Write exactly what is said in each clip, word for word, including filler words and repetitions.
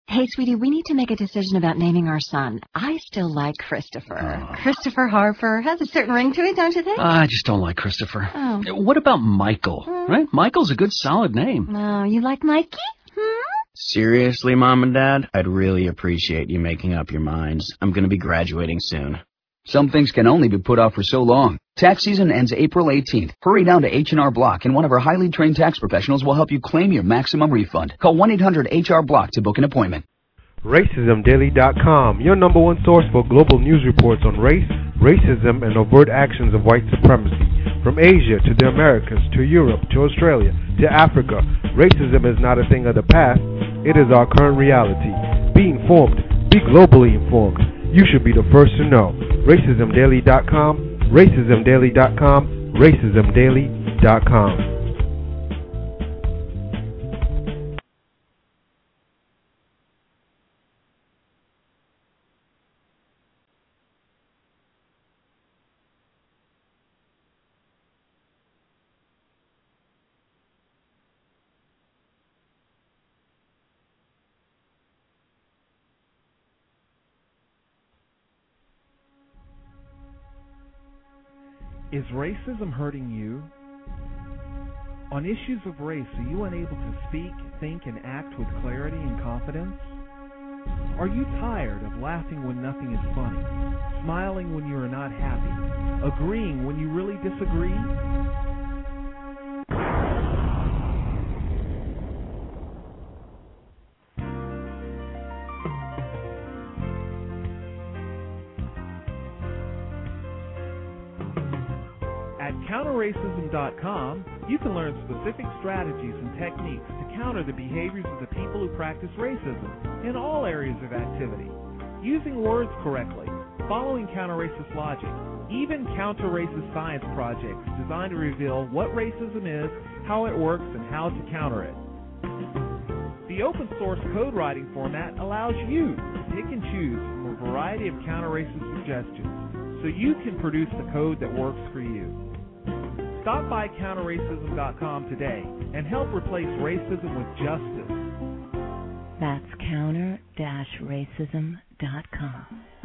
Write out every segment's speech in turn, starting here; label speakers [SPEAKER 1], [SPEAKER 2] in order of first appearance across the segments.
[SPEAKER 1] Hey, sweetie, we need to make a decision about naming our son. I still like Christopher.
[SPEAKER 2] Oh.
[SPEAKER 1] Christopher Harper has a certain ring to it, don't you think?
[SPEAKER 2] I just don't like Christopher.
[SPEAKER 1] Oh.
[SPEAKER 2] What about Michael, mm. right? Michael's a good, solid name.
[SPEAKER 1] Oh, you like Mikey? Hmm?
[SPEAKER 3] Seriously, Mom and Dad? I'd really appreciate you making up your minds. I'm going to be graduating soon.
[SPEAKER 4] Some things can only be put off for so long. Tax season ends April eighteenth. Hurry down to H and R Block, and one of our highly trained tax professionals will help you claim your maximum refund. Call one eight hundred H R Block to book an appointment.
[SPEAKER 5] Racism Daily dot com, your number one source for global news reports on race, racism, and overt actions of white supremacy. From Asia to the Americas, to Europe, to Australia, to Africa, racism is not a thing of the past. It is our current reality. Be informed. Be globally informed. You should be the first to know. Racism Daily dot com, Racism Daily dot com, Racism Daily dot com.
[SPEAKER 6] Is racism hurting you? On issues of race, are you unable to speak, think, and act with clarity and confidence? Are you tired of laughing when nothing is funny, smiling when you are not happy, agreeing when you really disagree? At counter racism dot com, you can learn specific strategies and techniques to counter the behaviors of the people who practice racism in all areas of activity, using words correctly, following counter-racist logic, even counter-racist science projects designed to reveal what racism is, how it works, and how to counter it. The open-source code writing format allows you to pick and choose from a variety of counter-racist suggestions so you can produce the code that works for you. Stop by counter racism dot com today and help replace racism with justice.
[SPEAKER 7] That's counter racism dot com.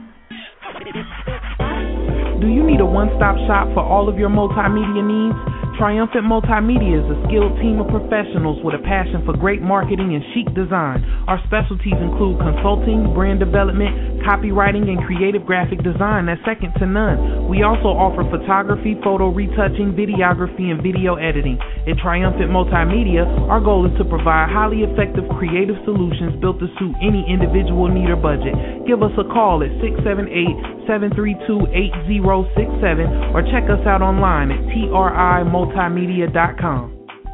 [SPEAKER 8] Do you need a one-stop shop for all of your multimedia needs? Triumphant Multimedia is a skilled team of professionals with a passion for great marketing and chic design. Our specialties include consulting, brand development, copywriting, and creative graphic design that's second to none. We also offer photography, photo retouching, videography, and video editing. At Triumphant Multimedia, our goal is to provide highly effective creative solutions built to suit any individual need or budget. Give us a call at six seven eight, seven three two, eight zero six seven or check us out online at T R I multimedia dot com.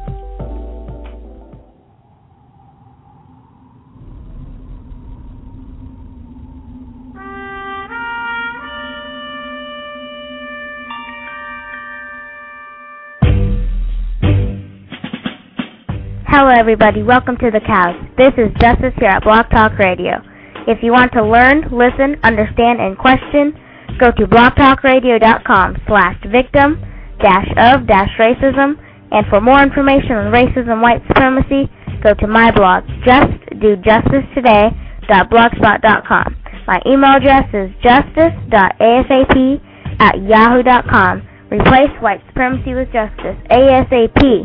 [SPEAKER 9] Hello everybody, welcome to The Cows. This is Justice here at Blog Talk Radio. If you want to learn, listen, understand, and question, go to blog talk radio dot com slash victim dash of dash racism, and for more information on racism and white supremacy, go to my blog, just do justice today dot blogspot dot com. My email address is justice dot asap at yahoo dot com. Replace white supremacy with justice, ASAP.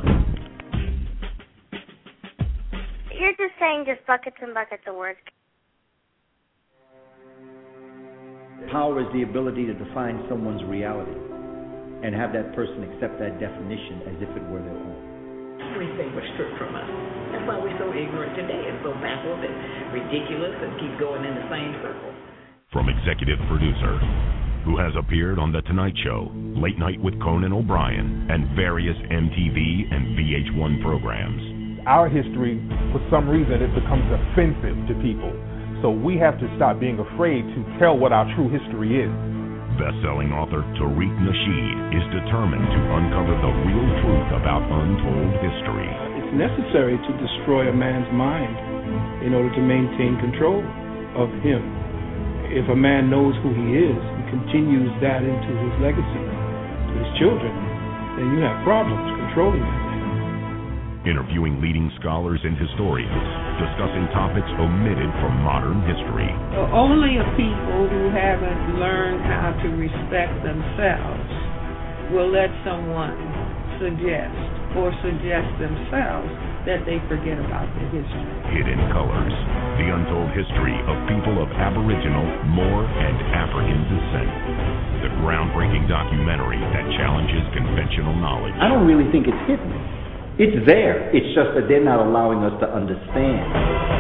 [SPEAKER 9] You're just saying just buckets and buckets of words.
[SPEAKER 10] Power is the ability to define someone's reality and have that person accept that definition as if it were their own.
[SPEAKER 11] Everything was stripped from us. That's why we're so ignorant today and so baffled and ridiculous and keep going in the same circle.
[SPEAKER 12] From executive producer, who has appeared on The Tonight Show, Late Night with Conan O'Brien, and various M T V and V H one programs.
[SPEAKER 13] Our history, for some reason, it becomes offensive to people. So we have to stop being afraid to tell what our true history is.
[SPEAKER 12] Best-selling author Tariq Nasheed is determined to uncover the real truth about untold history.
[SPEAKER 14] It's necessary to destroy a man's mind in order to maintain control of him. If a man knows who he is and continues that into his legacy to his children, then you have problems controlling that man.
[SPEAKER 12] Interviewing leading scholars and historians, discussing topics omitted from modern history.
[SPEAKER 15] So only a people who haven't learned how to respect themselves will let someone suggest or suggest themselves that they forget about their history.
[SPEAKER 12] Hidden Colors, the untold history of people of Aboriginal, Moor, and African descent. The groundbreaking documentary that challenges conventional knowledge.
[SPEAKER 10] I don't really think it's hidden. It's there. It's just that they're not allowing us to understand.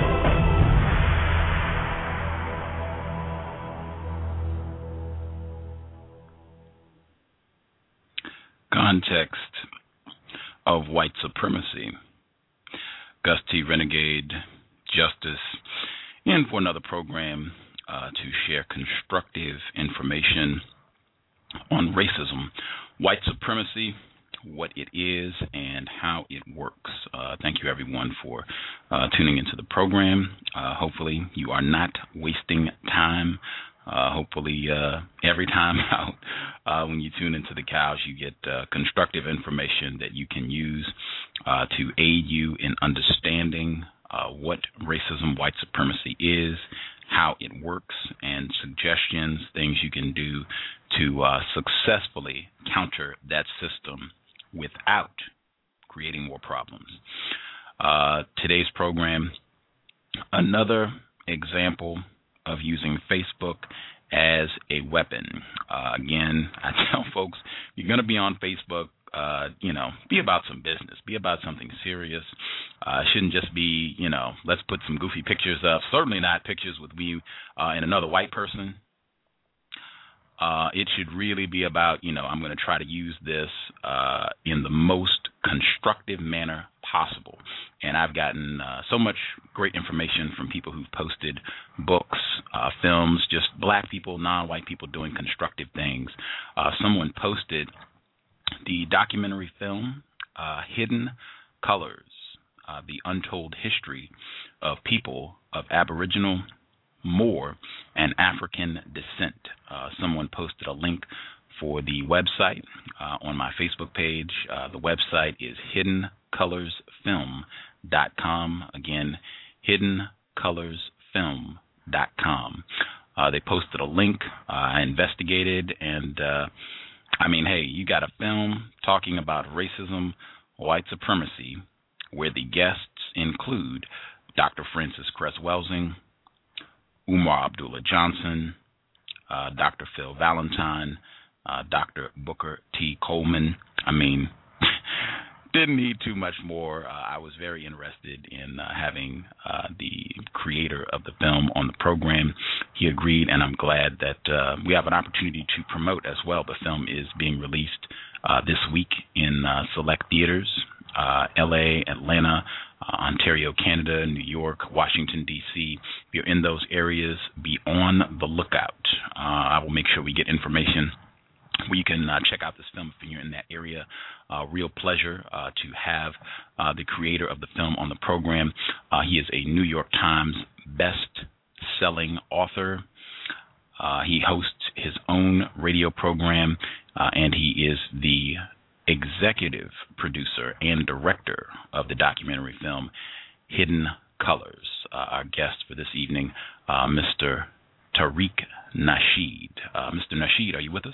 [SPEAKER 16] Context of white supremacy. Gus T. Renegade, Justice, in for another program uh, to share constructive information on racism, white supremacy, what it is, and how it works. Uh, thank you, everyone, for uh, tuning into the program. Uh, hopefully, you are not wasting time. Uh, hopefully, uh, every time out, uh, when you tune into the Cows, you get uh, constructive information that you can use uh, to aid you in understanding uh, what racism, white supremacy is, how it works, and suggestions, things you can do to uh, successfully counter that system without creating more problems. Uh, today's program, another example of using Facebook as a weapon. Uh, again, I tell folks, if you're going to be on Facebook, uh, you know, be about some business. Be about something serious. Uh, it shouldn't just be, you know, let's put some goofy pictures up. Certainly not pictures with me uh, and another white person. Uh, it should really be about, you know, I'm going to try to use this uh, in the most constructive manner possible. And I've gotten uh, so much great information from people who've posted books, uh, films, just black people, non-white people doing constructive things. Uh, someone posted the documentary film, uh, Hidden Colors, uh, the untold history of people of Aboriginal, Moor, and African descent. Uh, someone posted a link for the website uh, on my Facebook page. Uh, the website is hidden colors film dot com. Again, hidden colors film dot com. Uh, they posted a link. Uh, I investigated, and uh, I mean, hey, you got a film talking about racism, white supremacy, where the guests include Doctor Francis Cress Welsing, Umar Abdullah Johnson, uh, Doctor Phil Valentine, uh, Doctor Booker T. Coleman. I mean, didn't need too much more. Uh, I was very interested in uh, having uh, the creator of the film on the program. He agreed, and I'm glad that uh, we have an opportunity to promote as well. The film is being released uh, this week in uh, select theaters, uh, L A, Atlanta, uh, Ontario, Canada, New York, Washington, D C If you're in those areas, be on the lookout. Uh, I will make sure we get information where you can uh, check out this film if you're in that area. Uh, real pleasure uh, to have uh, the creator of the film on the program. Uh, he is a New York Times best-selling author. Uh, he hosts his own radio program, uh, and he is the executive producer and director of the documentary film Hidden Colors. Uh, our guest for this evening, uh, Mister Tariq Nasheed. Uh, Mister Nasheed, are you with us?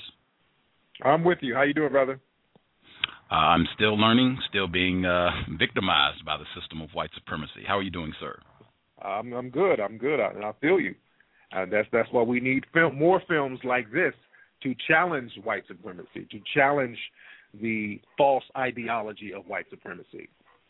[SPEAKER 17] I'm with you. How you doing, brother?
[SPEAKER 16] Uh, I'm still learning, still being uh, victimized by the system of white supremacy. How are you doing, sir?
[SPEAKER 17] I'm, I'm good. I'm good, I, and I feel you. Uh, that's that's why we need film, more films like this to challenge white supremacy, to challenge the false ideology of white supremacy.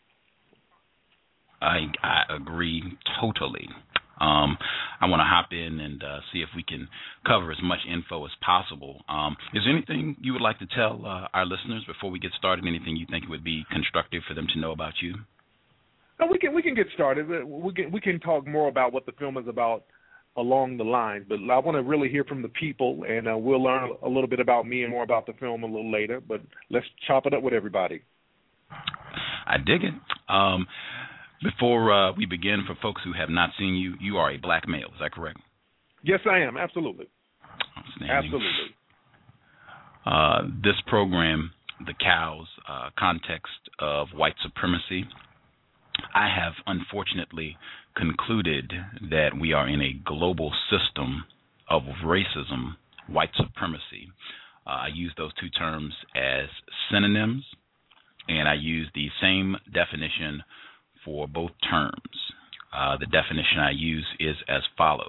[SPEAKER 16] I, I agree totally. Um, I want to hop in and uh, see if we can cover as much info as possible. Um, is there anything you would like to tell uh, our listeners before we get started? Anything you think would be constructive for them to know about you?
[SPEAKER 17] No, we can we can get started. We can we can talk more about what the film is about along the line. But I want to really hear from the people, and uh, we'll learn a little bit about me and more about the film a little later. But let's chop it up with everybody.
[SPEAKER 16] I dig it. Um, Before uh, we begin, for folks who have not seen you, you are a black male. Is that correct?
[SPEAKER 17] Yes, I am. Absolutely. Absolutely.
[SPEAKER 16] Uh, this program, The Cows, uh, Context of White Supremacy, I have unfortunately concluded that we are in a global system of racism, white supremacy. Uh, I use those two terms as synonyms, and I use the same definition for both terms. Uh, the definition I use is as follows: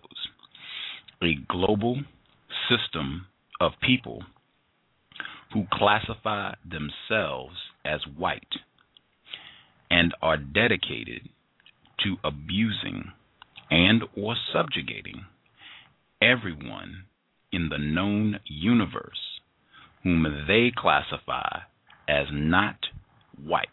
[SPEAKER 16] a global system of people who classify themselves as white and are dedicated to abusing and or subjugating everyone in the known universe whom they classify as not white.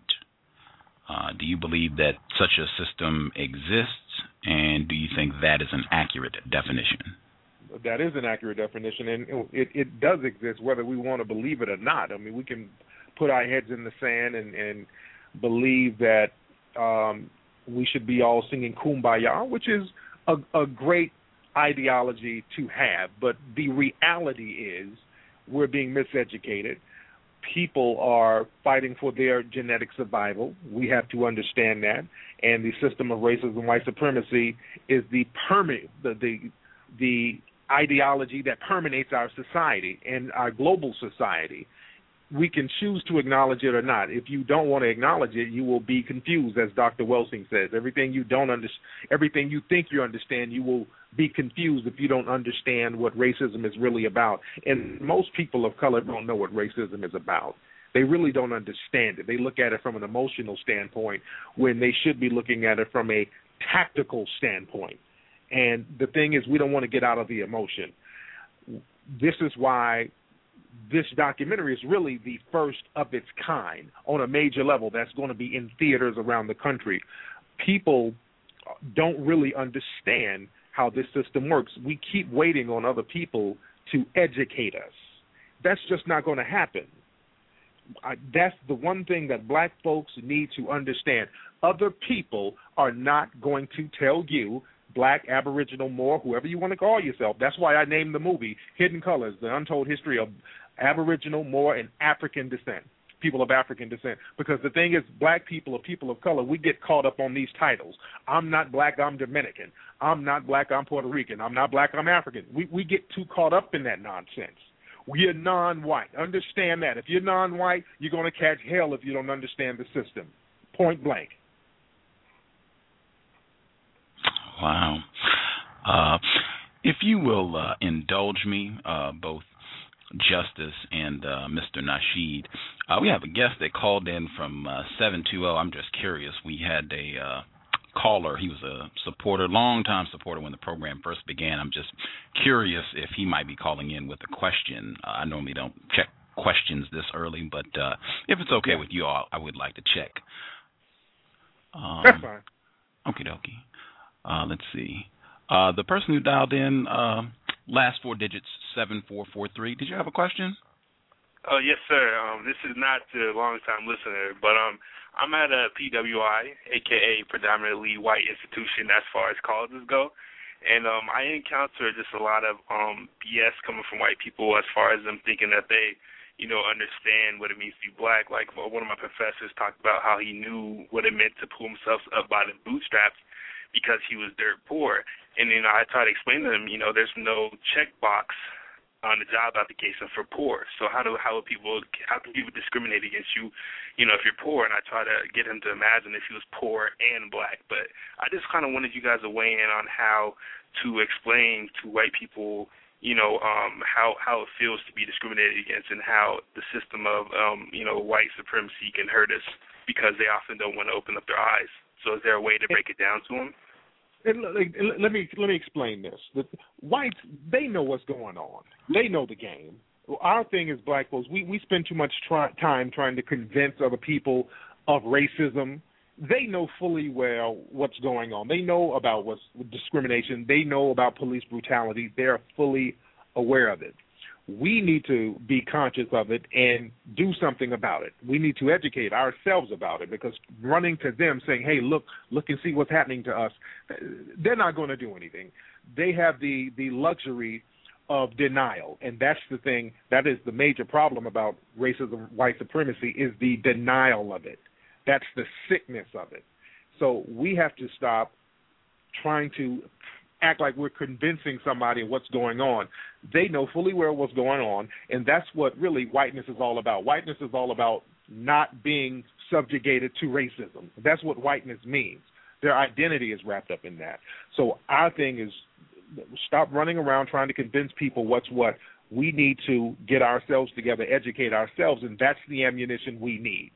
[SPEAKER 16] Uh, do you believe that such a system exists, and do you think that is an accurate definition?
[SPEAKER 17] That is an accurate definition, and it, it does exist whether we want to believe it or not. I mean, we can put our heads in the sand and, and believe that um, we should be all singing Kumbaya, which is a, a great ideology to have, but the reality is we're being miseducated. People are fighting for their genetic survival. We have to understand that, and the system of racism, white supremacy, is the perme- the the, the ideology that permeates our society and our global society. We can choose to acknowledge it or not. If you don't want to acknowledge it, you will be confused, as Doctor Welsing says. Everything you don't under, everything you think you understand, you will be confused if you don't understand what racism is really about. And most people of color don't know what racism is about. They really don't understand it. They look at it from an emotional standpoint when they should be looking at it from a tactical standpoint. And the thing is, we don't want to get out of the emotion. This is why this documentary is really the first of its kind on a major level that's going to be in theaters around the country. People don't really understand how this system works. We keep waiting on other people to educate us. That's just not going to happen. I, that's the one thing that black folks need to understand. Other people are not going to tell you, black, aboriginal, Moor, whoever you want to call yourself. That's why I named the movie Hidden Colors, The Untold History of Aboriginal, Moor, and African Descent, people of African descent. Because the thing is, black people or people of color, we get caught up on these titles. I'm not black, I'm Dominican. I'm not black, I'm Puerto Rican. I'm not black, I'm African. We, we get too caught up in that nonsense. We're non-white. Understand that. If you're non-white, you're going to catch hell if you don't understand the system. Point blank.
[SPEAKER 16] Wow. Uh, if you will uh, indulge me, uh, both Justice and uh, Mister Nasheed, uh, we have a guest that called in from uh, seven two zero. I'm just curious. We had a uh, caller. He was a supporter, long-time supporter when the program first began. I'm just curious if he might be calling in with a question. Uh, I normally don't check questions this early, but uh, if it's okay with you all, I would like to check. Um,
[SPEAKER 17] That's fine.
[SPEAKER 16] Okie dokie. Uh, let's see. Uh, the person who dialed in, uh, last four digits, seven four four three. Did you have a question?
[SPEAKER 18] Oh, yes, sir. Um, this is not a long-time listener, but um, I'm at a P W I, a k a predominantly white institution as far as colleges go, and um, I encounter just a lot of um, B S coming from white people as far as them thinking that they, you know, understand what it means to be black. Like one of my professors talked about how he knew what it meant to pull himself up by the bootstraps because he was dirt poor. And, you know, I try to explain to him, you know, there's no checkbox on the job application for poor. So how do how will people how can people discriminate against you, you know, if you're poor? And I try to get him to imagine if he was poor and black. But I just kind of wanted you guys to weigh in on how to explain to white people, you know, um, how how it feels to be discriminated against and how the system of, um, you know, white supremacy can hurt us because they often don't want to open up their eyes. So is there a way to break it down to them?
[SPEAKER 17] And let me let me explain this. The whites, they know what's going on. They know the game. Our thing is black folks. We we spend too much try, time trying to convince other people of racism. They know fully well what's going on. They know about what's discrimination. They know about police brutality. They're fully aware of it. We need to be conscious of it and do something about it. We need to educate ourselves about it, because running to them saying, hey, look, look and see what's happening to us, they're not going to do anything. They have the, the luxury of denial, and that's the thing. That is the major problem about racism, white supremacy, is the denial of it. That's the sickness of it. So we have to stop trying to act like we're convincing somebody of what's going on. They know fully well what's going on, and that's what really whiteness is all about. Whiteness is all about not being subjugated to racism. That's what whiteness means. Their identity is wrapped up in that. So our thing is stop running around trying to convince people what's what. We need to get ourselves together, educate ourselves, and that's the ammunition we need.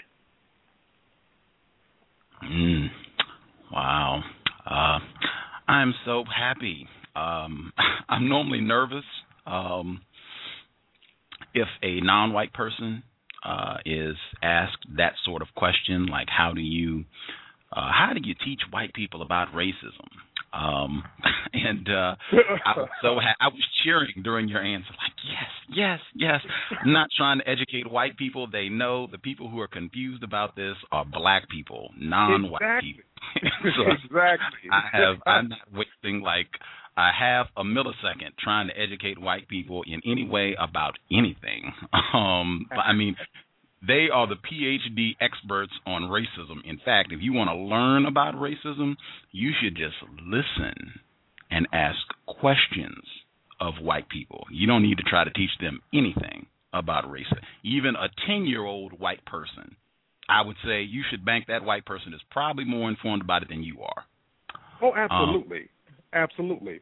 [SPEAKER 16] Mm. Wow. Uh, I'm so happy. Um, I'm normally nervous um, if a non-white person uh, is asked that sort of question, like how do you uh, how do you teach white people about racism? Um, and uh, I was so ha- I was cheering during your answer, like yes, yes, yes. I'm not trying to educate white people. They know the people who are confused about this are black people, non-white
[SPEAKER 17] exactly.
[SPEAKER 16] people. So
[SPEAKER 17] exactly.
[SPEAKER 16] I have. I'm not wasting like a half a millisecond trying to educate white people in any way about anything. Um, but I mean. They are the P H D experts on racism. In fact, if you want to learn about racism, you should just listen and ask questions of white people. You don't need to try to teach them anything about racism. Even a ten-year-old white person, I would say you should bank that white person is probably more informed about it than you are.
[SPEAKER 17] Oh, absolutely. Um, absolutely.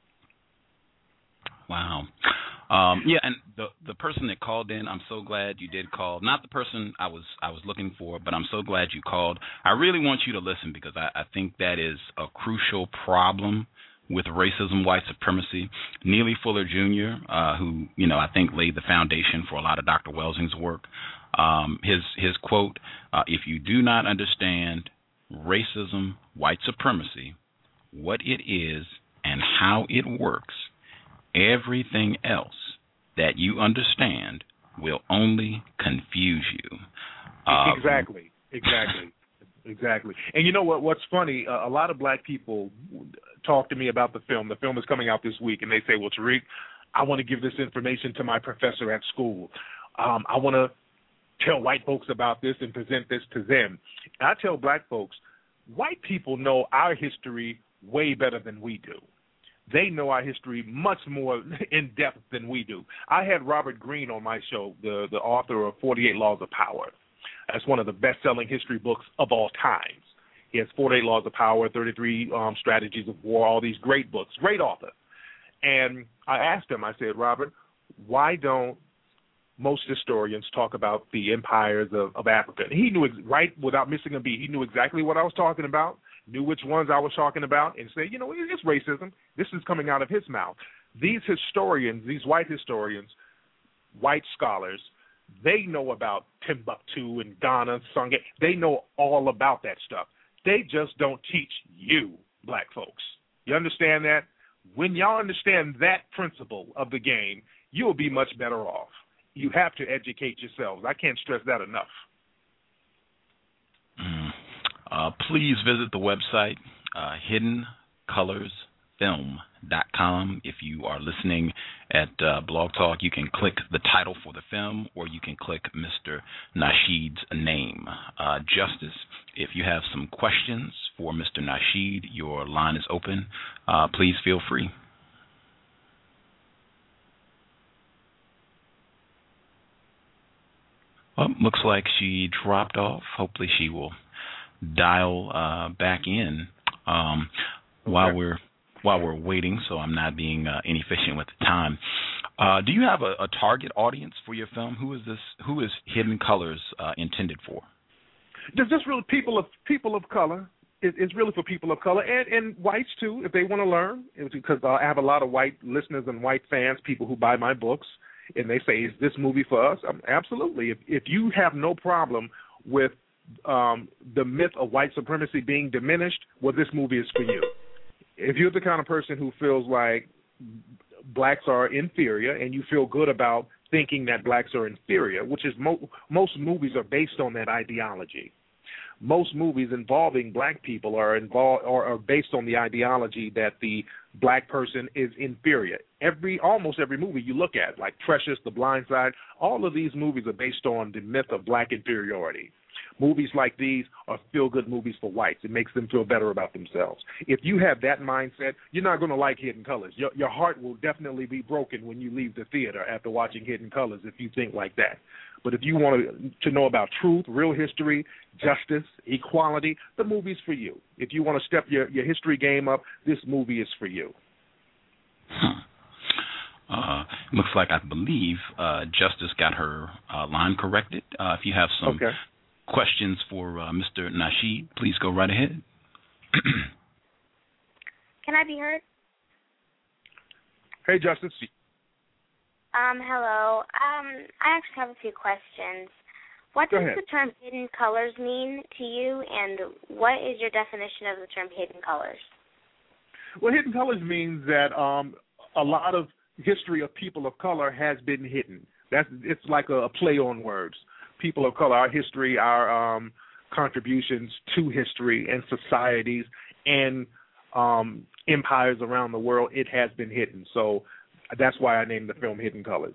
[SPEAKER 16] Wow. Um, yeah, and the the person that called in, I'm so glad you did call. Not the person I was I was looking for, but I'm so glad you called. I really want you to listen because I, I think that is a crucial problem with racism, white supremacy. Neely Fuller Junior, uh, who you know I think laid the foundation for a lot of Doctor Welsing's work. Um, his his quote: uh, "If you do not understand racism, white supremacy, what it is and how it works, everything else that you understand will only confuse you." Um,
[SPEAKER 17] exactly, exactly, exactly. And you know what? What's funny? Uh, a lot of black people talk to me about the film. The film is coming out this week, and they say, "Well, Tariq, I want to give this information to my professor at school. Um, I want to tell white folks about this and present this to them." And I tell black folks, white people know our history way better than we do. They know our history much more in depth than we do. I had Robert Greene on my show, the, the author of forty-eight Laws of Power. That's one of the best-selling history books of all times. He has forty-eight Laws of Power, thirty-three um, Strategies of War, all these great books. Great author. And I asked him, I said, Robert, why don't most historians talk about the empires of, of Africa? And he knew, right without missing a beat, he knew exactly what I was talking about, knew which ones I was talking about, and said, you know, it's racism. This is coming out of his mouth. These historians, these white historians, white scholars, they know about Timbuktu and Ghana, Songhay. They know all about that stuff. They just don't teach you, black folks. You understand that? When y'all understand that principle of the game, you'll be much better off. You have to educate yourselves. I can't stress that enough.
[SPEAKER 16] Mm. Uh, please visit the website, uh, hidden colors film dot com. If you are listening at uh, Blog Talk, you can click the title for the film, or you can click Mister Nasheed's name. Uh, Justice, if you have some questions for Mister Nasheed, your line is open. Uh, please feel free. Well, looks like she dropped off. Hopefully she will dial uh, back in um, while
[SPEAKER 17] okay.
[SPEAKER 16] we're while we're waiting, so I'm not being uh, inefficient with the time. Uh, do you have a, a target audience for your film? Who is this? Who is Hidden Colors uh, intended for?
[SPEAKER 17] Just, just really people of people of color. It, it's really for people of color and, and whites too, if they want to learn. It's because uh, I have a lot of white listeners and white fans, people who buy my books, and they say, "Is this movie for us?" Um, absolutely. If if you have no problem with um, the myth of white supremacy being diminished, well, this movie is for you. If you're the kind of person who feels like blacks are inferior and you feel good about thinking that blacks are inferior, which is mo- most movies are based on that ideology. Most movies involving black people are involved or are based on the ideology that the black person is inferior. Every almost every movie you look at, like Precious, The Blind Side, all of these movies are based on the myth of black inferiority. Movies like these are feel-good movies for whites. It makes them feel better about themselves. If you have that mindset, you're not going to like Hidden Colors. Your, your heart will definitely be broken when you leave the theater after watching Hidden Colors if you think like that. But if you want to, to know about truth, real history, justice, equality, the movie's for you. If you want to step your, your history game up, this movie is for you.
[SPEAKER 16] Huh. Uh, looks like I believe uh, Justice got her uh, line corrected. Uh, if you have some
[SPEAKER 17] okay.
[SPEAKER 16] questions for uh, Mister Nasheed, please go right ahead.
[SPEAKER 9] Can I be heard?
[SPEAKER 17] Hey, Justice.
[SPEAKER 9] Um, hello. Um, I actually have a few questions. What
[SPEAKER 17] go
[SPEAKER 9] does
[SPEAKER 17] ahead.
[SPEAKER 9] the term hidden colors mean to you, and what is your definition of the term hidden colors?
[SPEAKER 17] Well, hidden colors means that um, a lot of history of people of color has been hidden. That's it's like a, a play on words. People of color, our history, our um, contributions to history and societies and um, empires around the world, it has been hidden. So that's why I named the film Hidden Colors.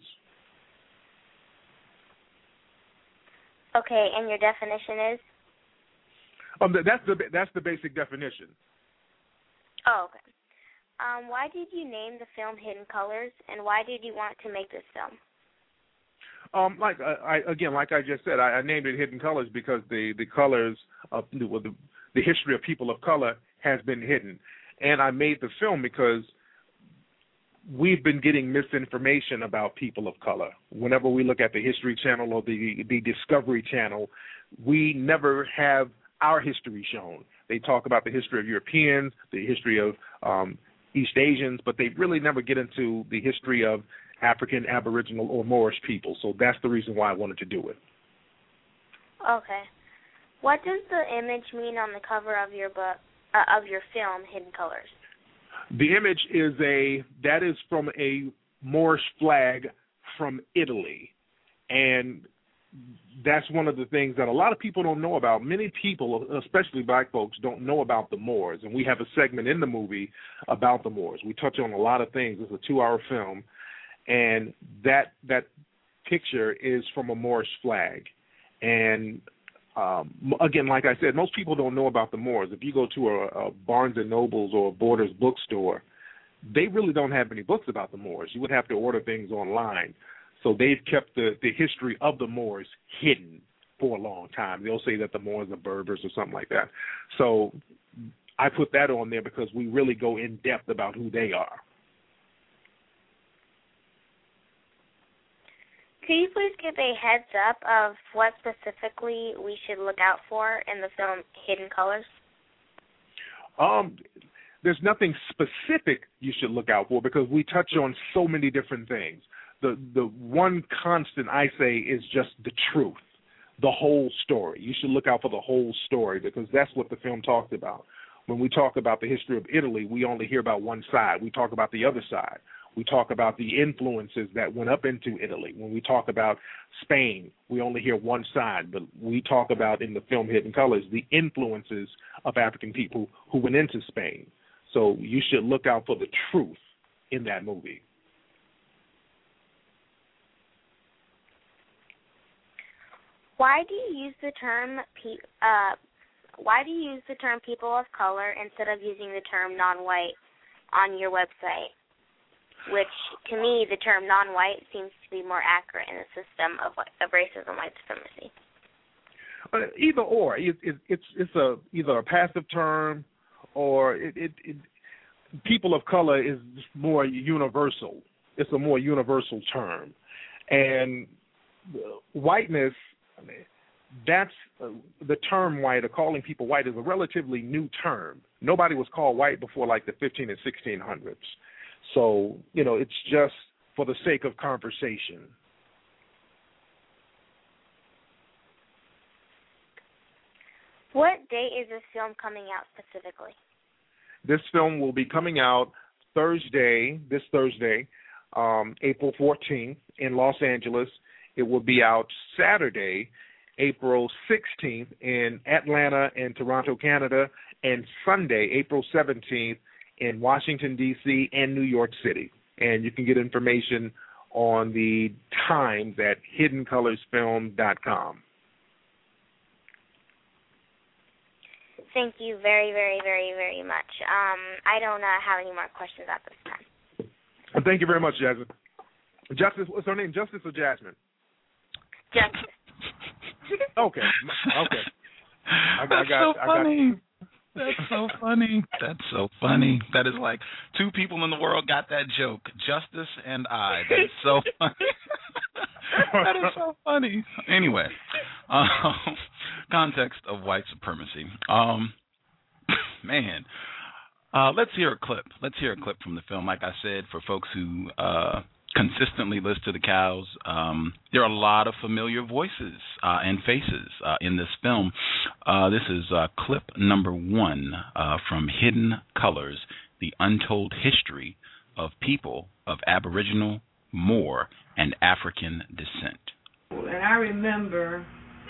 [SPEAKER 9] Okay, and your definition is?
[SPEAKER 17] Um, that's the that's the basic definition.
[SPEAKER 9] Oh, okay. Um, why did you name the film Hidden Colors, and why did you want to make this film?
[SPEAKER 17] Um, like I, I again, like I just said, I, I named it Hidden Colors because the the colors of the, the the history of people of color has been hidden, and I made the film because we've been getting misinformation about people of color. Whenever we look at the History Channel or the the Discovery Channel, we never have our history shown. They talk about the history of Europeans, the history of um, East Asians, but they really never get into the history of African, Aboriginal, or Moorish people. So that's the reason why I wanted to do it.
[SPEAKER 9] Okay. What does the image mean on the cover of your book, uh, of your film, Hidden Colors?
[SPEAKER 17] The image is a, that is from a Moorish flag from Italy. And that's one of the things that a lot of people don't know about. Many people, especially black folks, don't know about the Moors. And we have a segment in the movie about the Moors. We touch on a lot of things. It's a two-hour film. And that that picture is from a Moorish flag. And, um, again, like I said, most people don't know about the Moors. If you go to a, a Barnes and Nobles or a Borders bookstore, they really don't have any books about the Moors. You would have to order things online. So they've kept the, the history of the Moors hidden for a long time. They'll say that the Moors are Berbers or something like that. So I put that on there because we really go in depth about who they are.
[SPEAKER 9] Could you please give a heads up of what specifically we should look out for in the film Hidden Colors?
[SPEAKER 17] Um, there's nothing specific you should look out for because we touch on so many different things. The the one constant I say is just the truth, the whole story. You should look out for the whole story because that's what the film talks about. When we talk about the history of Italy, we only hear about one side. We talk about the other side. We talk about the influences that went up into Italy. When we talk about Spain, we only hear one side. But we talk about in the film Hidden Colors the influences of African people who went into Spain. So you should look out for the truth in that movie.
[SPEAKER 9] Why do you use the term pe- uh, why do you use the term people of color instead of using the term non-white on your website? Which, to me, the term non-white seems to be more accurate in the system of, of racism and white supremacy.
[SPEAKER 17] Uh, either or, it, it, it's it's a either a passive term or it, it, it people of color is more universal. It's a more universal term, and whiteness. I mean, that's uh, the term white, or calling people white, is a relatively new term. Nobody was called white before like the fifteen and sixteen hundreds. So, you know, it's just for the sake of conversation.
[SPEAKER 9] What date is this film coming out specifically?
[SPEAKER 17] This film will be coming out Thursday, this Thursday, um, April fourteenth in Los Angeles. It will be out Saturday, April sixteenth in Atlanta and Toronto, Canada, and Sunday, April seventeenth in Washington, D C and New York City. And you can get information on the times at hidden colors film dot com.
[SPEAKER 9] Thank you very, very, very, very much. Um, I don't uh, have any more questions at this time.
[SPEAKER 17] Well, thank you very much, Jasmine. Justice, what's her name? Justice or Jasmine?
[SPEAKER 9] Justice.
[SPEAKER 17] Okay. Okay. I,
[SPEAKER 16] That's
[SPEAKER 17] I got,
[SPEAKER 16] so
[SPEAKER 17] I
[SPEAKER 16] funny.
[SPEAKER 17] Got...
[SPEAKER 16] That's so funny. That's so funny. That is like two people in the world got that joke. Justice and I. That is so funny. That is so funny. Anyway, um, context of white supremacy. Um, man, uh, let's hear a clip. Let's hear a clip from the film. Like I said, for folks who uh, consistently listen to the Cows, um, there are a lot of familiar voices uh, and faces uh, in this film. Uh, this is uh, clip number one uh, from Hidden Colors, The Untold History of People of Aboriginal, Moor, and African Descent.
[SPEAKER 15] And I remember,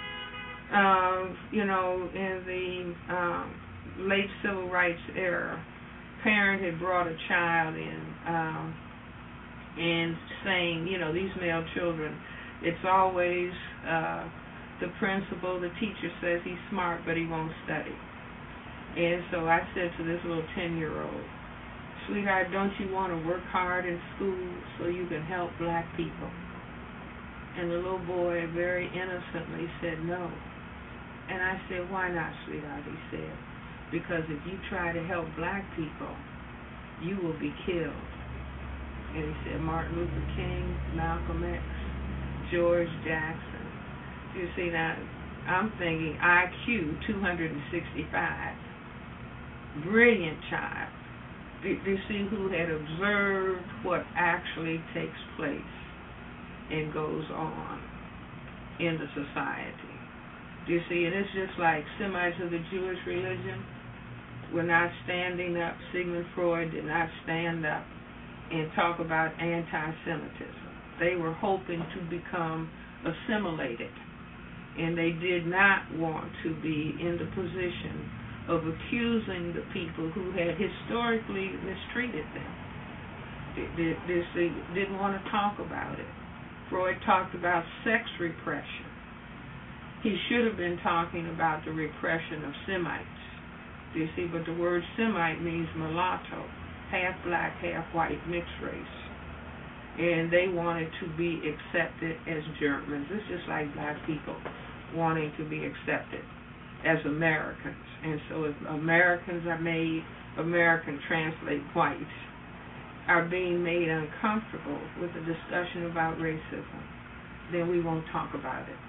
[SPEAKER 15] um, you know, in the um, late civil rights era, a parent had brought a child in um, and saying, you know, these male children, it's always uh, the principal, the teacher says he's smart, but he won't study. And so I said to this little ten-year-old, sweetheart, don't you want to work hard in school so you can help black people? And the little boy very innocently said no. And I said, why not, sweetheart? He said, because if you try to help black people, you will be killed. And he said, Martin Luther King, Malcolm X, George Jackson. You see, now, I'm thinking I Q two hundred sixty-five. Brilliant child. Do you see who had observed what actually takes place and goes on in the society? Do you see? And it's just like Semites of the Jewish religion were not standing up. Sigmund Freud did not stand up and talk about anti-Semitism. They were hoping to become assimilated, and they did not want to be in the position of accusing the people who had historically mistreated them. They, they, they didn't want to talk about it. Freud talked about sex repression. He should have been talking about the repression of Semites. Do you see? But the word Semite means mulatto, half black, half white, mixed race. And they wanted to be accepted as Germans. It's just like black people wanting to be accepted as Americans. And so if Americans are made, American translate white, are being made uncomfortable with the discussion about racism, then we won't talk about it.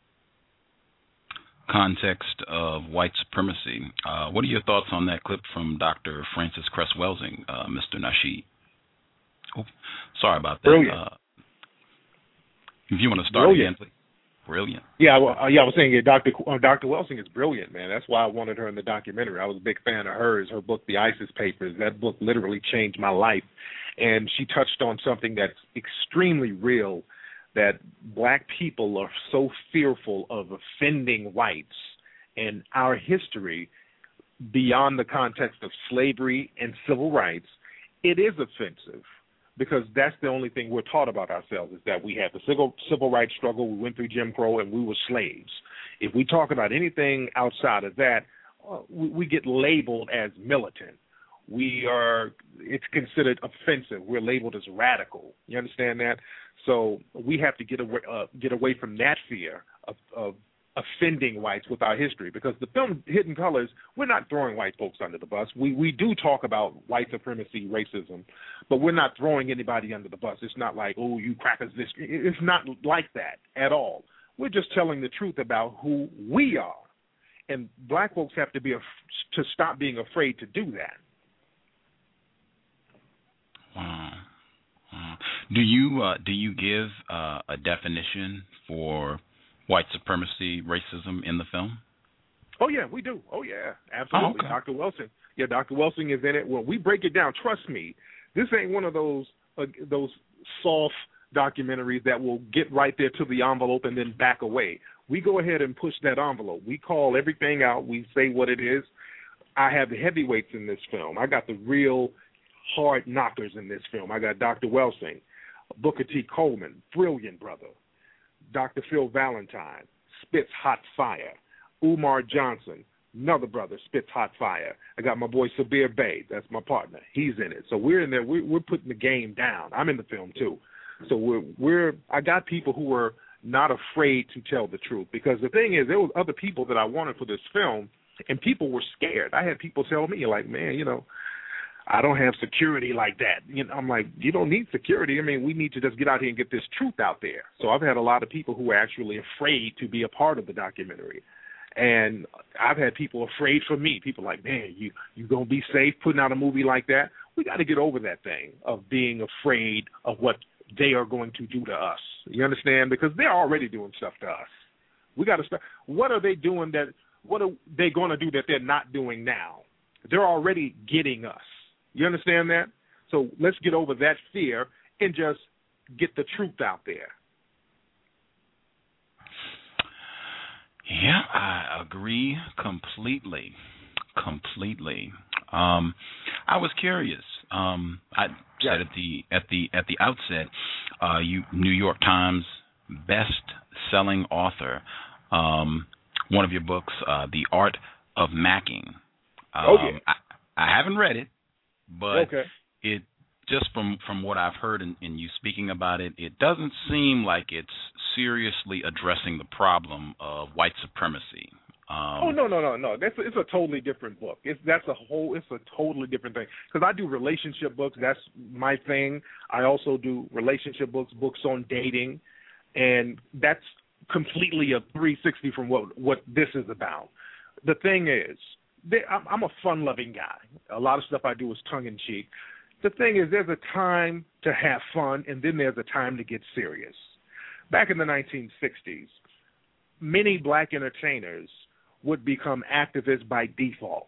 [SPEAKER 16] Context of white supremacy. Uh, what are your thoughts on that clip from Doctor Frances Cress Welsing, uh, Mister Nasheed? Oh, sorry about that.
[SPEAKER 17] Brilliant.
[SPEAKER 16] Uh, if you want to start
[SPEAKER 17] Brilliant.
[SPEAKER 16] again, please. Brilliant.
[SPEAKER 17] Yeah, well, uh, yeah, I was saying, yeah, Doctor Uh, Doctor Welsing is brilliant, man. That's why I wanted her in the documentary. I was a big fan of hers. Her book, The ISIS Papers, that book literally changed my life. And she touched on something that's extremely real, that black people are so fearful of offending whites, and our history, beyond the context of slavery and civil rights, it is offensive. Because that's the only thing we're taught about ourselves, is that we had the civil civil rights struggle, we went through Jim Crow, and we were slaves. If we talk about anything outside of that, uh, we, we get labeled as militant. We are, it's considered offensive. We're labeled as radical. You understand that? So we have to get away, uh, get away from that fear of, of offending whites with our history, because the film Hidden Colors, we're not throwing white folks under the bus. We we do talk about white supremacy, racism, but we're not throwing anybody under the bus. It's not like, oh, you crackers, this. It's not like that at all. We're just telling the truth about who we are, and black folks have to be af- to stop being afraid to do that.
[SPEAKER 16] Wow. wow. Do you uh, do you give uh, a definition for white supremacy, racism in the film?
[SPEAKER 17] Oh, yeah, we do. Oh, yeah, absolutely.
[SPEAKER 16] Oh, okay.
[SPEAKER 17] Doctor Welsing. Yeah, Doctor Welsing is in it. When we break it down, trust me, this ain't one of those uh, those soft documentaries that will get right there to the envelope and then back away. We go ahead and push that envelope. We call everything out. We say what it is. I have the heavyweights in this film. I got the real hard knockers in this film. I got Doctor Welsing, Booker T. Coleman, brilliant brother. Doctor Phil Valentine, spits hot fire. Umar Johnson, Another brother spits hot fire. I got my boy Sabir Bey. That's my partner. He's in it. So we're in there. We're, we're putting the game down. I'm in the film too. So we're we're. I got people who are not afraid to tell the truth, because the thing is, there was other people that I wanted for this film, and people were scared. I had people tell me, like, man, you know, I don't have security like that. You know, I'm like, you don't need security. I mean, we need to just get out here and get this truth out there. So I've had a lot of people who are actually afraid to be a part of the documentary. And I've had people afraid for me. People like, man, you you gonna be safe putting out a movie like that? We got to get over that thing of being afraid of what they are going to do to us. You understand? Because they're already doing stuff to us. We got to start. What are they doing that? What are they going to do that they're not doing now? They're already getting us. You understand that? So let's get over that fear and just get the truth out there.
[SPEAKER 16] Yeah, I agree completely, completely. Um, I was curious. Um, I
[SPEAKER 17] yeah.
[SPEAKER 16] said at the at the at the outset, uh, you New York Times best-selling author. Um, one of your books, uh, The Art of Macking. Um,
[SPEAKER 17] oh yeah.
[SPEAKER 16] I, I haven't read it, but
[SPEAKER 17] okay.
[SPEAKER 16] it just from from what I've heard in, in you speaking about it, it doesn't seem like it's seriously addressing the problem of white supremacy. Um,
[SPEAKER 17] oh no no no no! That's a, it's a totally different book. It's that's a whole. It's a totally different thing. Because I do relationship books. That's my thing. I also do relationship books, books on dating, and that's completely a three sixty from what what this is about. The thing is, they, I'm, I'm a fun-loving guy. A lot of stuff I do is tongue-in-cheek. The thing is, there's a time to have fun, and then there's a time to get serious. Back in the nineteen sixties, many black entertainers would become activists by default.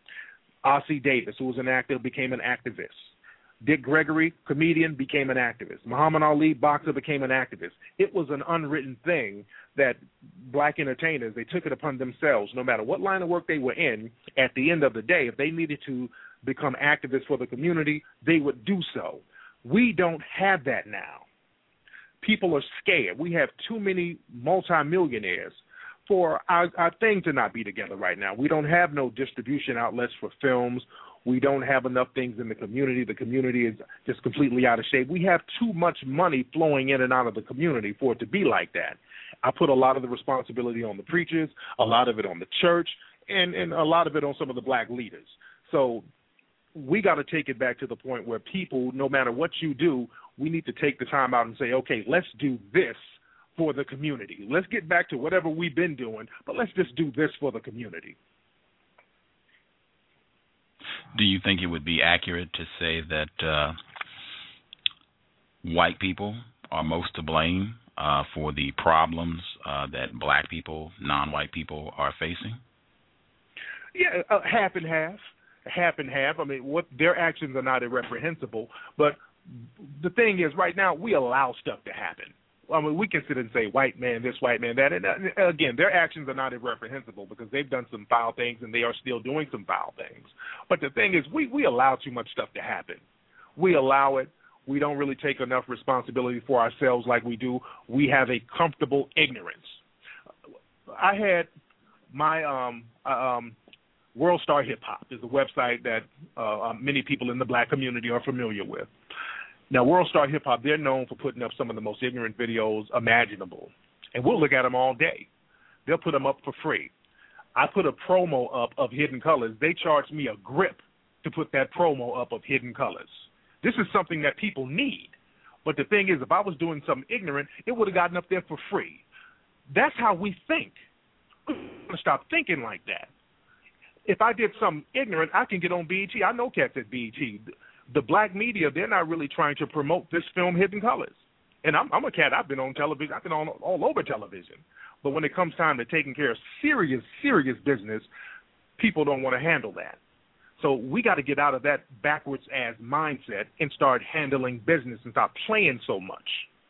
[SPEAKER 17] Ossie Davis, who was an actor, became an activist. Dick Gregory, comedian, became an activist. Muhammad Ali, boxer, became an activist. It was an unwritten thing that black entertainers, they took it upon themselves, no matter what line of work they were in, at the end of the day, if they needed to become activists for the community, they would do so. We don't have that now. People are scared. We have too many multimillionaires for our, our thing to not be together right now. We don't have no distribution outlets for films. We don't have enough things in the community. The community is just completely out of shape. We have too much money flowing in and out of the community for it to be like that. I put a lot of the responsibility on the preachers, a lot of it on the church, and, and a lot of it on some of the black leaders. So we got to take it back to the point where people, no matter what you do, we need to take the time out and say, okay, let's do this for the community. Let's get back to whatever we've been doing, but let's just do this for the community.
[SPEAKER 16] Do you think it would be accurate to say that uh, white people are most to blame uh, for the problems uh, that black people, non-white people are facing?
[SPEAKER 17] Yeah, uh, half and half. Half and half. I mean, what their actions are not irreprehensible, but the thing is, right now, we allow stuff to happen. I mean, we can sit and say, white man this, white man that. And uh, again, their actions are not irreprehensible because they've done some foul things and they are still doing some foul things. But the thing is, we, we allow too much stuff to happen. We allow it. We don't really take enough responsibility for ourselves like we do. We have a comfortable ignorance. I had my um, um, World Star Hip Hop is a website that uh, many people in the black community are familiar with. Now, World Star Hip Hop, they're known for putting up some of the most ignorant videos imaginable. And we'll look at them all day. They'll put them up for free. I put a promo up of Hidden Colors. They charged me a grip to put that promo up of Hidden Colors. This is something that people need. But the thing is, if I was doing something ignorant, it would have gotten up there for free. That's how we think. We're going to stop thinking like that. If I did something ignorant, I can get on B E T. I know cats at B E T. The black media, they're not really trying to promote this film, Hidden Colors. And I'm, I'm a cat. I've been on television. I've been on all over television. But when it comes time to taking care of serious, serious business, people don't want to handle that. So we got to get out of that backwards ass mindset and start handling business and stop playing so much.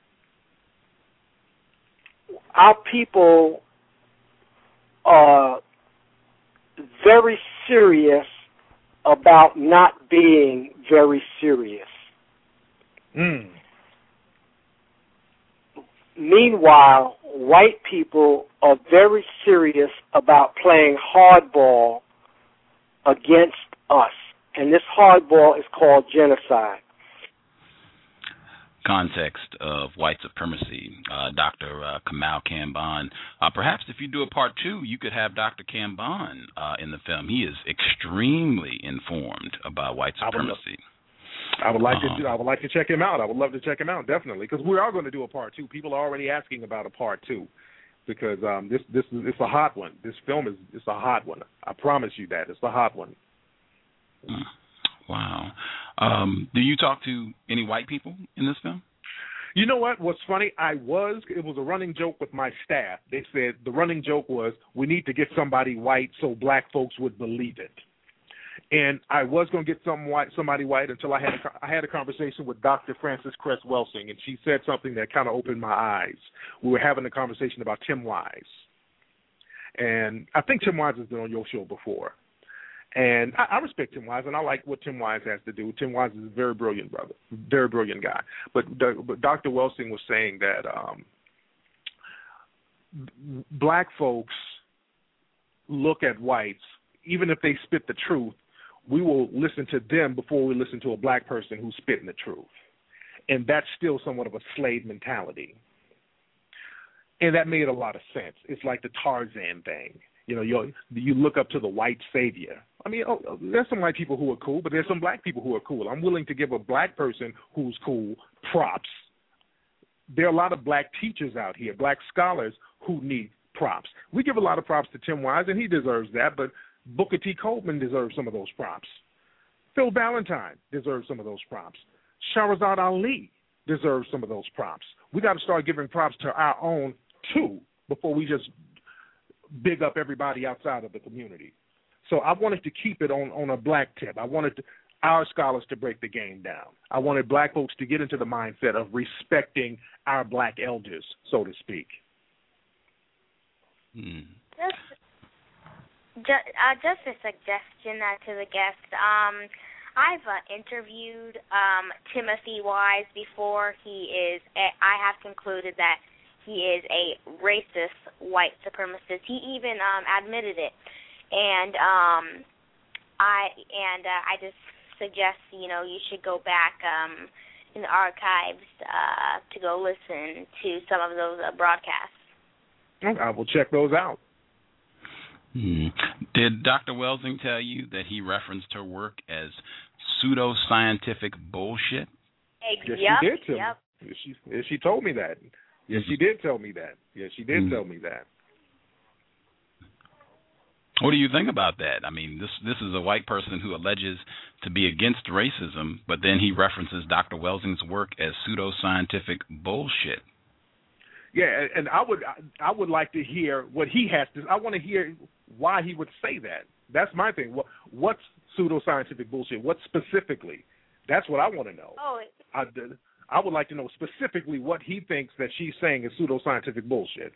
[SPEAKER 19] Our people are very serious about not being very serious.
[SPEAKER 17] Mm.
[SPEAKER 19] Meanwhile, white people are very serious about playing hardball against us. And this hardball is called genocide.
[SPEAKER 16] Context of white supremacy, uh, Doctor Uh, Kamal Kamban. Uh, perhaps if you do a part two, you could have Doctor Kamban uh, in the film. He is extremely informed about white supremacy.
[SPEAKER 17] I would like
[SPEAKER 16] um,
[SPEAKER 17] to. Do, I would like to check him out. I would love to check him out, definitely, because we are going to do a part two. People are already asking about a part two, because um, this this is it's a hot one. This film is it's a hot one. I promise you that it's a hot one.
[SPEAKER 16] Wow. Um, do you talk to any white people in this film?
[SPEAKER 17] You know what? What's funny? I was. It was a running joke with my staff. They said the running joke was, we need to get somebody white so black folks would believe it. And I was going to get some white, somebody white until I had a, I had a conversation with Doctor Frances Cress Welsing, and she said something that kind of opened my eyes. We were having a conversation about Tim Wise, and I think Tim Wise has been on your show before. And I, I respect Tim Wise, and I like what Tim Wise has to do. Tim Wise is a very brilliant brother, very brilliant guy. But, but Doctor Welsing was saying that um, black folks look at whites, even if they spit the truth, we will listen to them before we listen to a black person who's spitting the truth. And that's still somewhat of a slave mentality. And that made a lot of sense. It's like the Tarzan thing. You know, you you look up to the white savior. I mean, oh, there's some white people who are cool, but there's some black people who are cool. I'm willing to give a black person who's cool props. There are a lot of black teachers out here, black scholars who need props. We give a lot of props to Tim Wise, and he deserves that, but Booker T. Coleman deserves some of those props. Phil Valentine deserves some of those props. Shahrazad Ali deserves some of those props. We got to start giving props to our own, too, before we just big up everybody outside of the community. So I wanted to keep it on, on a black tip. I wanted to, our scholars to break the game down. I wanted black folks to get into the mindset of respecting our black elders, so to speak.
[SPEAKER 16] Hmm.
[SPEAKER 9] Just, just, uh, just a suggestion uh, to the guest. Um, I've uh, interviewed um, Timothy Wise before. He is, a, I have concluded that he is a racist white supremacist. He even um, admitted it, and um, I and uh, I just suggest you know you should go back um, in the archives uh, to go listen to some of those uh, broadcasts.
[SPEAKER 17] I will check those out.
[SPEAKER 16] Hmm. Did Doctor Welsing tell you that he referenced her work as pseudoscientific bullshit?
[SPEAKER 17] Yes,
[SPEAKER 9] yep,
[SPEAKER 17] she did tell
[SPEAKER 9] yep.
[SPEAKER 17] me. Yes, she, yes, she told me that. Yes, she did tell me that. Yes, she did mm. tell me that.
[SPEAKER 16] What do you think about that? I mean, this this is a white person who alleges to be against racism, but then he references Doctor Welsing's work as pseudoscientific bullshit.
[SPEAKER 17] Yeah, and I would I would like to hear what he has to. I want to hear why he would say that. That's my thing. What what's pseudoscientific bullshit? What specifically? That's what I want to know.
[SPEAKER 9] Oh.
[SPEAKER 17] I, I would like to know specifically what he thinks that she's saying is pseudoscientific bullshit.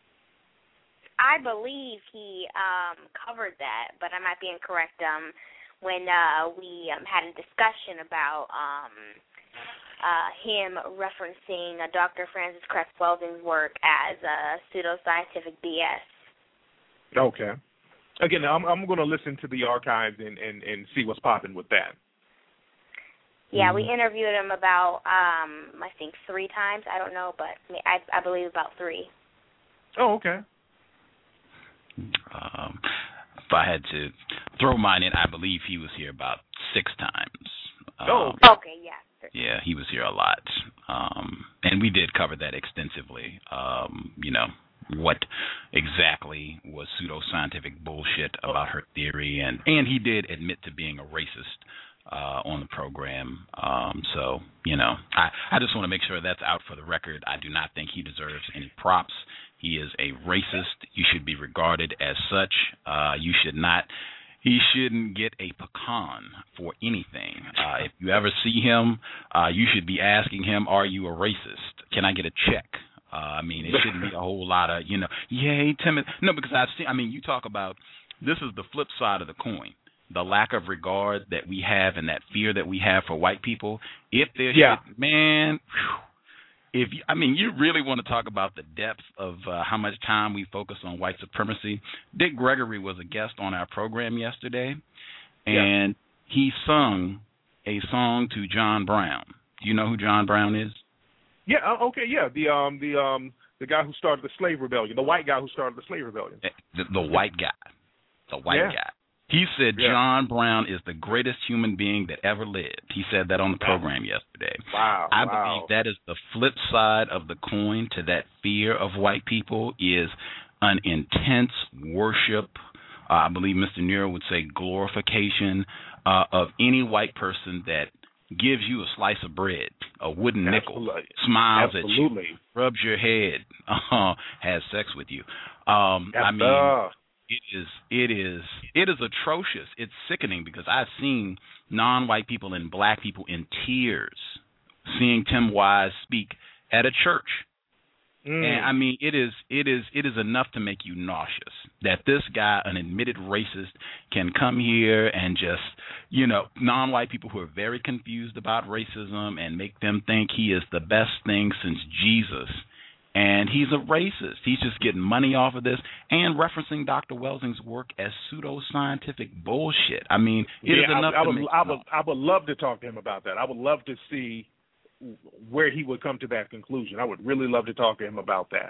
[SPEAKER 9] I believe he um, covered that, but I might be incorrect. Um, when uh, we um, had a discussion about um, uh, him referencing uh, Doctor Frances Cress Welsing's work as uh, pseudoscientific B S.
[SPEAKER 17] Okay. Again, I'm, I'm going to listen to the archives and, and, and see what's popping with that.
[SPEAKER 9] Yeah, we interviewed him about, um, I think, three times. I don't know, but I, I believe about three.
[SPEAKER 17] Oh, okay.
[SPEAKER 16] Um, if I had to throw mine in, I believe he was here about six times. Um,
[SPEAKER 17] oh,
[SPEAKER 9] okay, yeah.
[SPEAKER 16] Yeah, he was here a lot. Um, and we did cover that extensively, um, you know, what exactly was pseudoscientific bullshit about her theory. And, and he did admit to being a racist Uh, on the program. Um, so, you know, I, I just want to make sure that's out for the record. I do not think he deserves any props. He is a racist. You should be regarded as such. Uh, you should not, he shouldn't get a pecan for anything. Uh, if you ever see him, uh, you should be asking him, are you a racist? Can I get a check? Uh, I mean, it shouldn't be a whole lot of, you know, yay, Timothy. No, because I've seen, I mean, you talk about, this is the flip side of the coin. The lack of regard that we have and that fear that we have for white people. If there's
[SPEAKER 17] yeah.
[SPEAKER 16] shit, man, whew, if you, I mean, you really want to talk about the depth of uh, how much time we focus on white supremacy. Dick Gregory was a guest on our program yesterday, and yeah. he sung a song to John Brown. Do you know who John Brown is?
[SPEAKER 17] Yeah. Okay. Yeah. The um the um the guy who started the slave rebellion, the white guy who started the slave rebellion.
[SPEAKER 16] The, the white guy. The white
[SPEAKER 17] yeah.
[SPEAKER 16] guy. He said
[SPEAKER 17] yeah.
[SPEAKER 16] John Brown is the greatest human being that ever lived. He said that on the program yesterday.
[SPEAKER 17] Wow.
[SPEAKER 16] I
[SPEAKER 17] wow.
[SPEAKER 16] believe that is the flip side of the coin to that fear of white people is an intense worship. Uh, I believe Mister Nero would say glorification uh, of any white person that gives you a slice of bread, a wooden
[SPEAKER 17] Absolutely.
[SPEAKER 16] nickel, smiles
[SPEAKER 17] Absolutely.
[SPEAKER 16] at you, rubs your head, uh, has sex with you. Um, I mean,
[SPEAKER 17] uh.
[SPEAKER 16] it is, it is, it is atrocious. It's sickening because I've seen non-white people and black people in tears seeing Tim Wise speak at a church. Mm. And I mean, it is, it is, it is enough to make you nauseous that this guy, an admitted racist, can come here and just, you know, non-white people who are very confused about racism and make them think he is the best thing since Jesus. And he's a racist. He's just getting money off of this and referencing Doctor Welsing's work as pseudoscientific bullshit. I mean, it
[SPEAKER 17] yeah,
[SPEAKER 16] is enough
[SPEAKER 17] I, I
[SPEAKER 16] to
[SPEAKER 17] would,
[SPEAKER 16] make
[SPEAKER 17] I would, I would love to talk to him about that. I would love to see where he would come to that conclusion. I would really love to talk to him about that.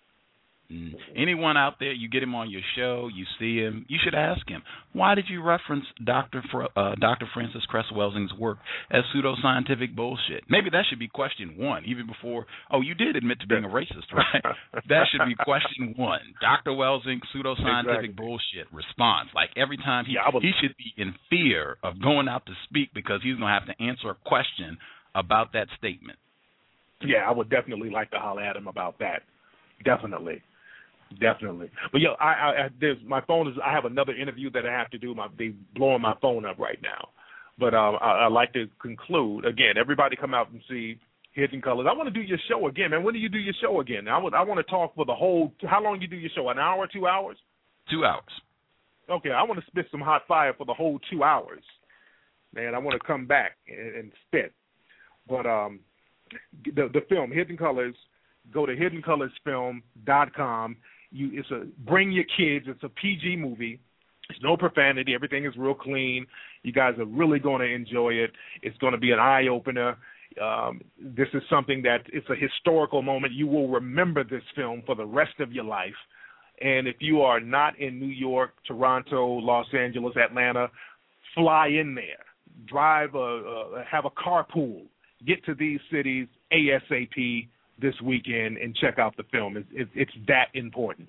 [SPEAKER 16] Mm. Anyone out there, you get him on your show, you see him, you should ask him, why did you reference Doctor Fr- uh, Doctor Francis Cress Welsing's work as pseudoscientific bullshit? Maybe that should be question one, even before, oh, you did admit to being a racist, right? That should be question one. Doctor Welsing, pseudoscientific exactly. bullshit response. Like every time he, yeah, would... he should be in fear of going out to speak because he's going to have to answer a question about that statement.
[SPEAKER 17] Yeah, I would definitely like to holler at him about that. Definitely. Definitely, but yo, I, I there's my phone is. I have another interview that I have to do. My they blowing my phone up right now, but um, I, I like to conclude again. Everybody come out and see Hidden Colors. I want to do your show again, man. When do you do your show again? I would. I want to talk for the whole. How long you do your show? An hour, two hours?
[SPEAKER 16] Two hours.
[SPEAKER 17] Okay, I want to spit some hot fire for the whole two hours, man. I want to come back and, and spit, but um, the the film Hidden Colors. Go to hidden colors film dot com. You, it's a bring your kids. It's a P G movie. There's no profanity. Everything is real clean. You guys are really going to enjoy it. It's going to be an eye opener. Um, this is something that it's a historical moment. You will remember this film for the rest of your life. And if you are not in New York, Toronto, Los Angeles, Atlanta, fly in there. Drive a, a have a carpool. Get to these cities ASAP this weekend and check out the film. It's, it's, it's that important.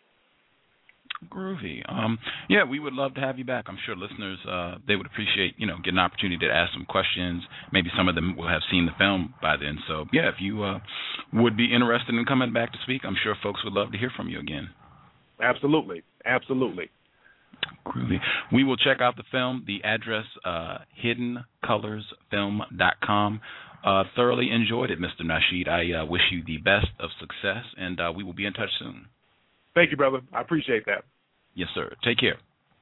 [SPEAKER 16] Groovy. Um, yeah, we would love to have you back. I'm sure listeners, uh, they would appreciate, you know, getting an opportunity to ask some questions. Maybe some of them will have seen the film by then. So, yeah, if you uh, would be interested in coming back to speak, I'm sure folks would love to hear from you again.
[SPEAKER 17] Absolutely. Absolutely.
[SPEAKER 16] Groovy. We will check out the film. The address, uh, hidden colors film dot com. Uh, thoroughly enjoyed it, Mister Nasheed. I uh, wish you the best of success, and uh, we will be in touch soon.
[SPEAKER 17] Thank you, brother. I appreciate that.
[SPEAKER 16] Yes, sir. Take care.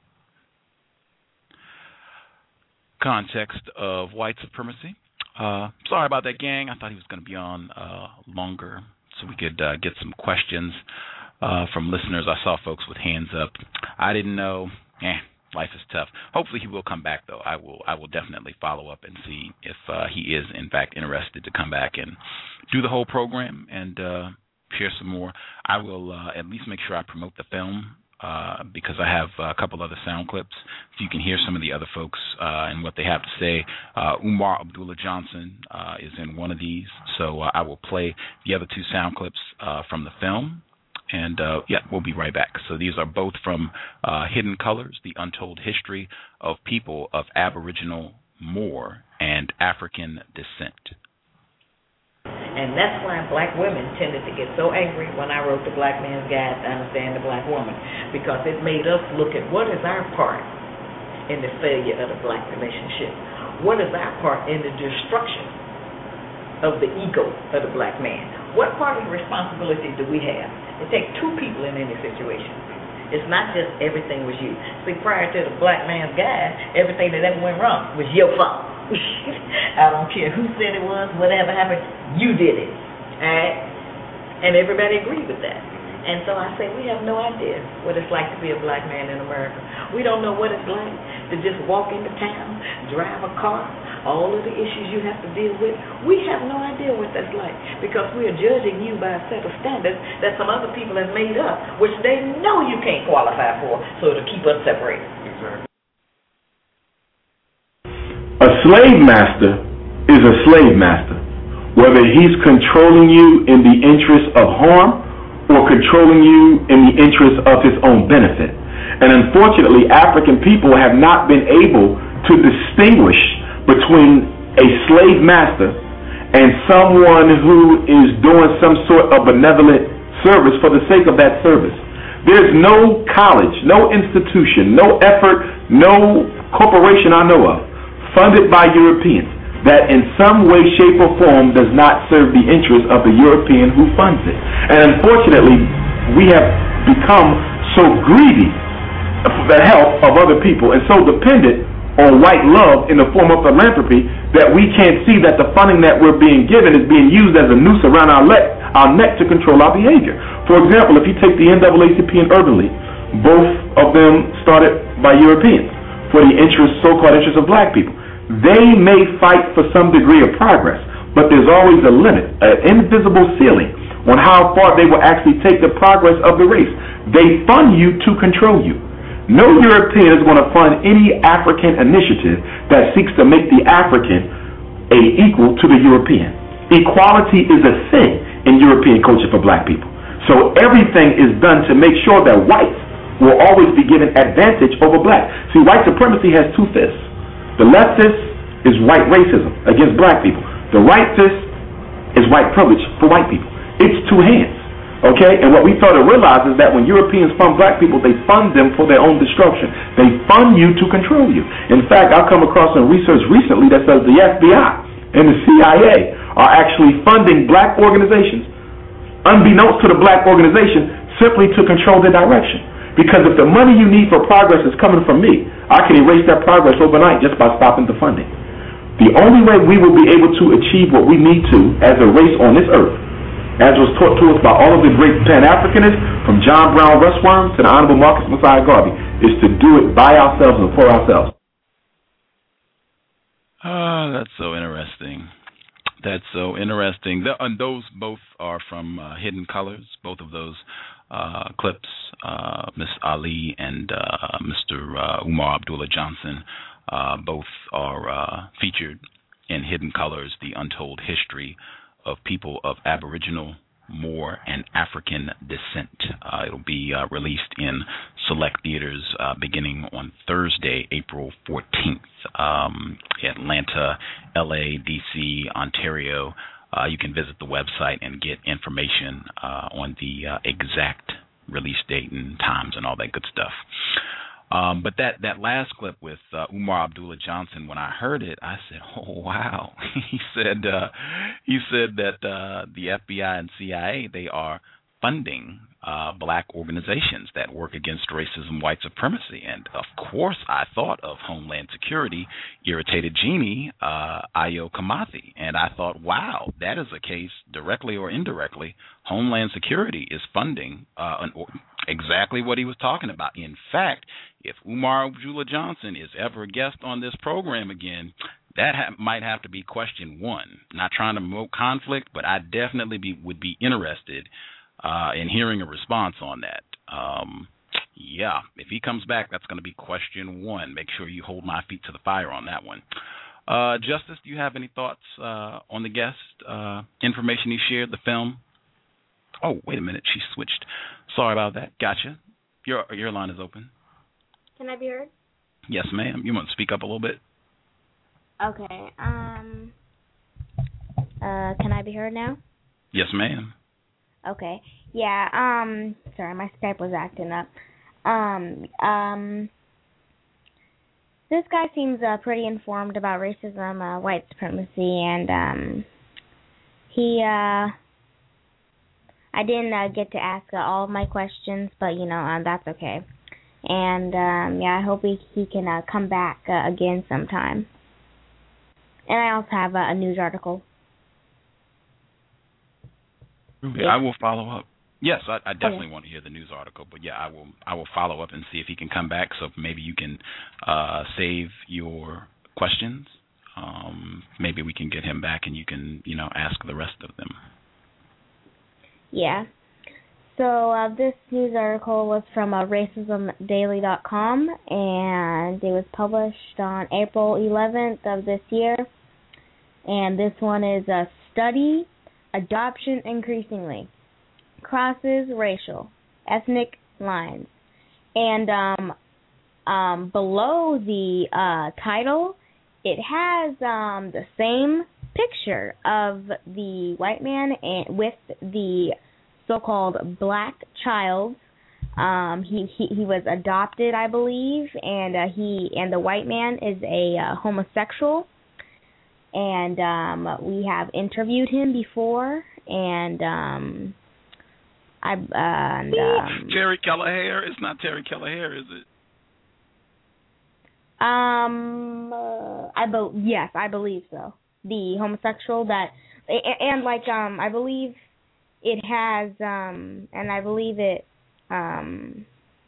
[SPEAKER 16] Context of white supremacy. Uh, sorry about that, gang. I thought he was going to be on uh, longer so we could uh, get some questions uh, from listeners. I saw folks with hands up. I didn't know. Eh. Life is tough. Hopefully he will come back, though. I will I will definitely follow up and see if uh, he is, in fact, interested to come back and do the whole program and uh, share some more. I will uh, at least make sure I promote the film uh, because I have a couple other sound clips so you can hear some of the other folks uh, and what they have to say. Uh, Umar Abdullah Johnson uh, is in one of these, so uh, I will play the other two sound clips uh, from the film. And, uh, yeah, we'll be right back. So these are both from uh, Hidden Colors, The Untold History of People of Aboriginal, Moor, and African Descent.
[SPEAKER 11] And that's why black women tended to get so angry when I wrote The Black Man's Guide to Understand the Black Woman, because it made us look at what is our part in the failure of the black relationship. What is our part in the destruction of the ego of the black man? What part of the responsibility do we have? It takes two people in any situation. It's not just everything was you. See, prior to the Black Man's Guide, everything that ever went wrong was your fault. I don't care who said it was, whatever happened, you did it. right? And everybody agreed with that. And so I say we have no idea what it's like to be a black man in America. We don't know what it's like to just walk into town, drive a car, all of the issues you have to deal with. We have no idea what that's like because we are judging you by a set of standards that some other people have made up, which they know you can't qualify for, so to keep us separated. Exactly.
[SPEAKER 20] A slave master is a slave master, whether he's controlling you in the interest of harm or controlling you in the interest of his own benefit. And unfortunately, African people have not been able to distinguish between a slave master and someone who is doing some sort of benevolent service for the sake of that service. There's no college, no institution, no effort, no corporation I know of funded by Europeans that in some way, shape, or form does not serve the interests of the European who funds it. And unfortunately, we have become so greedy for the help of other people and so dependent on white love in the form of philanthropy that we can't see that the funding that we're being given is being used as a noose around our, le- our neck to control our behavior. For example, if you take the N double A C P and Urban League, both of them started by Europeans for the interest, so-called interests of black people. They may fight for some degree of progress, but there's always a limit, an invisible ceiling on how far they will actually take the progress of the race. They fund you to control you. No European is going to fund any African initiative that seeks to make the African a equal to the European. Equality is a thing in European culture for black people. So everything is done to make sure that whites will always be given advantage over black. See, white supremacy has two fists. The left fist is white racism against black people. The right fist is white privilege for white people. It's two hands, okay? And what we fail to realize is that when Europeans fund black people, they fund them for their own destruction. They fund you to control you. In fact, I've come across some research recently that says the F B I and the C I A are actually funding black organizations, unbeknownst to the black organization, simply to control their direction. Because if the money you need for progress is coming from me, I can erase that progress overnight just by stopping the funding. The only way we will be able to achieve what we need to as a race on this earth, as was taught to us by all of the great Pan-Africanists, from John Brown Rushworm to the Honorable Marcus Messiah Garvey, is to do it by ourselves and for ourselves.
[SPEAKER 16] Ah, that's so interesting. That's so interesting. The, and those both are from uh, Hidden Colors, both of those uh, clips, uh, Miss Ali and uh, Mister Uh, Umar Abdullah Johnson, uh, both are uh, featured in Hidden Colors, The Untold History of People of Aboriginal, Moor, and African Descent. Uh, it'll be uh, released in select theaters uh, beginning on Thursday, April fourteenth. Um, Atlanta, L A, D C, Ontario. Uh, you can visit the website and get information uh, on the uh, exact release date and times and all that good stuff. Um, but that, that last clip with uh, Umar Abdullah Johnson, when I heard it, I said, "Oh wow!" he said uh, he said that uh, the F B I and C I A, they are funding uh, black organizations that work against racism, white supremacy, and of course, I thought of Homeland Security, Irritated Genie, uh, Ayo Kamathi, and I thought, wow, that is a case directly or indirectly. Homeland Security is funding uh, an or- exactly what he was talking about. In fact, if Umar Abdullah Johnson is ever a guest on this program again, that ha- might have to be question one. Not trying to promote conflict, but I definitely be, would be interested uh, in hearing a response on that. Um, yeah, if he comes back, that's going to be question one. Make sure you hold my feet to the fire on that one. Uh, Justice, do you have any thoughts uh, on the guest uh, information he shared, the film? Oh, wait a minute, she switched. Sorry about that. Gotcha. Your your line is open.
[SPEAKER 9] Can I be heard?
[SPEAKER 16] Yes, ma'am. You want to speak up a little bit?
[SPEAKER 9] Okay. Um. Uh, can I be heard now?
[SPEAKER 16] Yes, ma'am.
[SPEAKER 9] Okay. Yeah. Um. Sorry, my Skype was acting up. Um. Um. This guy seems uh, pretty informed about racism, uh, white supremacy, and um. He uh. I didn't uh, get to ask uh, all of my questions, but you know, um, that's okay. And um, yeah, I hope he he can uh, come back uh, again sometime. And I also have uh, a news article.
[SPEAKER 16] Ruby,
[SPEAKER 9] Yeah.
[SPEAKER 16] I will follow up. Yes, I, I definitely
[SPEAKER 9] Okay.
[SPEAKER 16] want to hear the news article, but yeah, I will I will follow up and see if he can come back. So maybe you can uh, save your questions. Um, maybe we can get him back and you can, you know, ask the rest of them.
[SPEAKER 9] Yeah. So uh, this news article was from uh, racism daily dot com, and it was published on April eleventh of this year. And this one is a study, adoption increasingly crosses racial, ethnic lines. And um, um, below the uh, title, it has um, the same picture of the white man and with the so-called black child. Um, he, he he was adopted, I believe, and uh, he and the white man is a uh, homosexual. And um, we have interviewed him before, and um, I uh, and, um,
[SPEAKER 16] Terry Kelleher. It's not Terry Kelleher, is it?
[SPEAKER 9] Um, uh, I be- yes, I believe so. The homosexual that, and, and like um, I believe it has um, and I believe it um,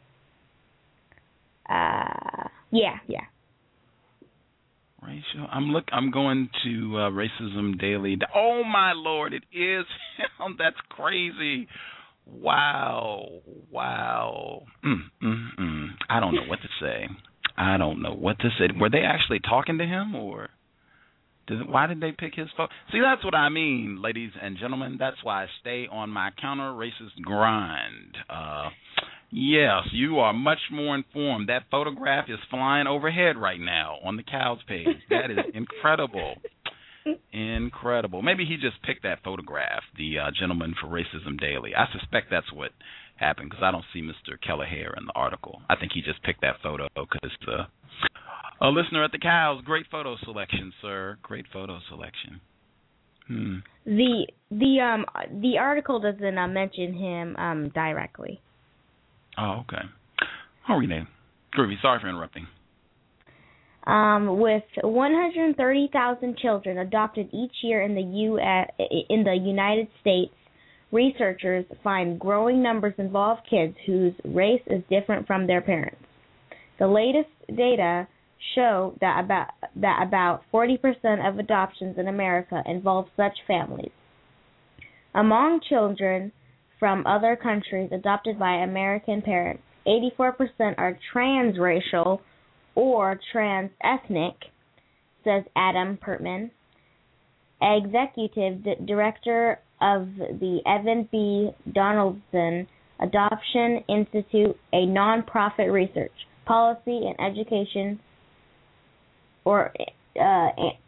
[SPEAKER 9] uh, yeah, yeah.
[SPEAKER 16] Racial. I'm look. I'm going to uh, Racism Daily. Oh my Lord! It is him. That's crazy. Wow. Wow. Mm, mm, mm. I don't know what to say. I don't know what to say. Were they actually talking to him, or did, why did they pick his photo? See, that's what I mean, ladies and gentlemen. That's why I stay on my counter-racist grind. Uh, yes, you are much more informed. That photograph is flying overhead right now on the Cows page. That is incredible. Incredible. Maybe he just picked that photograph, the uh, gentleman for Racism Daily. I suspect that's what happened because I don't see Mister Kelleher in the article. I think he just picked that photo because uh, a listener at the Cows. Great photo selection, sir. Great photo selection. Hmm.
[SPEAKER 9] The the um the article doesn't uh, mention him um directly.
[SPEAKER 16] Oh, okay. How are you, Nate? Groovy. Sorry for interrupting.
[SPEAKER 9] Um, with one hundred thirty thousand children adopted each year in the U S in the United States, researchers find growing numbers involve kids whose race is different from their parents. The latest data show that about that about forty percent of adoptions in America involve such families. Among children from other countries adopted by American parents, eighty-four percent are transracial or trans-ethnic, says Adam Pertman, executive director of the Evan B. Donaldson Adoption Institute, a non-profit research, policy, and education. Or uh,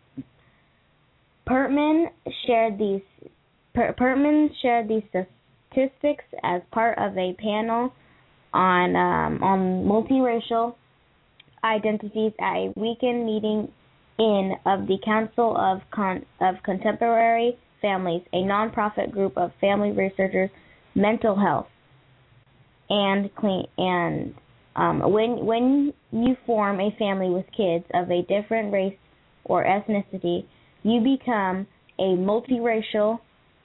[SPEAKER 9] Pertman shared these. Per- Pertman shared these statistics as part of a panel on um, on multiracial identities at a weekend meeting in of the Council of Con- of Contemporary Families, a nonprofit group of family researchers, mental health, and clean and um, when when you form a family with kids of a different race or ethnicity, you become a multiracial,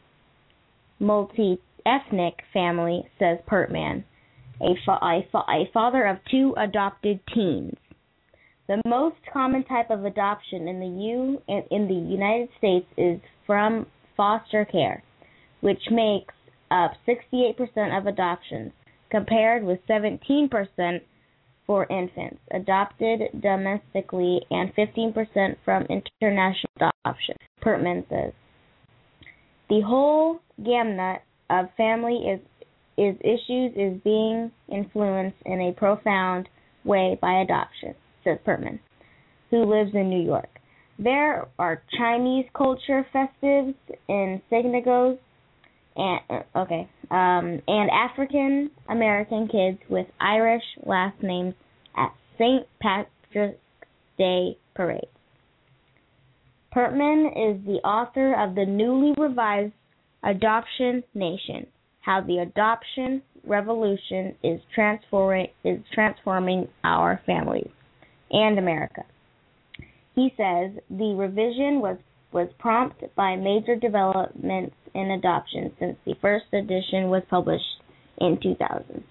[SPEAKER 9] multi-ethnic family, says Pertman, a, fa- a, fa- a father of two adopted teens. The most common type of adoption in the U in, in the United States is from foster care, which makes up sixty-eight percent of adoptions, compared with seventeen percent for infants adopted domestically and fifteen percent from international adoption. Pertman says the whole gamut of family is is issues is being influenced in a profound way by adoption, says Pertman, who lives in New York. There are Chinese culture festives in synagogues, and okay, um, and African American kids with Irish last names at Saint Patrick's Day parades. Pertman is the author of the newly revised Adoption Nation: How the Adoption Revolution is transforming is transforming our families and America. He says the revision was was prompted by major developments in adoption since the first edition was published in two thousand.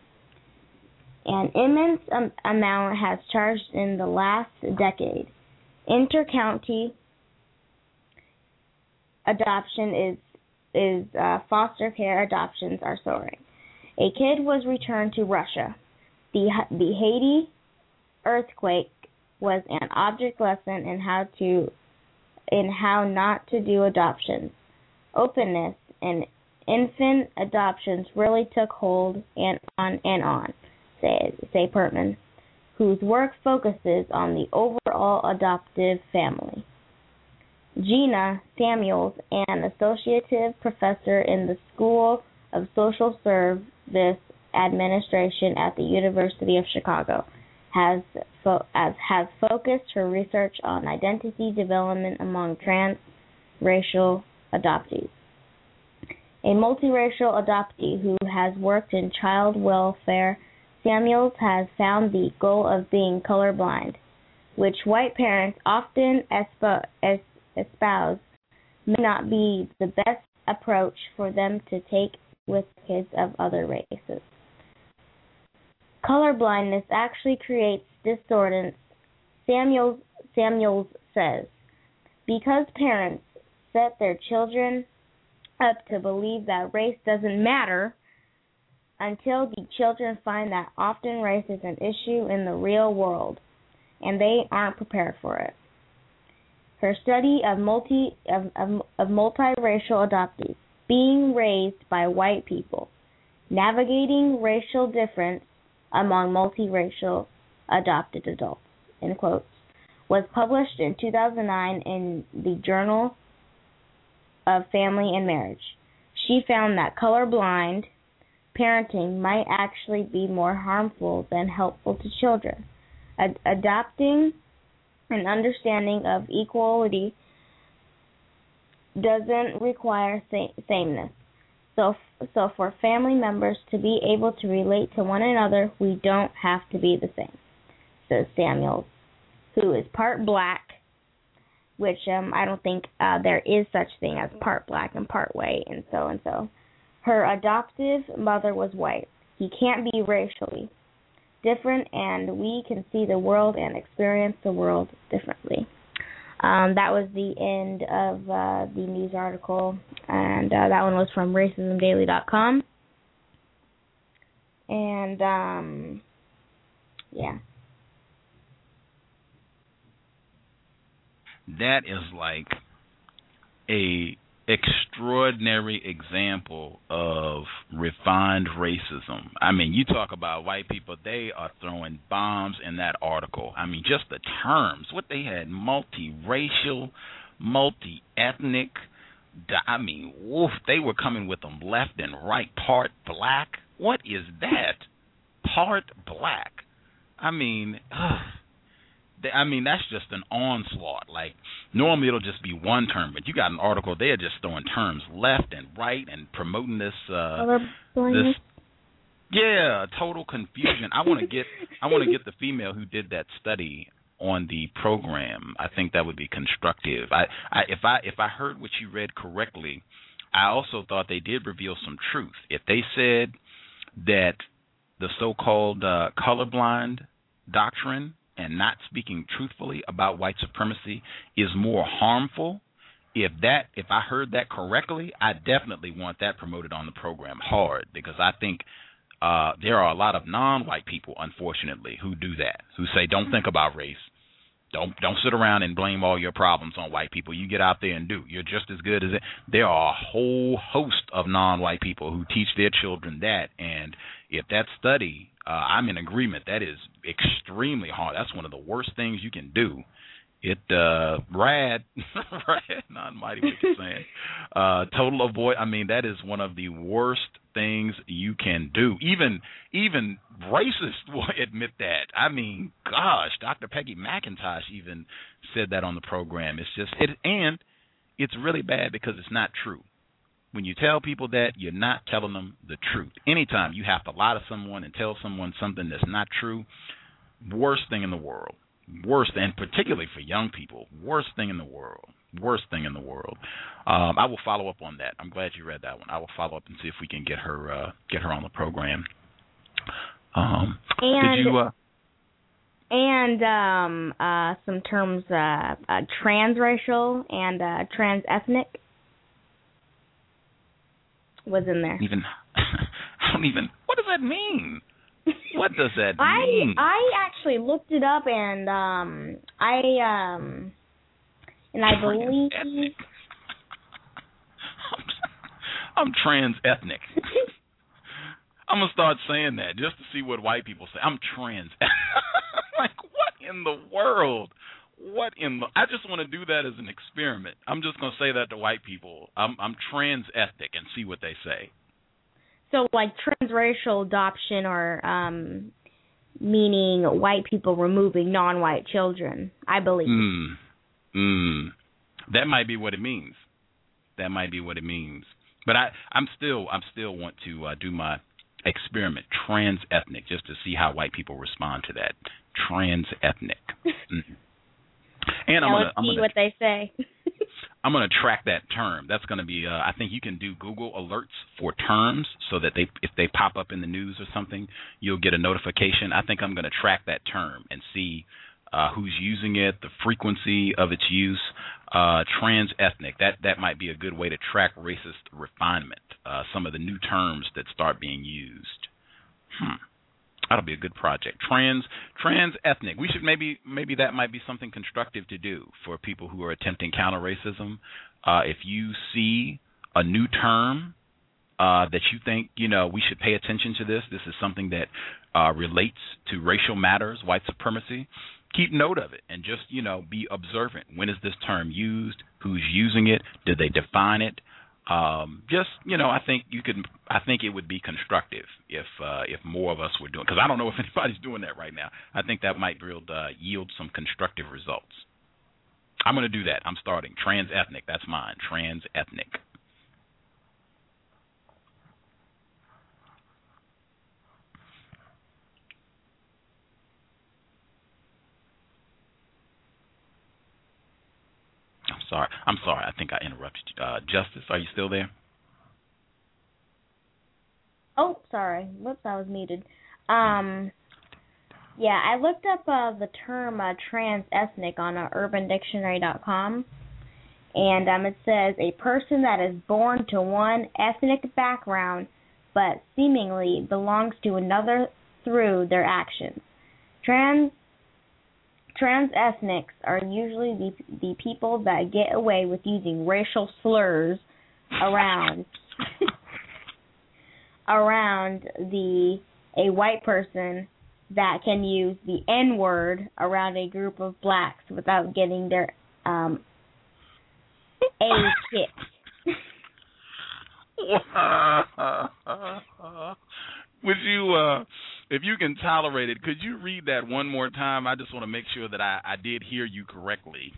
[SPEAKER 9] An immense um, amount has charged in the last decade. Inter-county adoption is is uh, foster care adoptions are soaring. A kid was returned to Russia. The the Haiti earthquake was an object lesson in how to in how not to do adoptions. Openness and infant adoptions really took hold, and on and on, say say Pertman, whose work focuses on the overall adoptive family. Gina Samuels, an associate professor in the School of Social Service Administration at the University of Chicago, has fo- as, has focused her research on identity development among transracial adoptees. A multiracial adoptee who has worked in child welfare, Samuels has found the goal of being colorblind, which white parents often espouse, espouse may not be the best approach for them to take with kids of other races. Colorblindness actually creates disorders, Samuels, Samuels says, because parents set their children up to believe that race doesn't matter until the children find that often race is an issue in the real world, and they aren't prepared for it. Her study of multi of, of, of multiracial adoptees being raised by white people, navigating racial difference among multiracial adopted adults, in quotes, was published in two thousand nine in the Journal of Family and Marriage. She found that colorblind parenting might actually be more harmful than helpful to children. Ad- adopting an understanding of equality doesn't require sa- sameness. So, f- so for family members to be able to relate to one another, we don't have to be the same, says Samuels, who is part black, which um, I don't think uh, there is such thing as part black and part white, and so and so. Her adoptive mother was white. He can't be racially different, and we can see the world and experience the world differently. Um, that was the end of uh, the news article, and uh, that one was from racism daily dot com. And, um, yeah.
[SPEAKER 16] That is like a extraordinary example of refined racism. I mean, you talk about white people, they are throwing bombs in that article. I mean, just the terms, what they had, multiracial, multi-ethnic, I mean, woof, they were coming with them left and right, part black. What is that? Part black. I mean, ugh. I mean, that's just an onslaught. Like, normally it'll just be one term, but you got an article there just throwing terms left and right and promoting this, uh, this, yeah, total confusion. I want to get, I want to get the female who did that study on the program. I think that would be constructive. I, I, if I, if I heard what you read correctly, I also thought they did reveal some truth. If they said that the so-called uh, colorblind doctrine and not speaking truthfully about white supremacy is more harmful, if that if I heard that correctly, I definitely want that promoted on the program hard, because I think uh, there are a lot of non-white people, unfortunately, who do that, who say don't think about race. Don't don't sit around and blame all your problems on white people. You get out there and do. You're just as good as it. There are a whole host of non-white people who teach their children that, and if that study, uh, I'm in agreement, that is extremely hard. That's one of the worst things you can do. It, uh, Rad, Rad, not mighty what you're saying. Uh, total avoid, I mean, that is one of the worst things you can do. Even, even racists will admit that. I mean, gosh, Doctor Peggy McIntosh even said that on the program. It's just, it, and it's really bad because it's not true. When you tell people that, you're not telling them the truth. Anytime you have to lie to someone and tell someone something that's not true, worst thing in the world. Worst, and particularly for young people, worst thing in the world. worst thing in the world. Um, I will follow up on that. I'm glad you read that one. I will follow up and see if we can get her uh, get her on the program. Um,
[SPEAKER 9] and
[SPEAKER 16] did you? Uh,
[SPEAKER 9] and um, uh, some terms, uh, uh, transracial and uh, transethnic was in there.
[SPEAKER 16] Even I don't even. What does that mean? What does that
[SPEAKER 9] I
[SPEAKER 16] mean?
[SPEAKER 9] I actually looked it up and um I um and I believe
[SPEAKER 16] I'm trans ethnic. I'm gonna start saying that just to see what white people say. I'm trans. Like, what in the world? What in the? I just want to do that as an experiment. I'm just gonna say that to white people. I'm I'm trans ethnic and see what they say.
[SPEAKER 9] So, like, transracial adoption, or um, meaning white people removing non-white children, I believe.
[SPEAKER 16] Mm. Mm. That might be what it means. That might be what it means. But I, I'm still, I'm still want to uh, do my experiment, trans-ethnic, just to see how white people respond to that. Trans-ethnic. Mm. And I'm
[SPEAKER 9] now
[SPEAKER 16] gonna,
[SPEAKER 9] let's
[SPEAKER 16] I'm
[SPEAKER 9] see
[SPEAKER 16] gonna,
[SPEAKER 9] what they say.
[SPEAKER 16] I'm going to track that term. That's going to be, uh, I think you can do Google alerts for terms so that they, if they pop up in the news or something, you'll get a notification. I think I'm going to track that term and see uh, who's using it, the frequency of its use. Uh, trans-ethnic, that, that might be a good way to track racist refinement, uh, some of the new terms that start being used. Hmm. That'll be a good project. Trans trans ethnic. We should maybe maybe that might be something constructive to do for people who are attempting counter racism. Uh, if you see a new term uh, that you think, you know, we should pay attention to this. This is something that uh, relates to racial matters, white supremacy. Keep note of it and just, you know, be observant. When is this term used? Who's using it? Did they define it? Um, just, you know, I think you could, I think it would be constructive if, uh, if more of us were doing, because I don't know if anybody's doing that right now. I think that might build, uh, yield some constructive results. I'm going to do that. I'm starting trans-ethnic. That's mine. Trans-ethnic. I'm sorry. I'm sorry. I think I interrupted you. Uh, Justice, are you still there?
[SPEAKER 9] Oh, sorry. Whoops, I was muted. Um, yeah, I looked up uh, the term uh, trans-ethnic on uh, urban dictionary dot com, and um, it says a person that is born to one ethnic background but seemingly belongs to another through their actions. Trans Trans-ethnics are usually the the people that get away with using racial slurs around around the a white person that can use the N-word around a group of blacks without getting their um, A kicked.
[SPEAKER 16] Would you, uh, if you can tolerate it, could you read that one more time? I just want to make sure that I, I did hear you correctly.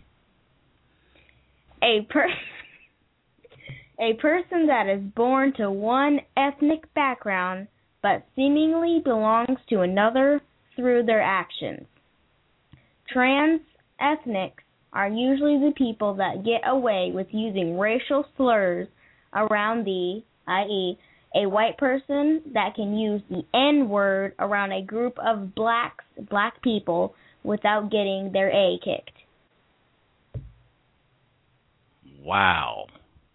[SPEAKER 9] A per a person that is born to one ethnic background but seemingly belongs to another through their actions. Trans-ethnics are usually the people that get away with using racial slurs around the, that is, a white person that can use the N-word around a group of blacks, black people without getting their A kicked.
[SPEAKER 16] Wow.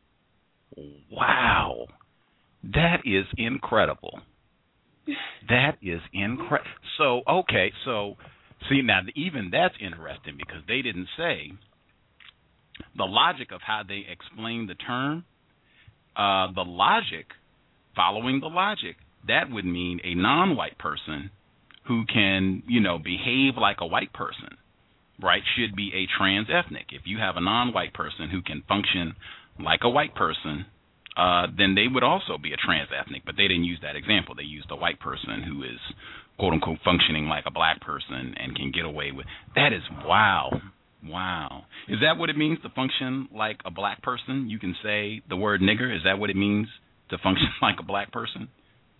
[SPEAKER 16] Wow. That is incredible. That is incredible. So, okay, so, see, now, even that's interesting because they didn't say the logic of how they explain the term. Uh, the logic, following the logic, that would mean a non-white person who can, you know, behave like a white person, right, should be a trans-ethnic. If you have a non-white person who can function like a white person, uh, then they would also be a trans-ethnic. But they didn't use that example. They used a white person who is, quote-unquote, functioning like a black person and can get away with. That is wow. Wow. Is that what it means to function like a black person? You can say the word nigger. Is that what it means to function like a black person?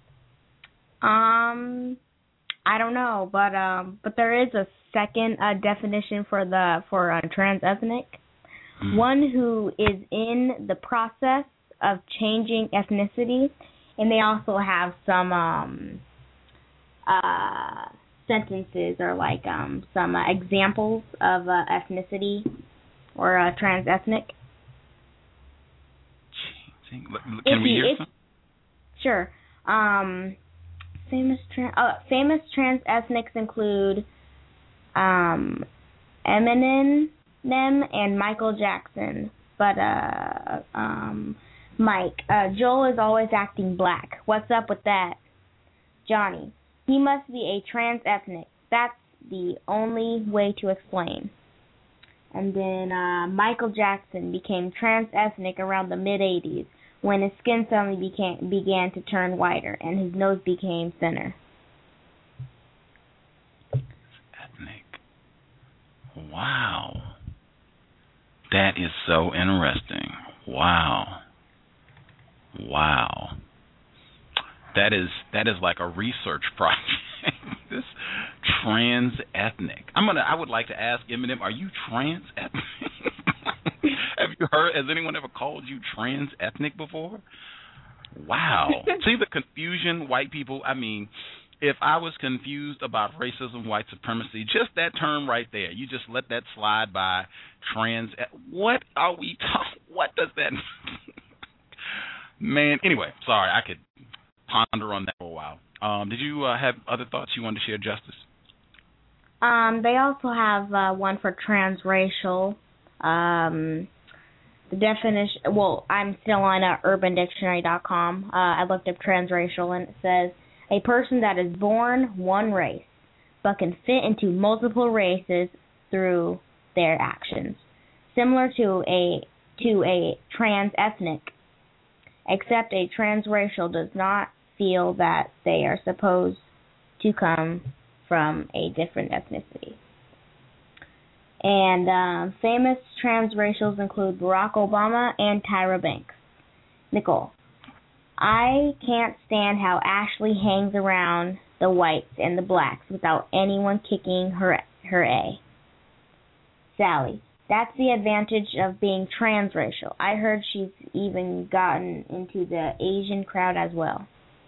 [SPEAKER 9] Um, I don't know, but um, but there is a second uh, definition for the for uh, trans-ethnic. mm. one who is in the process of changing ethnicity, and they also have some um, uh, sentences or like um, some uh, examples of uh, ethnicity or uh, trans-ethnic.
[SPEAKER 16] Can
[SPEAKER 9] if
[SPEAKER 16] we
[SPEAKER 9] you,
[SPEAKER 16] hear
[SPEAKER 9] if,
[SPEAKER 16] some?
[SPEAKER 9] Sure. Um, famous trans uh, famous trans-ethnics include um, Eminem and Michael Jackson. But uh, um, Mike, uh, Joel is always acting black. What's up with that? Johnny, he must be a trans-ethnic. That's the only way to explain. And then uh, Michael Jackson became trans-ethnic around the mid-eighties when his skin suddenly became, began to turn whiter and his nose became thinner.
[SPEAKER 16] Ethnic. Wow. That is so interesting. Wow. Wow. That is that is like a research project. This trans-ethnic. I'm gonna. I would like to ask Eminem, are you trans-ethnic? Have you heard? Has anyone ever called you trans-ethnic before? Wow. See the confusion, white people. I mean, if I was confused about racism, white supremacy, just that term right there, you just let that slide by. Trans. What are we talking? What does that mean? Man, anyway, sorry, I could ponder on that for a while. Um, did you uh, have other thoughts you wanted to share, Justice?
[SPEAKER 9] Um, they also have uh, one for transracial. Um, the definition, well, I'm still on uh, urban dictionary dot com. Uh, I looked up transracial, and it says, a person that is born one race, but can fit into multiple races through their actions. Similar to a to a trans-ethnic, except a transracial does not feel that they are supposed to come from a different ethnicity. And um, famous transracials include Barack Obama and Tyra Banks. Nicole, I can't stand how Ashley hangs around the whites and the blacks without anyone kicking her her A. Sally, that's the advantage of being transracial. I heard she's even gotten into the Asian crowd as well.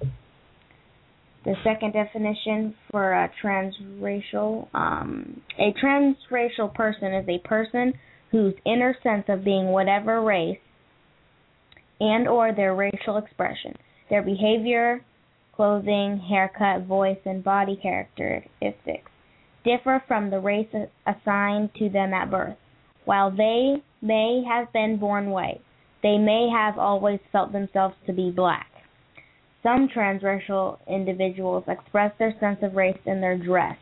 [SPEAKER 9] The second definition for a transracial, um, a transracial person is a person whose inner sense of being whatever race and or their racial expression, their behavior, clothing, haircut, voice, and body characteristics differ from the race assigned to them at birth. While they may have been born white, they may have always felt themselves to be black. Some transracial individuals express their sense of race in their dress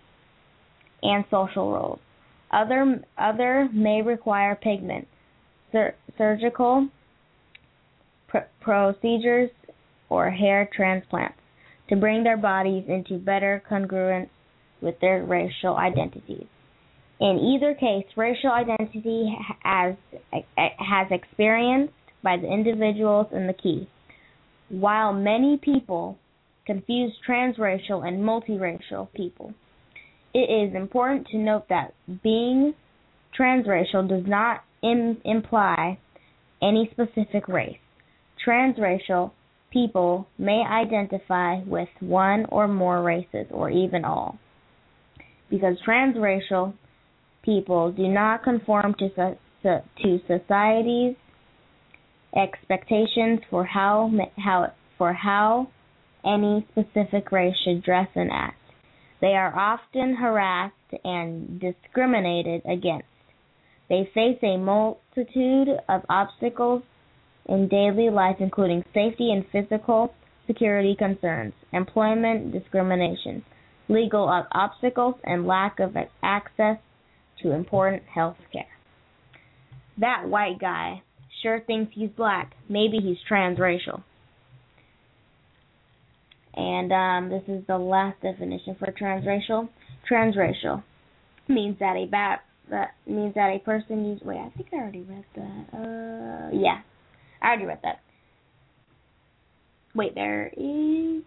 [SPEAKER 9] and social roles. Other, other may require pigment, sur- surgical pr- procedures, or hair transplants to bring their bodies into better congruence with their racial identities. In either case, racial identity has, has experienced by the individuals in the key. While many people confuse transracial and multiracial people, it is important to note that being transracial does not im- imply any specific race. Transracial people may identify with one or more races, or even all. Because transracial people do not conform to, so- so- to society's expectations for how how for how any specific race should dress and act. They are often harassed and discriminated against. They face a multitude of obstacles in daily life, including safety and physical security concerns, employment discrimination, legal obstacles, and lack of access to important health care. That white guy sure thinks he's black. Maybe he's transracial. And um, this is the last definition for transracial. Transracial means that a bat that means that a person uses. Wait, I think I already read that. Uh, yeah, I already read that. Wait, there is.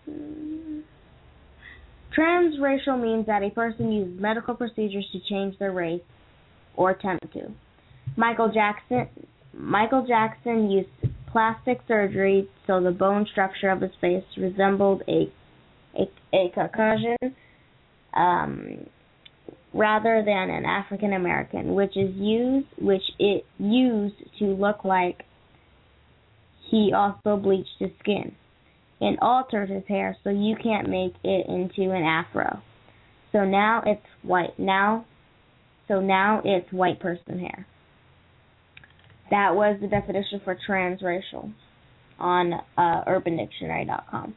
[SPEAKER 9] Transracial means that a person uses medical procedures to change their race or attempt to. Michael Jackson Michael Jackson used plastic surgery so the bone structure of his face resembled a a, a Caucasian um, rather than an African American, which is used which it used to look like. He also bleached his skin and altered his hair so you can't make it into an afro. So now it's white. Now, so now it's white person hair. That was the definition for transracial on uh, urban dictionary dot com.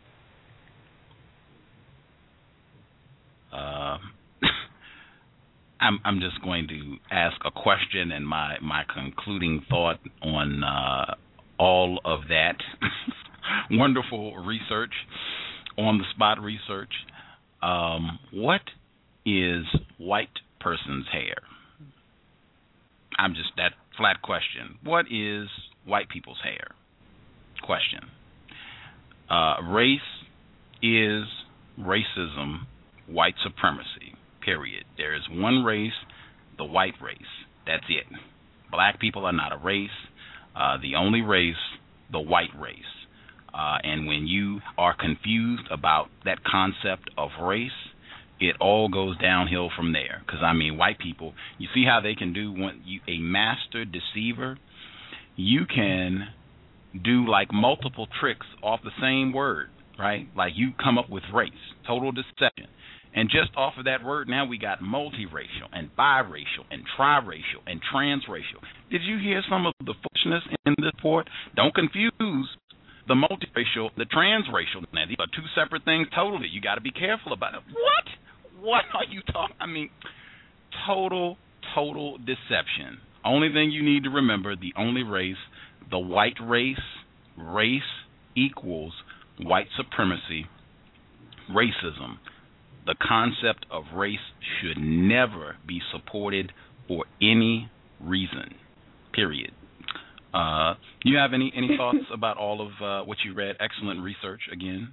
[SPEAKER 16] Uh, I'm I'm just going to ask a question and my, my concluding thought on uh, all of that wonderful research, on the spot research. Um, what is white person's hair? I'm just that flat question. What is white people's hair? Question. Uh, race is racism, white supremacy, period. There is one race, the white race. That's it. Black people are not a race. Uh, the only race, the white race. Uh, and when you are confused about that concept of race, it all goes downhill from there. Because, I mean, white people, you see how they can do when you, a master deceiver? You can do, like, multiple tricks off the same word, right? Like, you come up with race, total deception. And just off of that word, now we got multiracial and biracial and triracial and transracial. Did you hear some of the foolishness in this report? Don't confuse the multiracial, the transracial. Now, these are two separate things totally. You got to be careful about it. What? What are you talking? I mean, total, total deception. Only thing you need to remember, the only race, the white race, race equals white supremacy, racism. The concept of race should never be supported for any reason, period. Uh, you have any, any thoughts about all of uh, what you read? Excellent research again.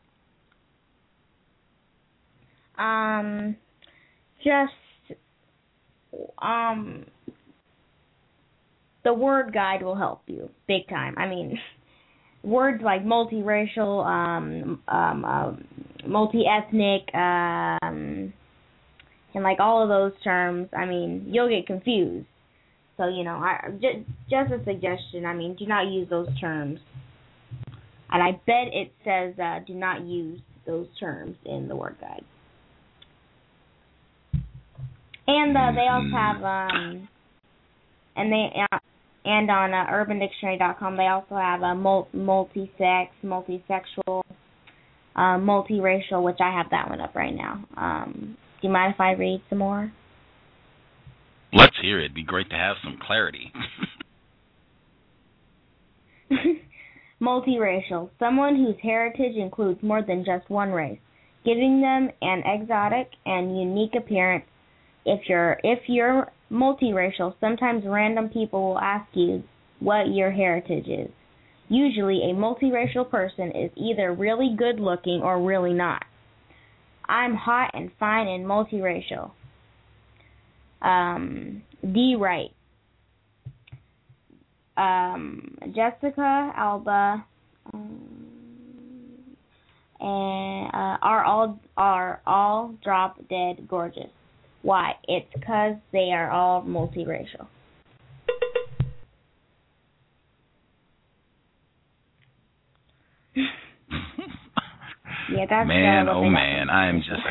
[SPEAKER 9] Um, just, um, the word guide will help you big time. I mean, words like multiracial, um, um, uh, multi-ethnic, um, and like all of those terms, I mean, you'll get confused. So, you know, I, just, just a suggestion, I mean, do not use those terms. And I bet it says uh, do not use those terms in the word guide. And uh, they also have, um, and they, uh, and on uh, urban dictionary dot com, they also have a mul- multi-sex, multi-sexual, uh, multiracial, which I have that one up right now. Um, do you mind if I read some more?
[SPEAKER 16] Let's hear it. It'd be great to have some clarity.
[SPEAKER 9] Multiracial, someone whose heritage includes more than just one race, giving them an exotic and unique appearance. If you're if you're multiracial, sometimes random people will ask you what your heritage is. Usually, a multiracial person is either really good looking or really not. I'm hot and fine and multiracial. Um, D. Wright. Um, Jessica Alba um, and uh, are all are all drop dead gorgeous. Why? It's because they are all multiracial. Yeah, that's
[SPEAKER 16] man.
[SPEAKER 9] Uh,
[SPEAKER 16] oh man, I am just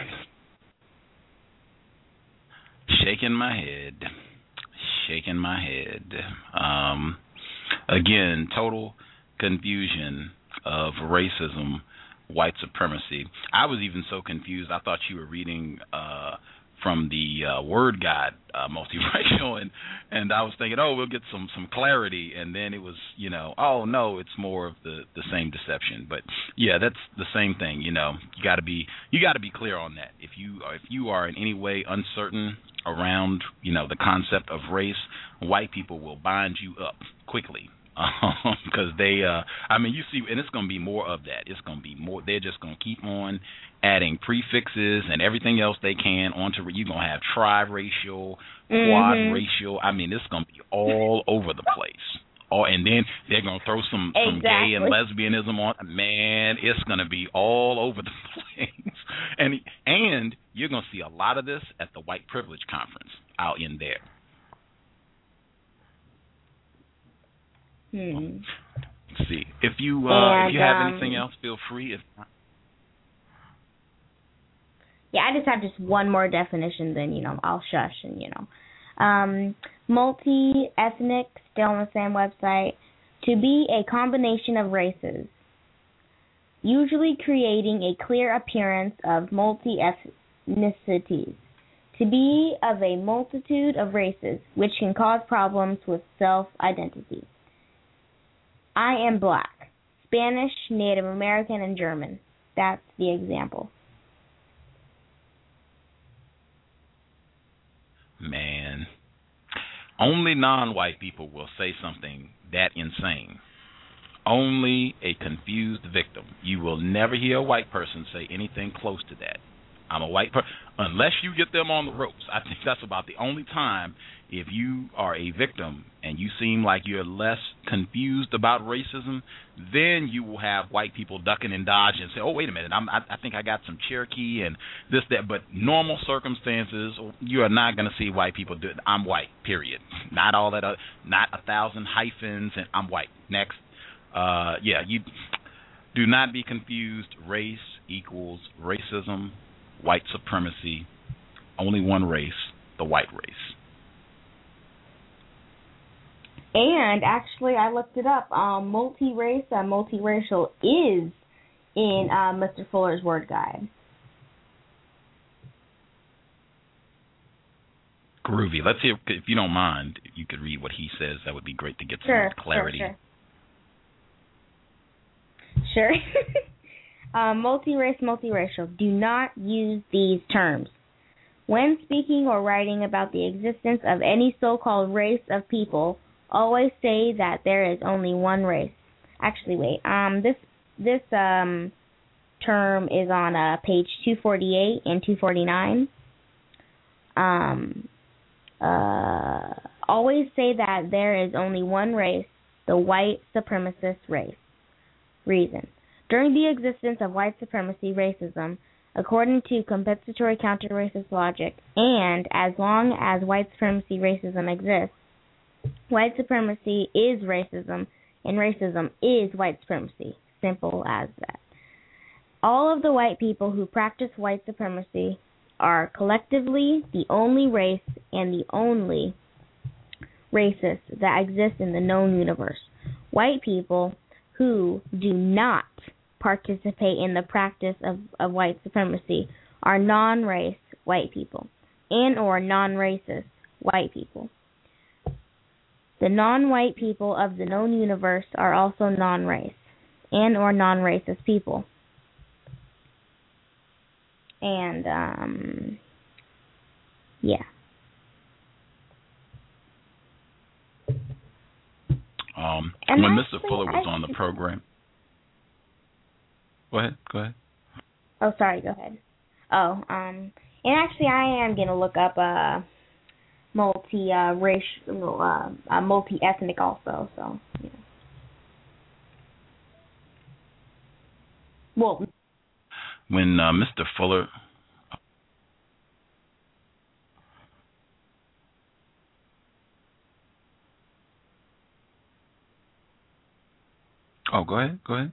[SPEAKER 16] shaking my head, shaking my head. Um, again, total confusion of racism, white supremacy. I was even so confused. I thought you were reading uh, from the uh, word guide, uh, multiracial, and and I was thinking, oh, we'll get some some clarity, and then it was, you know, oh no, it's more of the, the same deception. But yeah, that's the same thing. You know, you got to be you got to be clear on that. If you if you are in any way uncertain around, you know, the concept of race, white people will bind you up quickly. because um, they, uh, I mean, you see, and it's going to be more of that. It's going to be more. They're just going to keep on adding prefixes and everything else they can onto. You're going to have triracial,
[SPEAKER 9] Mm-hmm.
[SPEAKER 16] quad racial. I mean, it's going to be all over the place. Oh, and then they're going to throw some, some
[SPEAKER 9] Exactly.
[SPEAKER 16] gay and lesbianism on. Man, it's going to be all over the place. and and you're going to see a lot of this at the White Privilege Conference out in there.
[SPEAKER 9] Hmm.
[SPEAKER 16] Let's see. If you uh,
[SPEAKER 9] And,
[SPEAKER 16] if you have
[SPEAKER 9] um,
[SPEAKER 16] anything else, feel free. If not,
[SPEAKER 9] Yeah, I just have just one more definition, then, you know, I'll shush and, you know. Um, multi-ethnic, still on the same website, to be a combination of races, usually creating a clear appearance of multi-ethnicities. To be of a multitude of races, which can cause problems with self-identity. I am black, Spanish, Native American, and German. That's the example.
[SPEAKER 16] man, only non-white people will say something that insane. Only a confused victim. You will never hear a white person say anything close to that. I'm a white person. Unless you get them on the ropes. I think that's about the only time, if you are a victim and you seem like you're less confused about racism, then you will have white people ducking and dodging and say, oh, wait a minute, I'm, I, I think I got some Cherokee and this, that. But normal circumstances, you are not going to see white people do it. I'm white, period. Not all that, other, not a thousand hyphens and I'm white. Next. Uh, yeah, you do not be confused. Race equals racism, white supremacy, only one race, the white race.
[SPEAKER 9] And actually, I looked it up. Um, multi-race and multiracial is in uh, Mister Fuller's word guide.
[SPEAKER 16] Groovy. Let's see if, if you don't mind, if you could read what he says. That would be great to get
[SPEAKER 9] Sure,
[SPEAKER 16] some clarity.
[SPEAKER 9] Sure, sure. Sure. um, multi-race, multiracial. Do not use these terms. When speaking or writing about the existence of any so-called race of people, always say that there is only one race. Actually, wait. Um, this this um term is on uh, page two forty-eight and two forty-nine. Um, uh, always say that there is only one race, the white supremacist race. Reason: during the existence of white supremacy, racism, according to compensatory counter-racist logic, and as long as white supremacy racism exists, white supremacy is racism, and racism is white supremacy. Simple as that. All of the white people who practice white supremacy are collectively the only race and the only racist that exists in the known universe. White people who do not participate in the practice of, of white supremacy are non-race white people and or non-racist white people. The non-white people of the known universe are also non-race and or non-racist people. And, um, yeah.
[SPEAKER 16] Um,
[SPEAKER 9] and
[SPEAKER 16] when
[SPEAKER 9] actually,
[SPEAKER 16] Mister Fuller was
[SPEAKER 9] I,
[SPEAKER 16] on the program. Go ahead, go ahead.
[SPEAKER 9] Oh, sorry, go ahead. Oh, um, and actually I am going to look up, uh, multi uh, racial, uh, uh, multi ethnic also. So, yeah. Well,
[SPEAKER 16] when uh, Mister Fuller. Oh, go ahead. Go ahead.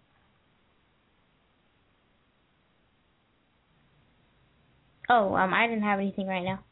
[SPEAKER 9] Oh, um, I didn't have anything right now.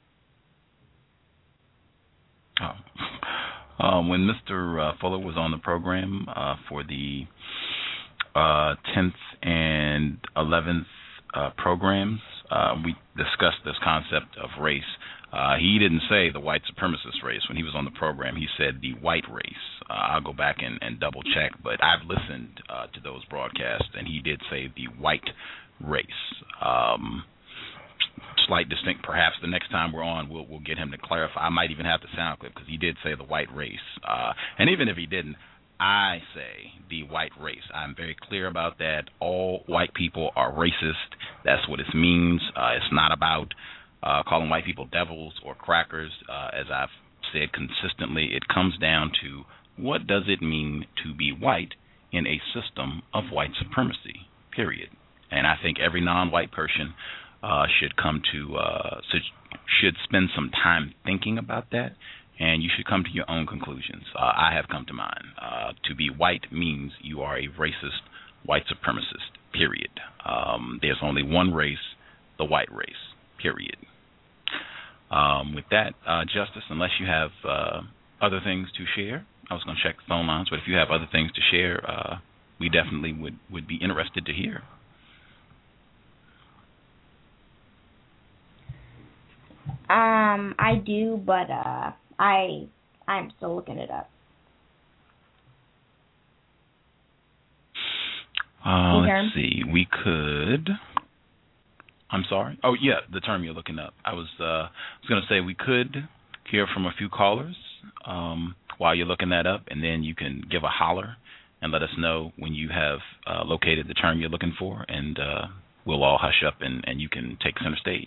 [SPEAKER 16] Oh. Um, when Mister Uh, Fuller was on the program uh, for the uh, tenth and eleventh uh, programs, uh, we discussed this concept of race. Uh, he didn't say the white supremacist race when he was on the program. He said the white race. Uh, I'll go back and, and double check, but I've listened uh, to those broadcasts, and he did say the white race. Um, slight distinct, perhaps the next time we're on, we'll we'll get him to clarify. I might even have the sound clip because he did say the white race. Uh, and even if he didn't, I say the white race. I'm very clear about that. All white people are racist. That's what it means. Uh, it's not about uh, calling white people devils or crackers. Uh, as I've said consistently, it comes down to what does it mean to be white in a system of white supremacy, period. And I think every non-white person uh, should come to, uh, should spend some time thinking about that. And you should come to your own conclusions. Uh, I have come to mine. Uh, to be white means you are a racist, white supremacist, period. Um, there's only one race, the white race, period. Um, with that, uh, Justice, unless you have uh, other things to share, I was going to check the phone lines, but if you have other things to share, uh, we definitely would, would be interested to hear.
[SPEAKER 21] Um, I do, but uh, I I'm still looking it up.
[SPEAKER 16] Uh, let's see. We could. I'm sorry. Oh yeah, the term you're looking up. I was uh, I was going to say we could hear from a few callers um, while you're looking that up, and then you can give a holler and let us know when you have uh, located the term you're looking for, and uh, we'll all hush up and, and you can take center stage.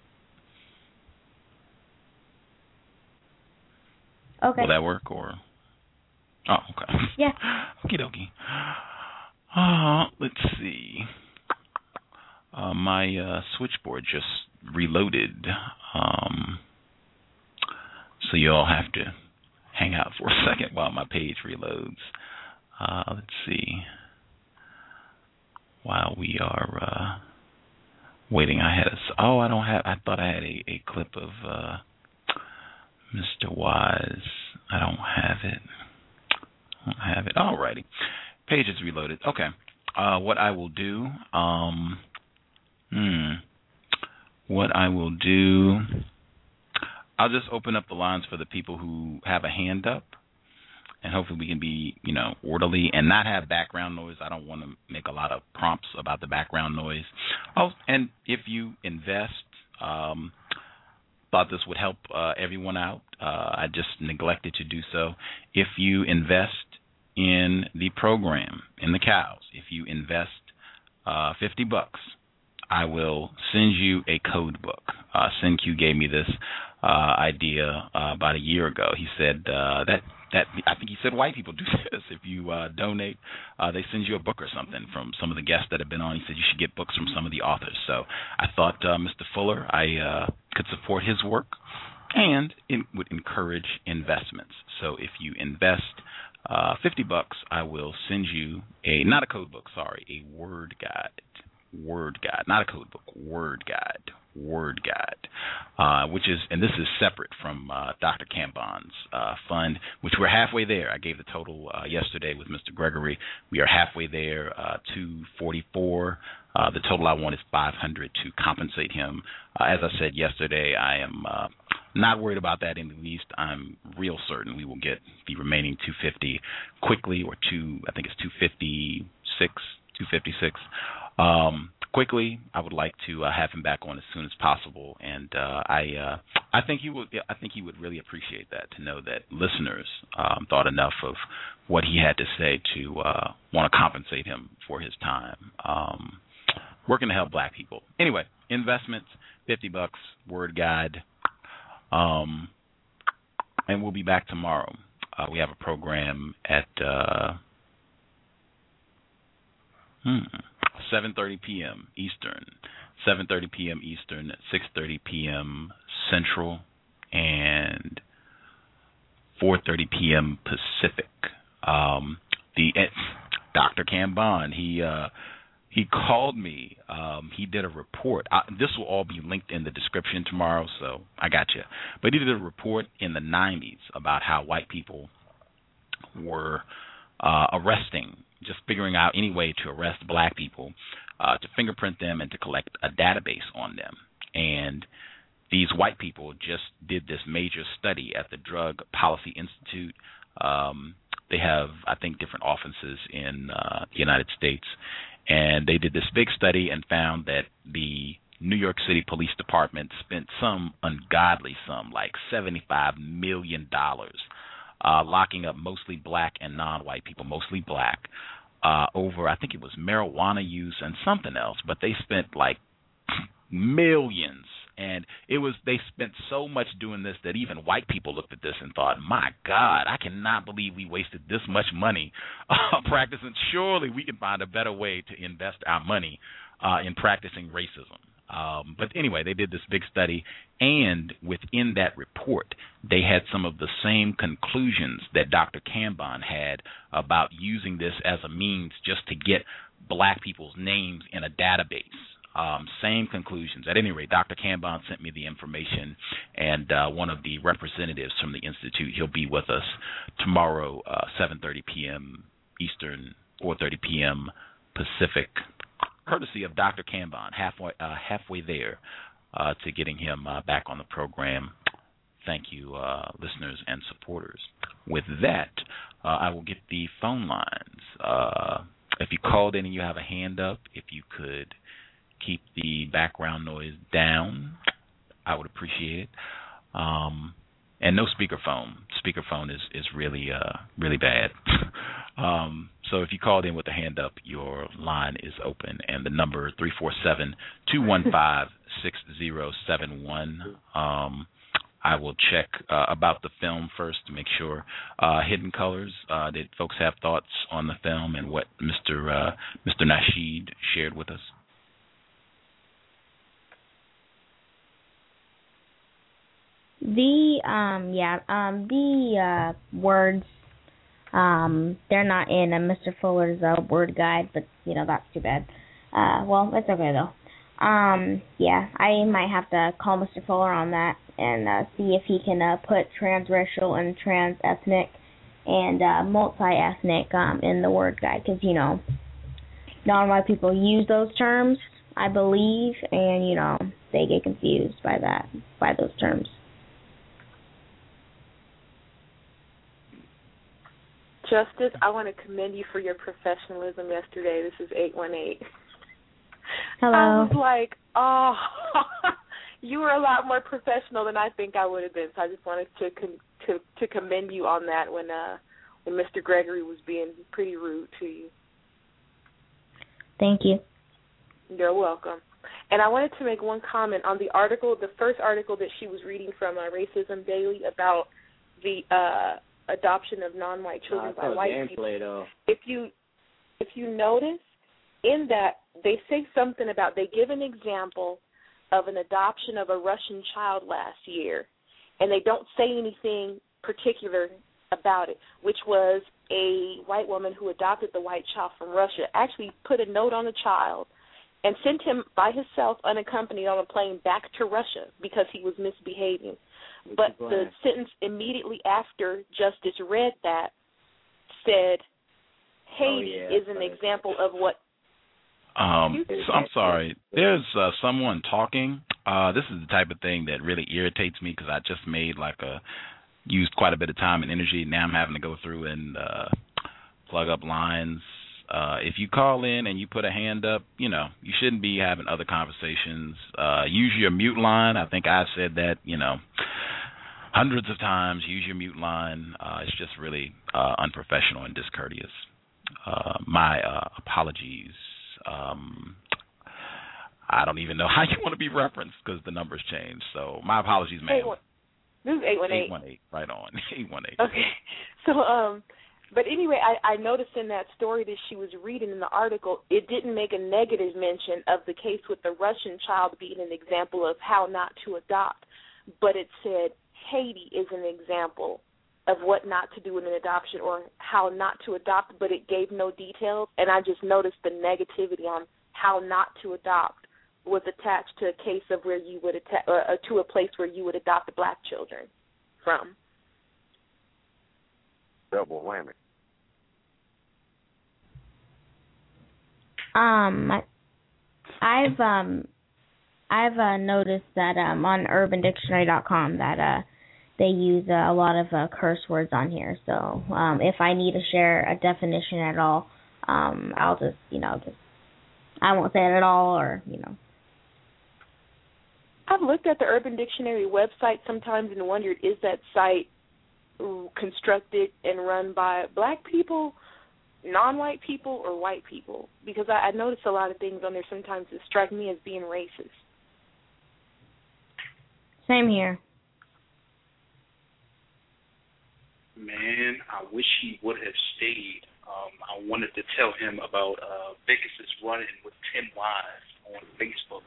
[SPEAKER 21] Okay.
[SPEAKER 16] Will that work or? Oh, okay.
[SPEAKER 21] Yeah.
[SPEAKER 16] Okie dokie. Uh, let's see. Uh, my uh, switchboard just reloaded, um, so you all have to hang out for a second while my page reloads. Uh, let's see. While we are uh, waiting, I had a. Oh, I don't have. I thought I had a, a clip of. Uh, Mister Wise, I don't have it. I don't have it. Alrighty. Page is reloaded. Okay. Uh, what I will do, um, hmm, what I will do, I'll just open up the lines for the people who have a hand up, and hopefully we can be, you know, orderly and not have background noise. I don't want to make a lot of prompts about the background noise. Oh, and if you invest, um, thought this would help uh, everyone out. Uh, I just neglected to do so. If you invest in the program, in the cows, if you invest uh, fifty bucks, I will send you a code book. Uh, SendQ gave me this uh, idea uh, about a year ago. He said uh, that that I think he said white people do this. If you uh, donate, uh, they send you a book or something from some of the guests that have been on. He said you should get books from some of the authors. So I thought uh, Mister Fuller, I uh, could support his work, and it would encourage investments. So if you invest uh, fifty bucks, I will send you a not a code book, sorry, a word guide. Word guide, not a code book, word guide, word guide, uh, which is, and this is separate from uh, Doctor Cambon's uh, fund, which we're halfway there. I gave the total uh, yesterday with Mister Gregory. We are halfway there, uh, two forty-four. Uh, the total I want is five hundred to compensate him. Uh, as I said yesterday, I am uh, not worried about that in the least. I'm real certain we will get the remaining two fifty quickly, or two, I think it's two fifty-six, two fifty-six. Um, quickly, I would like to uh, have him back on as soon as possible, and uh, I uh, I think he would I think he would really appreciate that, to know that listeners um, thought enough of what he had to say to uh, want to compensate him for his time um, working to help black people. Anyway, investments, fifty bucks, word guide, um, and we'll be back tomorrow. Uh, we have a program at uh, hmm. seven thirty p.m. Eastern, seven thirty p.m. Eastern, six thirty p.m. Central, and four thirty p.m. Pacific. Um, the uh, Doctor Cambon, he uh, he called me. Um, he did a report. I, this will all be linked in the description tomorrow, so I got you. But he did a report in the nineties about how white people were uh, arresting. Just figuring out any way to arrest black people, uh, to fingerprint them, and to collect a database on them. And these white people just did this major study at the Drug Policy Institute. Um, they have, I think, different offices in uh, the United States. And they did this big study and found that the New York City Police Department spent some ungodly sum, like seventy-five million dollars, uh, locking up mostly black and non-white people, mostly black, uh, over, I think it was marijuana use and something else, but they spent like millions. And it was, they spent so much doing this that even white people looked at this and thought, my God, I cannot believe we wasted this much money uh, practicing. Surely we can find a better way to invest our money uh, in practicing racism. Um, but anyway, they did this big study, and within that report, they had some of the same conclusions that Doctor Kambon had about using this as a means just to get black people's names in a database. Um, same conclusions. At any rate, Doctor Kambon sent me the information, and uh, one of the representatives from the Institute, he'll be with us tomorrow, uh, seven thirty p.m. Eastern, four thirty p.m. Pacific, courtesy of Doctor Kambon, halfway, uh, halfway there uh, to getting him uh, back on the program. Thank you, uh, listeners and supporters. With that, uh, I will get the phone lines. Uh, if you called in and you have a hand up, if you could keep the background noise down, I would appreciate it. Um, and no speakerphone. Speakerphone is, is really uh, really bad. um, so if you called in with a hand up, your line is open. And the number three four seven, two one five, six zero seven one. Um, I will check uh, about the film first to make sure. Uh, Hidden Colors, uh, did folks have thoughts on the film and what Mister Uh, Mister Nasheed shared with us?
[SPEAKER 21] The um yeah um the uh, words um they're not in uh, Mister Fuller's uh, word guide, but you know that's too bad. Uh, well, it's okay though. Um yeah, I might have to call Mister Fuller on that and uh, see if he can uh, put transracial and trans-ethnic and uh, multi-ethnic um in the word guide, because you know non-white people use those terms, I believe, and you know they get confused by that by those terms.
[SPEAKER 2] Justice, I want to commend you for your professionalism yesterday. This is eight one eight.
[SPEAKER 21] Hello.
[SPEAKER 2] I was like, oh, you were a lot more professional than I think I would have been. So I just wanted to con- to to commend you on that when uh when Mister Gregory was being pretty rude to you.
[SPEAKER 21] Thank you.
[SPEAKER 2] You're welcome. And I wanted to make one comment on the article, the first article that she was reading from uh, Racism Daily about the uh adoption of non-white children
[SPEAKER 22] uh,
[SPEAKER 2] by white people.
[SPEAKER 22] Though.
[SPEAKER 2] If you if you notice in that they say something about, they give an example of an adoption of a Russian child last year, and they don't say anything particular about it, which was a white woman who adopted the white child from Russia, actually put a note on the child and sent him by himself unaccompanied on a plane back to Russia because he was misbehaving. But the sentence immediately after Justice read that said, Haiti
[SPEAKER 22] oh, yeah,
[SPEAKER 2] is an example of what...
[SPEAKER 16] Um, so I'm sorry. There's uh, someone talking. Uh, this is the type of thing that really irritates me because I just made like a... used quite a bit of time and energy. Now I'm having to go through and uh, plug up lines. Uh, if you call in and you put a hand up, you know, you shouldn't be having other conversations. Uh, use your mute line. I think I've said that, you know, hundreds of times. Use your mute line. Uh, it's just really uh, unprofessional and discourteous. Uh, my uh, apologies. Um, I don't even know how you want to be referenced because the numbers changed. So my apologies, ma'am.
[SPEAKER 2] This is eight one eight.
[SPEAKER 16] eight one eight, right on. eight one eight.
[SPEAKER 2] Okay. So, um, but anyway, I, I noticed in that story that she was reading in the article, it didn't make a negative mention of the case with the Russian child being an example of how not to adopt, but it said Haiti is an example of what not to do in an adoption or how not to adopt, but it gave no details, and I just noticed the negativity on how not to adopt was attached to a case of where you would atta- or, or to a place where you would adopt the black children from.
[SPEAKER 22] Double whammy.
[SPEAKER 21] Um, I've um, I've uh, noticed that um on urban dictionary dot com that uh they use uh, a lot of uh, curse words on here. So um, if I need to share a definition at all, um, I'll just you know just I won't say it at all, or you know.
[SPEAKER 2] I've looked at the Urban Dictionary website sometimes and wondered, is that site constructed and run by black people, non-white people, or white people? Because I, I notice a lot of things on there sometimes that strike me as being racist.
[SPEAKER 21] Same here.
[SPEAKER 1] Man, I wish he would have stayed. Um, I wanted to tell him about uh, Vicus's run-in with Tim Wise on Facebook.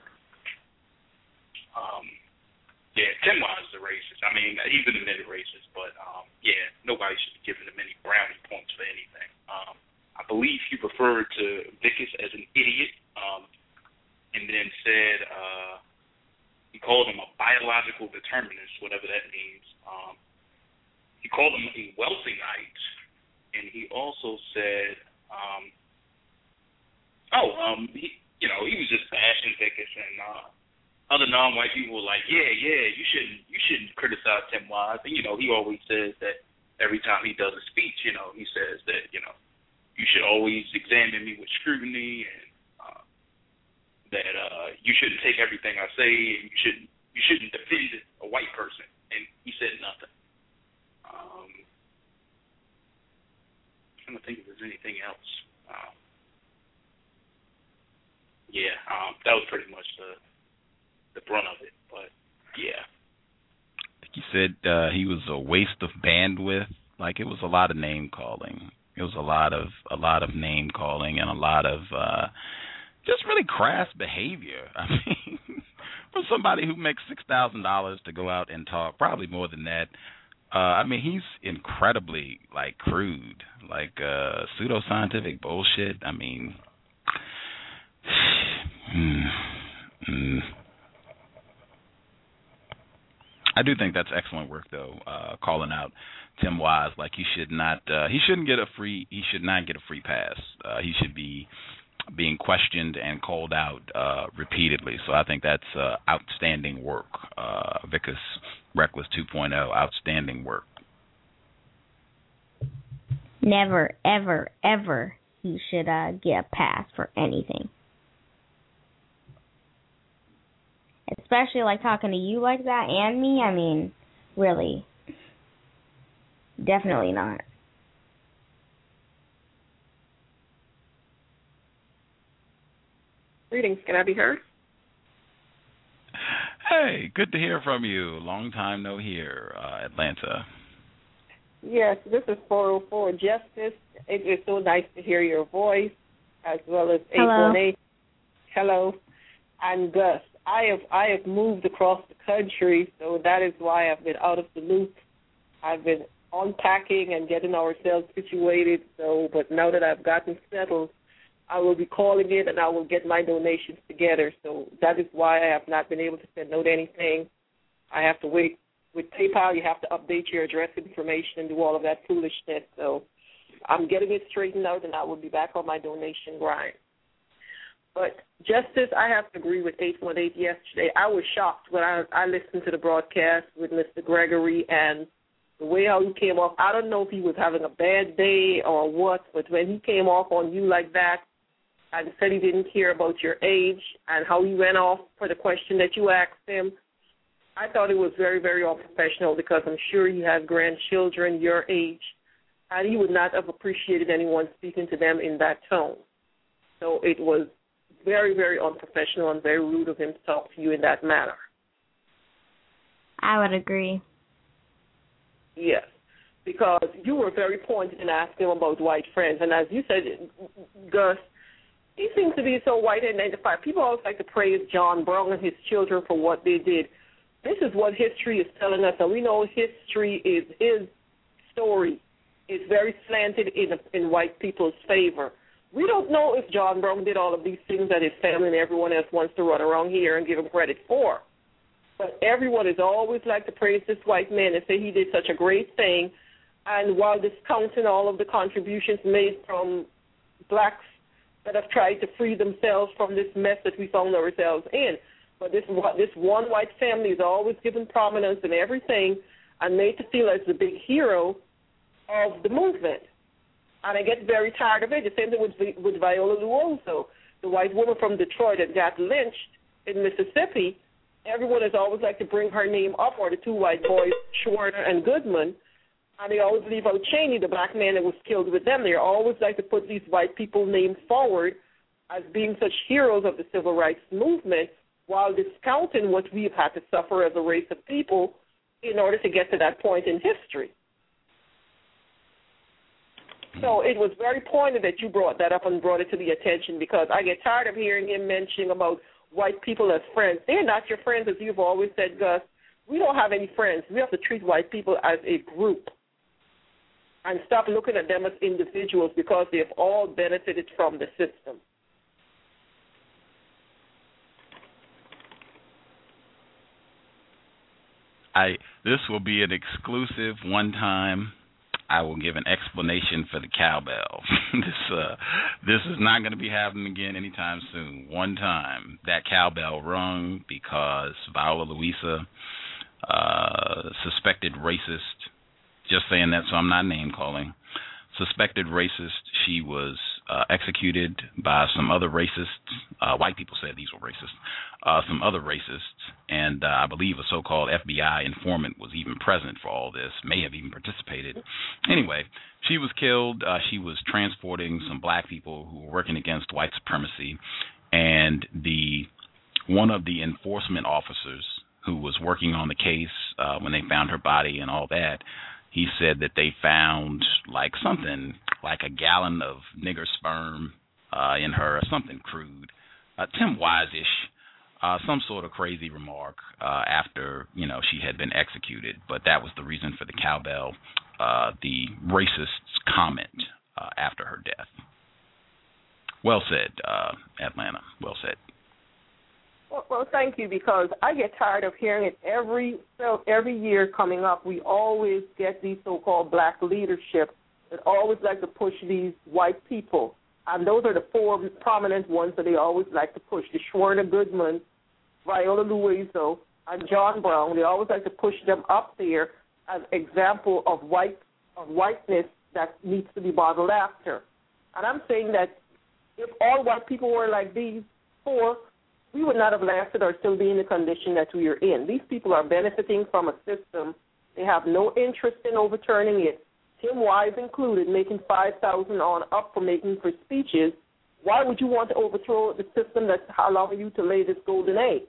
[SPEAKER 1] Um, yeah, Tim Wise is a racist. I mean, he's an admitted racist, but um, yeah, nobody should be giving him any brownie points for anything. Um, I believe he referred to Vicus as an idiot, um, and then said uh, he called him a biological determinist, whatever that means. Um, he called him a wealthyite, and he also said, um, oh, um, he, you know, he was just bashing Vicus, and uh, other non-white people were like, yeah, yeah, you shouldn't, you shouldn't criticize Tim Wise. And you know, he always says that every time he does a speech, you know, he says that, you know, you should always examine me with scrutiny, and uh, that uh, you shouldn't take everything I say, and you shouldn't, you shouldn't defend a white person. And he said nothing. Um, I'm trying to think if there's anything else. Um, yeah, um, that was pretty much the the brunt of it. But yeah,
[SPEAKER 16] I think he said uh, he was a waste of bandwidth. Like, it was a lot of name calling. It was a lot of a lot of name calling and a lot of uh, just really crass behavior. I mean, for somebody who makes six thousand dollars to go out and talk, probably more than that. Uh, I mean, he's incredibly, like, crude, like uh, pseudoscientific bullshit. I mean, mm, mm. I do think that's excellent work, though, uh, calling out Tim Wise. Like, he should not, uh, he shouldn't get a free, he should not get a free pass. Uh, he should be being questioned and called out uh, repeatedly. So I think that's uh, outstanding work. Uh, Vicus Reckless two point oh, outstanding work.
[SPEAKER 21] Never, ever, ever he should uh, get a pass for anything. Especially like talking to you like that and me. I mean, really. Definitely not.
[SPEAKER 22] Greetings. Can I be heard?
[SPEAKER 16] Hey, good to hear from you. Long time no hear, uh, Atlanta.
[SPEAKER 22] Yes, this is four oh four Justice. It is so nice to hear your voice, as well as eight one eight. Hello. And Gus. I have I have moved across the country, so that is why I've been out of the loop. I've been unpacking and getting ourselves situated. So, but now that I've gotten settled, I will be calling in and I will get my donations together. So that is why I have not been able to send out anything. I have to wait. With PayPal, you have to update your address information and do all of that foolishness. So I'm getting it straightened out, and I will be back on my donation grind. But Justice, I have to agree with eight one eight yesterday. I was shocked when I, I listened to the broadcast with Mister Gregory and the way how he came off. I don't know if he was having a bad day or what, but when he came off on you like that and said he didn't care about your age and how he went off for the question that you asked him, I thought it was very, very unprofessional, because I'm sure he has grandchildren your age, and he would not have appreciated anyone speaking to them in that tone. So it was very, very unprofessional and very rude of him to talk to you in that manner.
[SPEAKER 21] I would agree.
[SPEAKER 22] Yes, because you were very pointed in asking him about white friends. And as you said, Gus, he seems to be so white identified. People always like to praise John Brown and his children for what they did. This is what history is telling us, and we know history is his story. It's very slanted in, in white people's favor. We don't know if John Brown did all of these things that his family and everyone else wants to run around here and give him credit for. But everyone is always like to praise this white man and say he did such a great thing, and while discounting all of the contributions made from blacks that have tried to free themselves from this mess that we found ourselves in. But this this one white family is always given prominence in everything and made to feel as the big hero of the movement. And I get very tired of it. The same thing with, with Viola Luoso, the white woman from Detroit that got lynched in Mississippi. Everyone has always liked to bring her name up, or the two white boys, Schwerner and Goodman. And they always leave out Cheney, the black man that was killed with them. They always like to put these white people names forward as being such heroes of the civil rights movement, while discounting what we've had to suffer as a race of people in order to get to that point in history. So it was very pointed that you brought that up and brought it to the attention, because I get tired of hearing him mentioning about white people as friends. They're not your friends, as you've always said, Gus. We don't have any friends. We have to treat white people as a group and stop looking at them as individuals, because they've all benefited from the system.
[SPEAKER 16] I this will be an exclusive one time. I will give an explanation for the cowbell. this uh, this is not going to be happening again anytime soon. One time that cowbell rung because Viola Luisa, uh, suspected racist. Just saying that, so I'm not name calling. Suspected racist. She was uh, executed by some other racists. Uh, white people said these were racist. Uh, some other racists, and uh, I believe a so-called F B I informant was even present for all this, may have even participated. Anyway, she was killed. Uh, she was transporting some black people who were working against white supremacy, and the one of the enforcement officers who was working on the case uh, when they found her body and all that, he said that they found like something like a gallon of nigger sperm uh, in her, or something crude, uh, Tim Wise-ish. Uh, some sort of crazy remark uh, after, you know, she had been executed. But that was the reason for the cowbell, uh, the racist's comment uh, after her death. Well said, uh, Atlanta. Well said.
[SPEAKER 22] Well, well, thank you, because I get tired of hearing it every so every year coming up. We always get these so-called black leadership that always like to push these white people. And those are the four prominent ones that they always like to push. The Schwerner Goodman, Viola Luisa, and John Brown. They always like to push them up there as example of white of whiteness that needs to be modeled after. And I'm saying that if all white people were like these four, we would not have lasted or still be in the condition that we are in. These people are benefiting from a system. They have no interest in overturning it. Tim Wise included, making five thousand dollars on up for making for speeches. Why would you want to overthrow the system that's allowing you to lay this golden egg?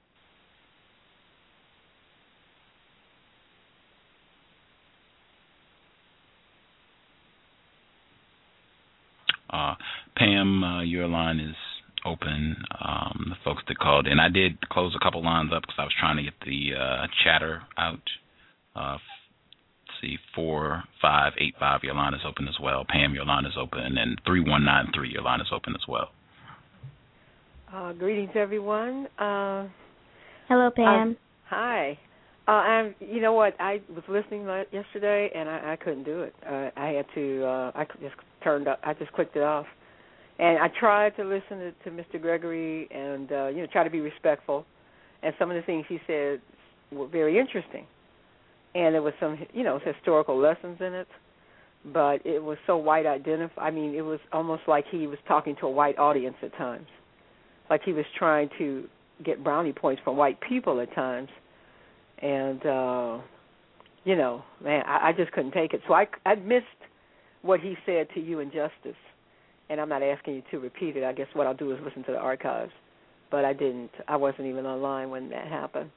[SPEAKER 16] Uh, Pam, uh, your line is open. Um, the folks that called in, I did close a couple lines up because I was trying to get the uh, chatter out. Uh, see, four five eight five, your line is open as well. Pam, your line is open, and three one nine three, your line is open as well.
[SPEAKER 3] Uh, greetings, everyone. Uh,
[SPEAKER 21] Hello, Pam.
[SPEAKER 3] Uh, hi. Uh, I'm. You know what? I was listening yesterday, and I, I couldn't do it. Uh, I had to. Uh, I just turned up. I just clicked it off, and I tried to listen to, to Mister Gregory, and uh, you know, try to be respectful. And some of the things he said were very interesting, and there was some, you know, historical lessons in it. But it was so white identified. I mean, it was almost like he was talking to a white audience at times, like he was trying to get brownie points from white people at times. And, uh, you know, man, I, I just couldn't take it. So I, I missed what he said to you and Justice, and I'm not asking you to repeat it. I guess what I'll do is listen to the archives. But I didn't. I wasn't even online when that happened.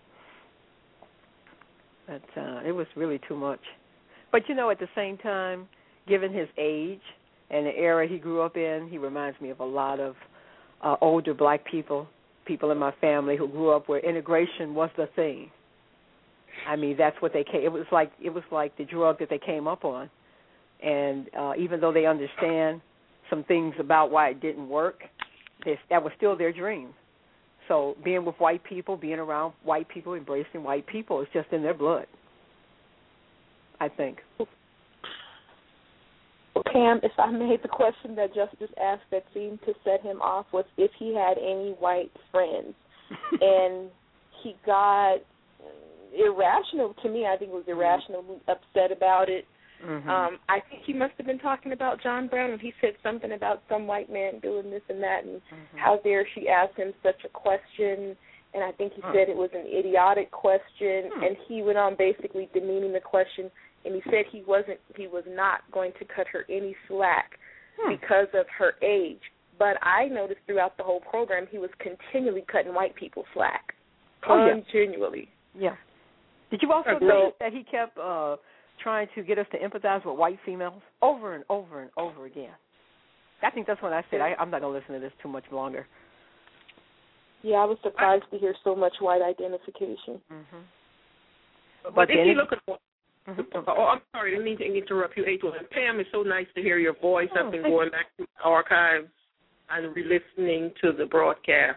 [SPEAKER 3] But uh, it was really too much. But, you know, at the same time, given his age and the era he grew up in, he reminds me of a lot of uh, older black people, people in my family who grew up where integration was the thing. I mean, that's what they came. It was like it was like the drug that they came up on, and uh, even though they understand some things about why it didn't work, they, that was still their dream. So, being with white people, being around white people, embracing white people, is just in their blood, I think.
[SPEAKER 2] Pam, if I may, the question that Justice asked that seemed to set him off was if he had any white friends, and he got irrational to me. I think it was irrationally upset about it. Mm-hmm. Um, I think he must have been talking about John Brown, and he said something about some white man doing this and that, and mm-hmm. how dare she ask him such a question, and I think he huh. said it was an idiotic question, hmm. and he went on basically demeaning the question and he said he wasn't, he was not going to cut her any slack
[SPEAKER 3] hmm.
[SPEAKER 2] because of her age. But I noticed throughout the whole program he was continually cutting white people slack.
[SPEAKER 3] Oh,
[SPEAKER 2] continually.
[SPEAKER 3] Yeah. yeah. Did you also
[SPEAKER 2] so,
[SPEAKER 3] notice that he kept uh, trying to get us to empathize with white females over and over and over again? I think that's what I said. I, I'm not going to listen to this too much longer.
[SPEAKER 2] Yeah, I was surprised to hear so much white identification.
[SPEAKER 3] Mm-hmm.
[SPEAKER 22] But,
[SPEAKER 3] but
[SPEAKER 22] if
[SPEAKER 3] then
[SPEAKER 22] you look at what, mm-hmm. oh, I'm sorry, I didn't mean to interrupt you, April. And Pam, it's so nice to hear your voice.
[SPEAKER 3] Oh,
[SPEAKER 22] I've been going back to the archives and re-listening to the broadcast.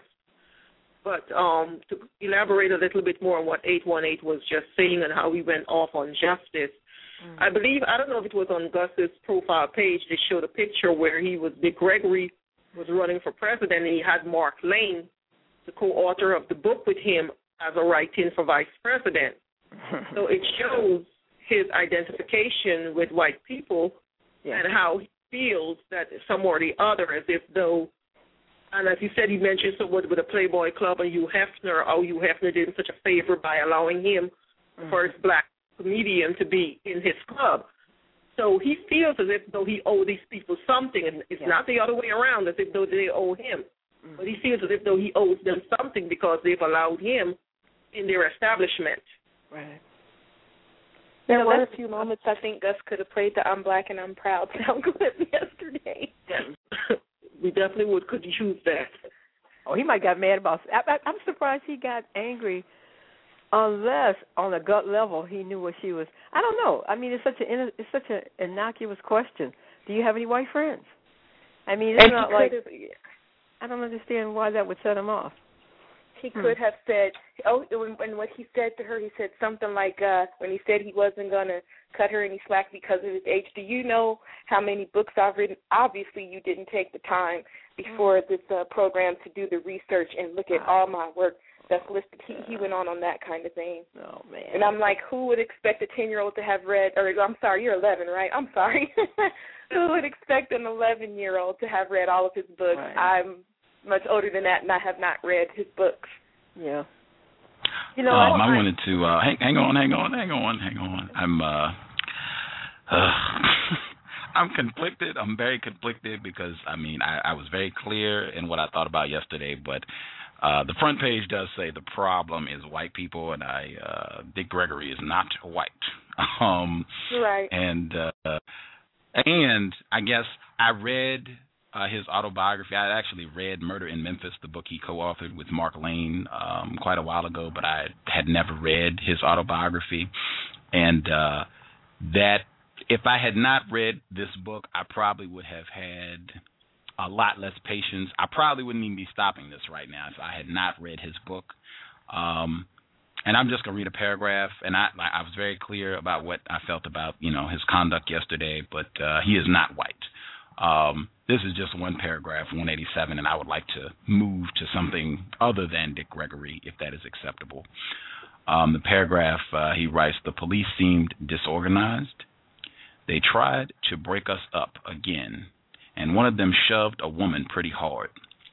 [SPEAKER 22] But um, to elaborate a little bit more on what eight one eight was just saying and how we went off on justice, mm-hmm. I believe, I don't know if it was on Gus's profile page, they showed a picture where he was, Dick Gregory was running for president, and he had Mark Lane, the co-author of the book, with him as a write-in for vice president. So it shows his identification with white people yeah. and how he feels that some or the other, as if though, and as you said, he mentioned someone with a Playboy Club and Hugh Hefner, how Hugh Hefner did him such a favor by allowing him, the mm-hmm. first black comedian, to be in his club. So he feels as if though he owed these people something, and it's yeah. not the other way around, as if though they owe him. Mm-hmm. But he feels as if though he owes them something because they've allowed him in their establishment.
[SPEAKER 3] Right.
[SPEAKER 2] There were a few moments I think Gus could have played the I'm Black and I'm Proud sound clip yesterday.
[SPEAKER 22] We definitely would could use that.
[SPEAKER 3] Oh, he might got mad about I, I, I'm surprised he got angry unless on a gut level he knew what she was. I don't know. I mean, it's such a it's such an innocuous question. Do you have any white friends? I mean, it's
[SPEAKER 2] and
[SPEAKER 3] not like
[SPEAKER 2] yeah.
[SPEAKER 3] I don't understand why that would set him off.
[SPEAKER 2] He
[SPEAKER 3] hmm.
[SPEAKER 2] could have said, oh, and what he said to her, he said something like, uh, when he said he wasn't going to cut her any slack because of his age, do you know how many books I've written? Obviously, you didn't take the time before this uh, program to do the research and look at all my work that's listed. He, he went on on that kind of thing.
[SPEAKER 3] Oh, man.
[SPEAKER 2] And I'm like, who would expect a ten-year-old to have read, or I'm sorry, you're eleven, right? I'm sorry. Who would expect an eleven-year-old to have read all of his books?
[SPEAKER 3] Right.
[SPEAKER 2] I'm much older than that, and I have not read his books.
[SPEAKER 3] Yeah. You know,
[SPEAKER 16] um,
[SPEAKER 3] I,
[SPEAKER 16] I wanted to uh, hang, hang on, hang on, hang on, hang on. I'm uh, uh, I'm conflicted. I'm very conflicted because I mean I, I was very clear in what I thought about yesterday, but uh, the front page does say the problem is white people, and I uh, Dick Gregory is not white. um,
[SPEAKER 2] right.
[SPEAKER 16] And uh, and I guess I read. Uh, his autobiography. I actually read Murder in Memphis, the book he co-authored with Mark Lane um, quite a while ago, but I had never read his autobiography. And uh, that if I had not read this book, I probably would have had a lot less patience. I probably wouldn't even be stopping this right now if I had not read his book. Um, and I'm just going to read a paragraph, and I, I was very clear about what I felt about, you know, his conduct yesterday, but uh, he is not white. Um, this is just one paragraph, one eighty-seven, and I would like to move to something other than Dick Gregory, if that is acceptable. Um, the paragraph, uh, he writes, the police seemed disorganized. They tried to break us up again, and one of them shoved a woman pretty hard.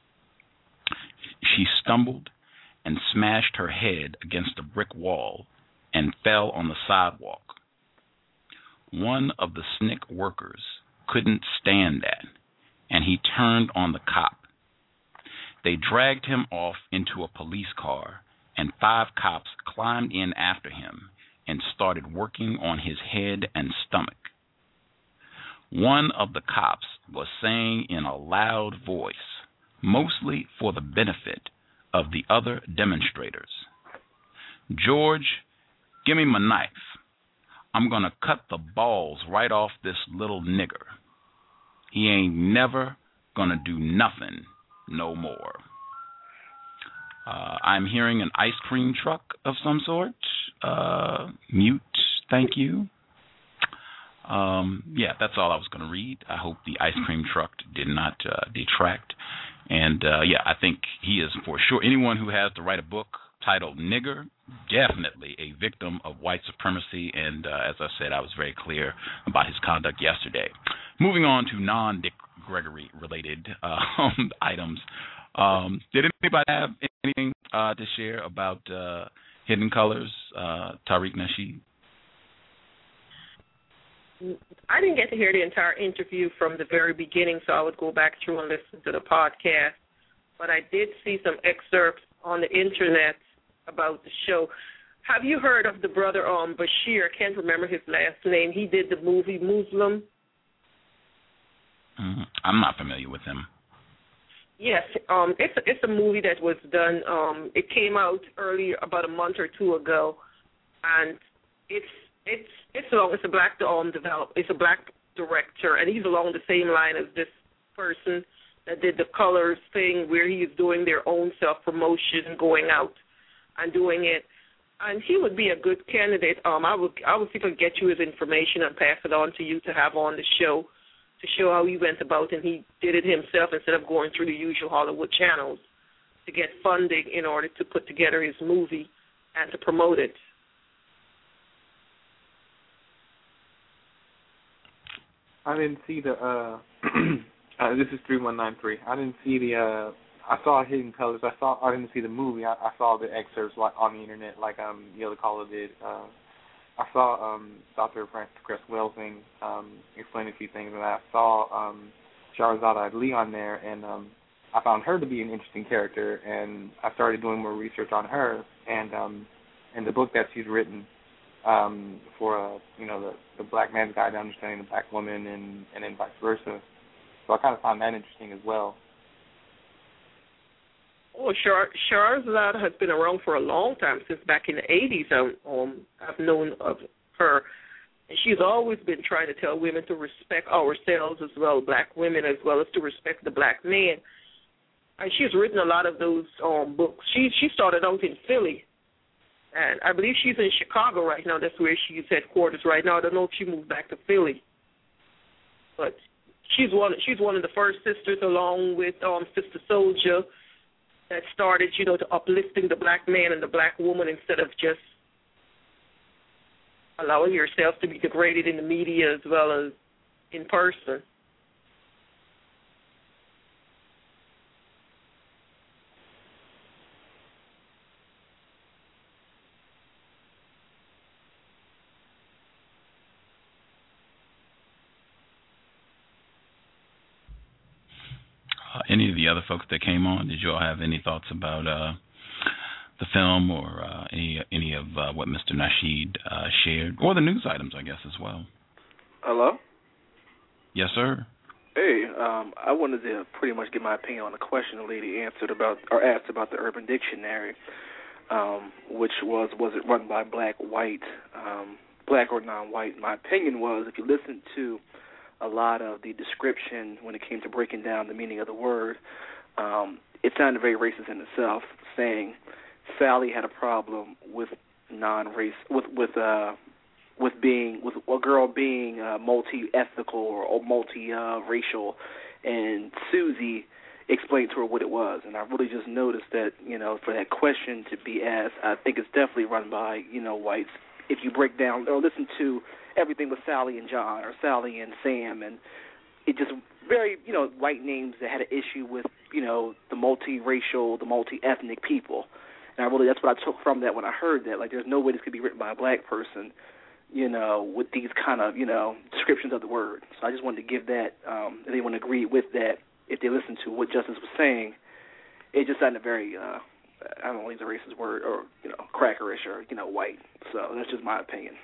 [SPEAKER 16] She stumbled and smashed her head against a brick wall and fell on the sidewalk. One of the S N C C workers couldn't stand that, and he turned on the cop. They dragged him off into a police car, and five cops climbed in after him and started working on his head and stomach. One of the cops was saying in a loud voice, mostly for the benefit of the other demonstrators, George, give me my knife. I'm going to cut the balls right off this little nigger. He ain't never going to do nothing no more. Uh, I'm hearing an ice cream truck of some sort. Uh, mute, thank you. Um, yeah, that's all I was going to read. I hope the ice cream truck did not uh, detract. And, uh, yeah, I think he is for sure. Anyone who has to write a book titled Nigger, definitely a victim of white supremacy, and uh, as I said, I was very clear about his conduct yesterday. Moving on to non-Dick Gregory-related uh, items, um, did anybody have anything uh, to share about uh, Hidden Colors, uh, Tariq Nasheed?
[SPEAKER 22] I didn't get to hear the entire interview from the very beginning, so I would go back through and listen to the podcast. But I did see some excerpts on the internet about the show. Have you heard of the brother um, Bashir? I can't remember his last name. He did the movie Muslim.
[SPEAKER 16] Mm-hmm. I'm not familiar with him.
[SPEAKER 22] Yes, um, it's a, it's a movie that was done. Um, it came out earlier, about a month or two ago, and it's it's it's along. It's a black um develop. It's a black director, and he's along the same line as this person that did the Colors thing, where he is doing their own self promotion, going out and doing it. And he would be a good candidate. Um, I would I would see if I could get you his information and pass it on to you to have on the show, to show how he went about, and he did it himself instead of going through the usual Hollywood channels to get funding in order to put together his movie and to promote it.
[SPEAKER 4] I didn't see the, uh, uh this is three one nine three. I didn't see the, uh, I saw Hidden Colors. I saw, I didn't see the movie. I, I saw the excerpts like on the internet, like um, the other caller did. Uh, I saw um, Doctor Francis Cress Welsing um, explain a few things, and I saw um, Shahrazad Ali on there, and um, I found her to be an interesting character, and I started doing more research on her, and um, and the book that she's written um, for uh, you know the, the black man's guide to understanding the black woman, and and then vice versa. So I kind of found that interesting as well.
[SPEAKER 22] Oh, Shar- Shahrazad has been around for a long time, since back in the eighties. Um, um, I've known of her, and she's always been trying to tell women to respect ourselves as well, black women, as well as to respect the black man. And she's written a lot of those um, books. She she started out in Philly, and I believe she's in Chicago right now. That's where she's headquarters right now. I don't know if she moved back to Philly, but she's one. She's one of the first sisters, along with um, Sister Soldier, that started, you know, to uplifting the black man and the black woman instead of just allowing yourself to be degraded in the media as well as in person.
[SPEAKER 16] Uh, any of the other folks that came on, did you all have any thoughts about uh, the film or uh, any any of uh, what Mister Nasheed uh, shared, or the news items, I guess, as well?
[SPEAKER 5] Hello?
[SPEAKER 16] Yes, sir.
[SPEAKER 5] Hey, um, I wanted to pretty much get my opinion on the question the lady answered about or asked about the Urban Dictionary, um, which was was it run by black, white, um, black or non-white. My opinion was, if you listen to a lot of the description when it came to breaking down the meaning of the word, um, it sounded very racist in itself, saying Sally had a problem with non-race, with with uh, with being with a girl being uh, multi-ethnical or, or multi-racial, uh, and Susie explained to her what it was. And I really just noticed that, you know, for that question to be asked, I think it's definitely run by, you know, whites. If you break down or listen to everything with Sally and John or Sally and Sam, and it just very, you know, white names that had an issue with, you know, the multiracial, the multi-ethnic people. And I really, that's what I took from that when I heard that. Like, there's no way this could be written by a black person, you know, with these kind of, you know, descriptions of the word. So I just wanted to give that, um, if anyone agreed with that, if they listened to what Justice was saying, it just sounded very, uh, I don't know, use a racist word, or, you know, crackerish, or, you know, white. So that's just my opinion.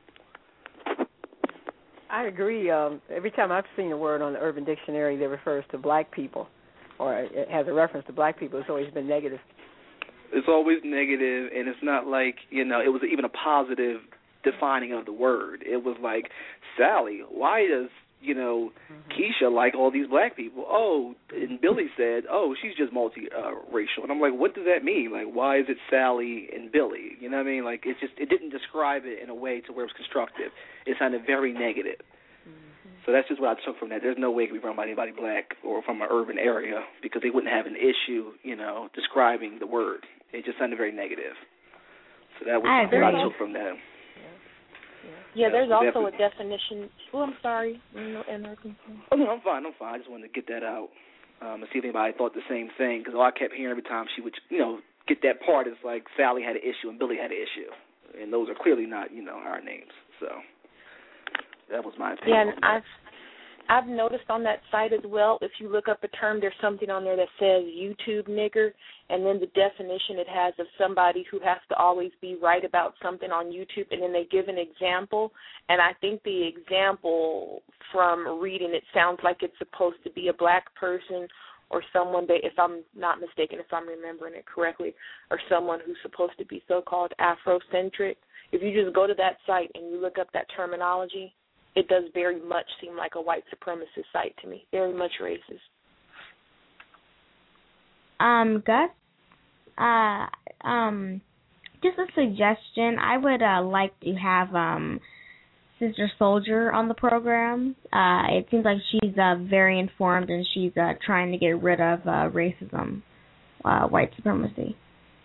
[SPEAKER 3] I agree. Um, every time I've seen a word on the Urban Dictionary that refers to black people, or it has a reference to black people, it's always been negative.
[SPEAKER 5] It's always negative, and it's not like, you know, it was even a positive defining of the word. It was like, Sally, why does, you know, mm-hmm. Keisha like all these black people? Oh, and Billy said, oh, she's just multi-racial. And I'm like, what does that mean? Like, why is it Sally and Billy? You know what I mean? Like, it just, it didn't describe it in a way to where it was constructive. It sounded very negative. Mm-hmm. So that's just what I took from that. There's no way it could be run by anybody black or from an urban area, because they wouldn't have an issue, you know, describing the word. It just sounded very negative. So that was
[SPEAKER 21] I
[SPEAKER 5] what I took from that.
[SPEAKER 2] Yeah, there's
[SPEAKER 5] uh,
[SPEAKER 2] also
[SPEAKER 5] definitely.
[SPEAKER 2] a definition. Oh, I'm sorry.
[SPEAKER 5] Oh, no, I'm fine. I'm fine. I just wanted to get that out um, and see if anybody thought the same thing, because all I kept hearing every time she would, you know, get that part is like Sally had an issue and Billy had an issue, and those are clearly not, you know, our names. So That was my opinion.
[SPEAKER 2] Yeah, and I've I've noticed on that site as well, if you look up a term, there's something on there that says YouTube nigger, and then the definition it has of somebody who has to always be right about something on YouTube, and then they give an example, and I think the example from reading it sounds like it's supposed to be a black person or someone, that, if I'm not mistaken, if I'm remembering it correctly, or someone who's supposed to be so-called Afrocentric. If you just go to that site and you look up that terminology, it does very much seem like a white supremacist site to me, very much racist.
[SPEAKER 21] Um, Gus, uh, um, just a suggestion. I would uh, like to have um, Sister Soldier on the program. Uh, it seems like she's uh, very informed and she's uh, trying to get rid of uh, racism, uh, white supremacy.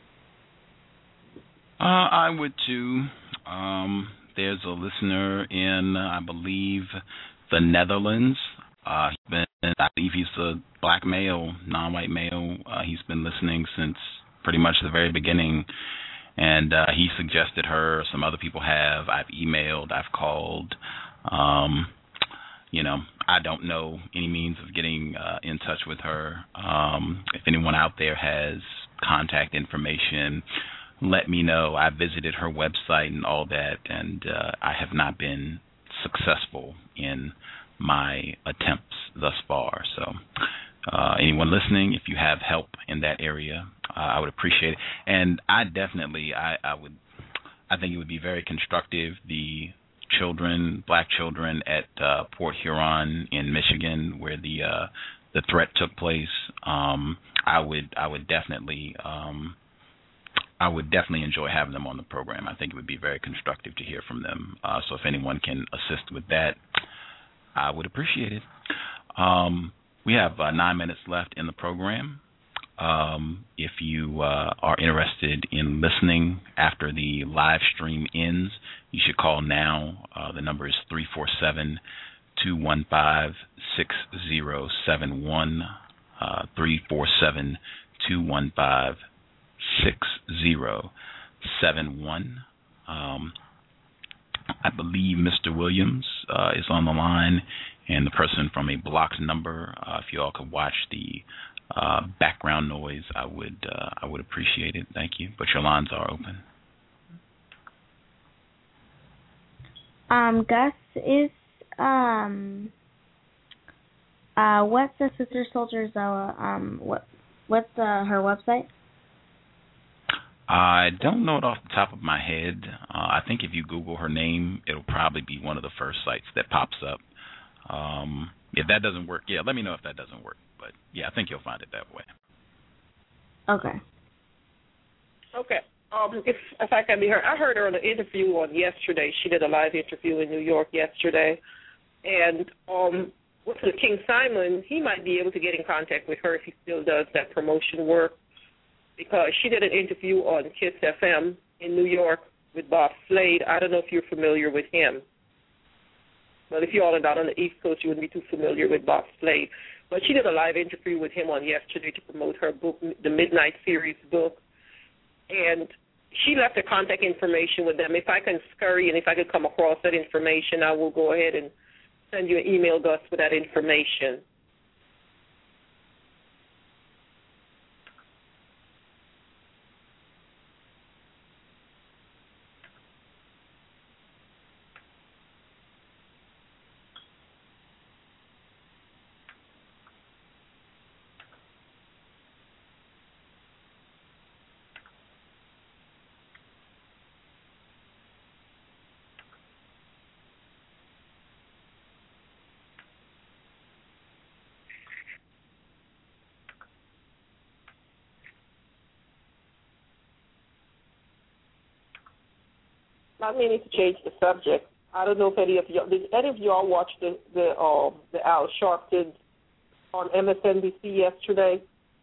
[SPEAKER 16] Uh, I would too. Um, there's a listener in, uh, I believe, the Netherlands. Uh, he's been, I believe he's a black male, non-white male. Uh, he's been listening since pretty much the very beginning. And uh, he suggested her. Some other people have. I've emailed. I've called. Um, you know, I don't know any means of getting uh, in touch with her. Um, if anyone out there has contact information, let me know. I visited her website and all that, and uh, I have not been successful in my attempts thus far. So uh, anyone listening, if you have help in that area, uh, I would appreciate it. And I definitely, I, I would, I think it would be very constructive. The children, black children at uh, Port Huron in Michigan, where the uh, the threat took place, um, I would, I would definitely. Um, I would definitely enjoy having them on the program. I think it would be very constructive to hear from them. Uh, so if anyone can assist with that, I would appreciate it. Um, we have uh, nine minutes left in the program. Um, if you uh, are interested in listening after the live stream ends, you should call now. Uh, the number is three four seven, two one five, six zero seven one, uh, three four seven, two one five, six zero seven one. Um, I believe Mister Williams uh, is on the line, and the person from a blocked number. Uh, if you all could watch the uh, background noise, I would uh, I would appreciate it. Thank you. But your lines are open.
[SPEAKER 21] Um, Gus, is um, uh, what's the Sister Soldier's uh, um, what what's uh, her website?
[SPEAKER 16] I don't know it off the top of my head. Uh, I think if you Google her name, it'll probably be one of the first sites that pops up. Um, if that doesn't work, yeah, let me know if that doesn't work. But, yeah, I think you'll find it that way.
[SPEAKER 21] Okay.
[SPEAKER 22] Okay. Um, if, if I can be heard, I heard her on an interview on yesterday. She did a live interview in New York yesterday. And um, with the King Simon, he might be able to get in contact with her if he still does that promotion work, because she did an interview on Kiss F M in New York with Bob Slade. I don't know if you're familiar with him. Well, if you all are not on the East Coast, you wouldn't be too familiar with Bob Slade. But she did a live interview with him on yesterday to promote her book, the Midnight Series book. And she left her contact information with them. If I can scurry and if I could come across that information, I will go ahead and send you an email, Gus, with that information. Not meaning to change the subject. I don't know if any of you did any of y'all watch the the uh, the Al Sharpton on M S N B C yesterday?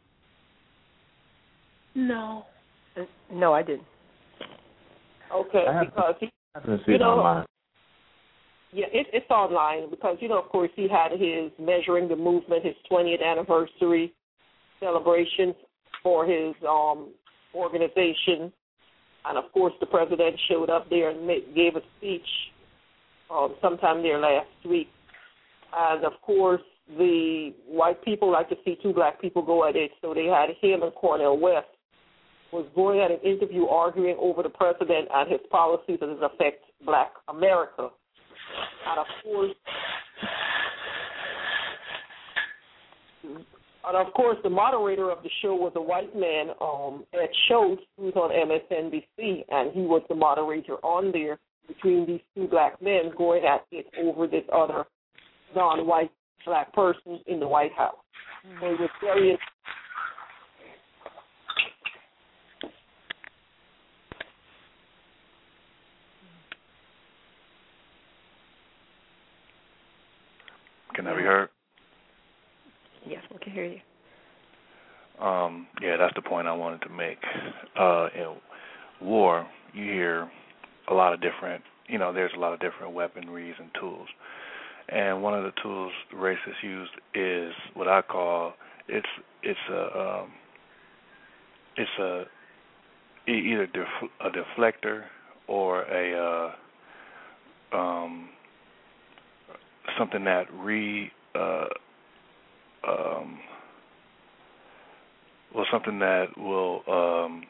[SPEAKER 2] No.
[SPEAKER 3] No, I didn't.
[SPEAKER 22] Okay,
[SPEAKER 4] I
[SPEAKER 22] because he,
[SPEAKER 4] I haven't seen
[SPEAKER 22] you
[SPEAKER 4] it
[SPEAKER 22] know,
[SPEAKER 4] online.
[SPEAKER 22] yeah, it, it's online because you know, of course, he had his Measuring the Movement, his twentieth anniversary celebrations for his um, organization. And, of course, the president showed up there and made, gave a speech um, sometime there last week. And, of course, the white people like to see two black people go at it, so they had him and Cornel West was going at an interview arguing over the president and his policies as it affects black America. And, of course, and of course, the moderator of the show was a white man, um, Ed Schultz, who's on M S N B C, and he was the moderator on there between these two black men going at it over this other non-white black person in the White House. Mm-hmm. So it was very.
[SPEAKER 6] Can I be heard?
[SPEAKER 3] Yes, we can hear you.
[SPEAKER 6] Um, yeah, that's the point I wanted to make. Uh, in war, you hear a lot of different, you know, there's a lot of different weaponries and tools. And one of the tools the racists use is what I call, it's it's a um, it's a either def- a deflector or a uh, um, something that re uh, um, well something that will um,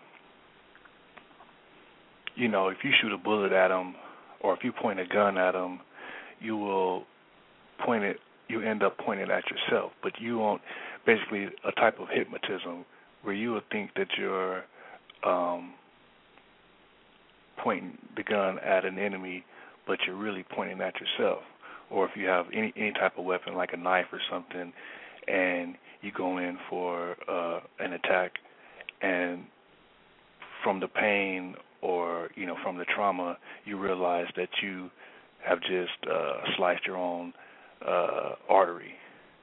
[SPEAKER 6] you know, if you shoot a bullet at them or if you point a gun at them, you will point it, you end up pointing at yourself, but you won't, basically a type of hypnotism where you would think that you're um, pointing the gun at an enemy, but you're really pointing at yourself. Or if you have any, any type of weapon like a knife or something and you go in for uh, an attack and from the pain or, you know, from the trauma, you realize that you have just uh, sliced your own Uh, artery,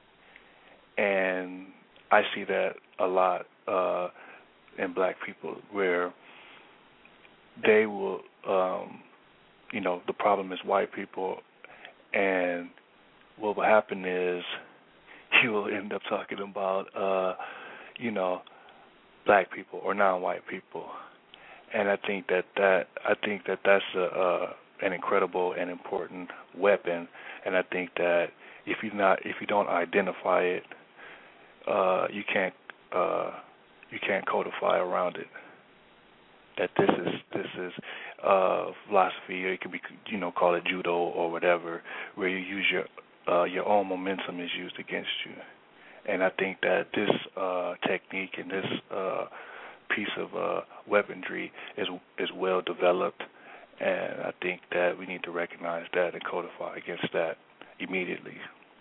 [SPEAKER 6] and I see that a lot uh, in black people where they will, um, you know, the problem is white people, and what will happen is you will end up talking about, uh, you know, black people or non-white people, and I think that that I think that that's a, a an incredible and important weapon, and I think that if you not if you don't identify it, uh, you can't uh, you can't codify around it. That this is this is uh, philosophy, or it could be, you know, call it judo or whatever, where you use your uh, your own momentum is used against you, and I think that this uh, technique and this uh, piece of uh, weaponry is is well developed. And I think that we need to recognize that and codify against that immediately.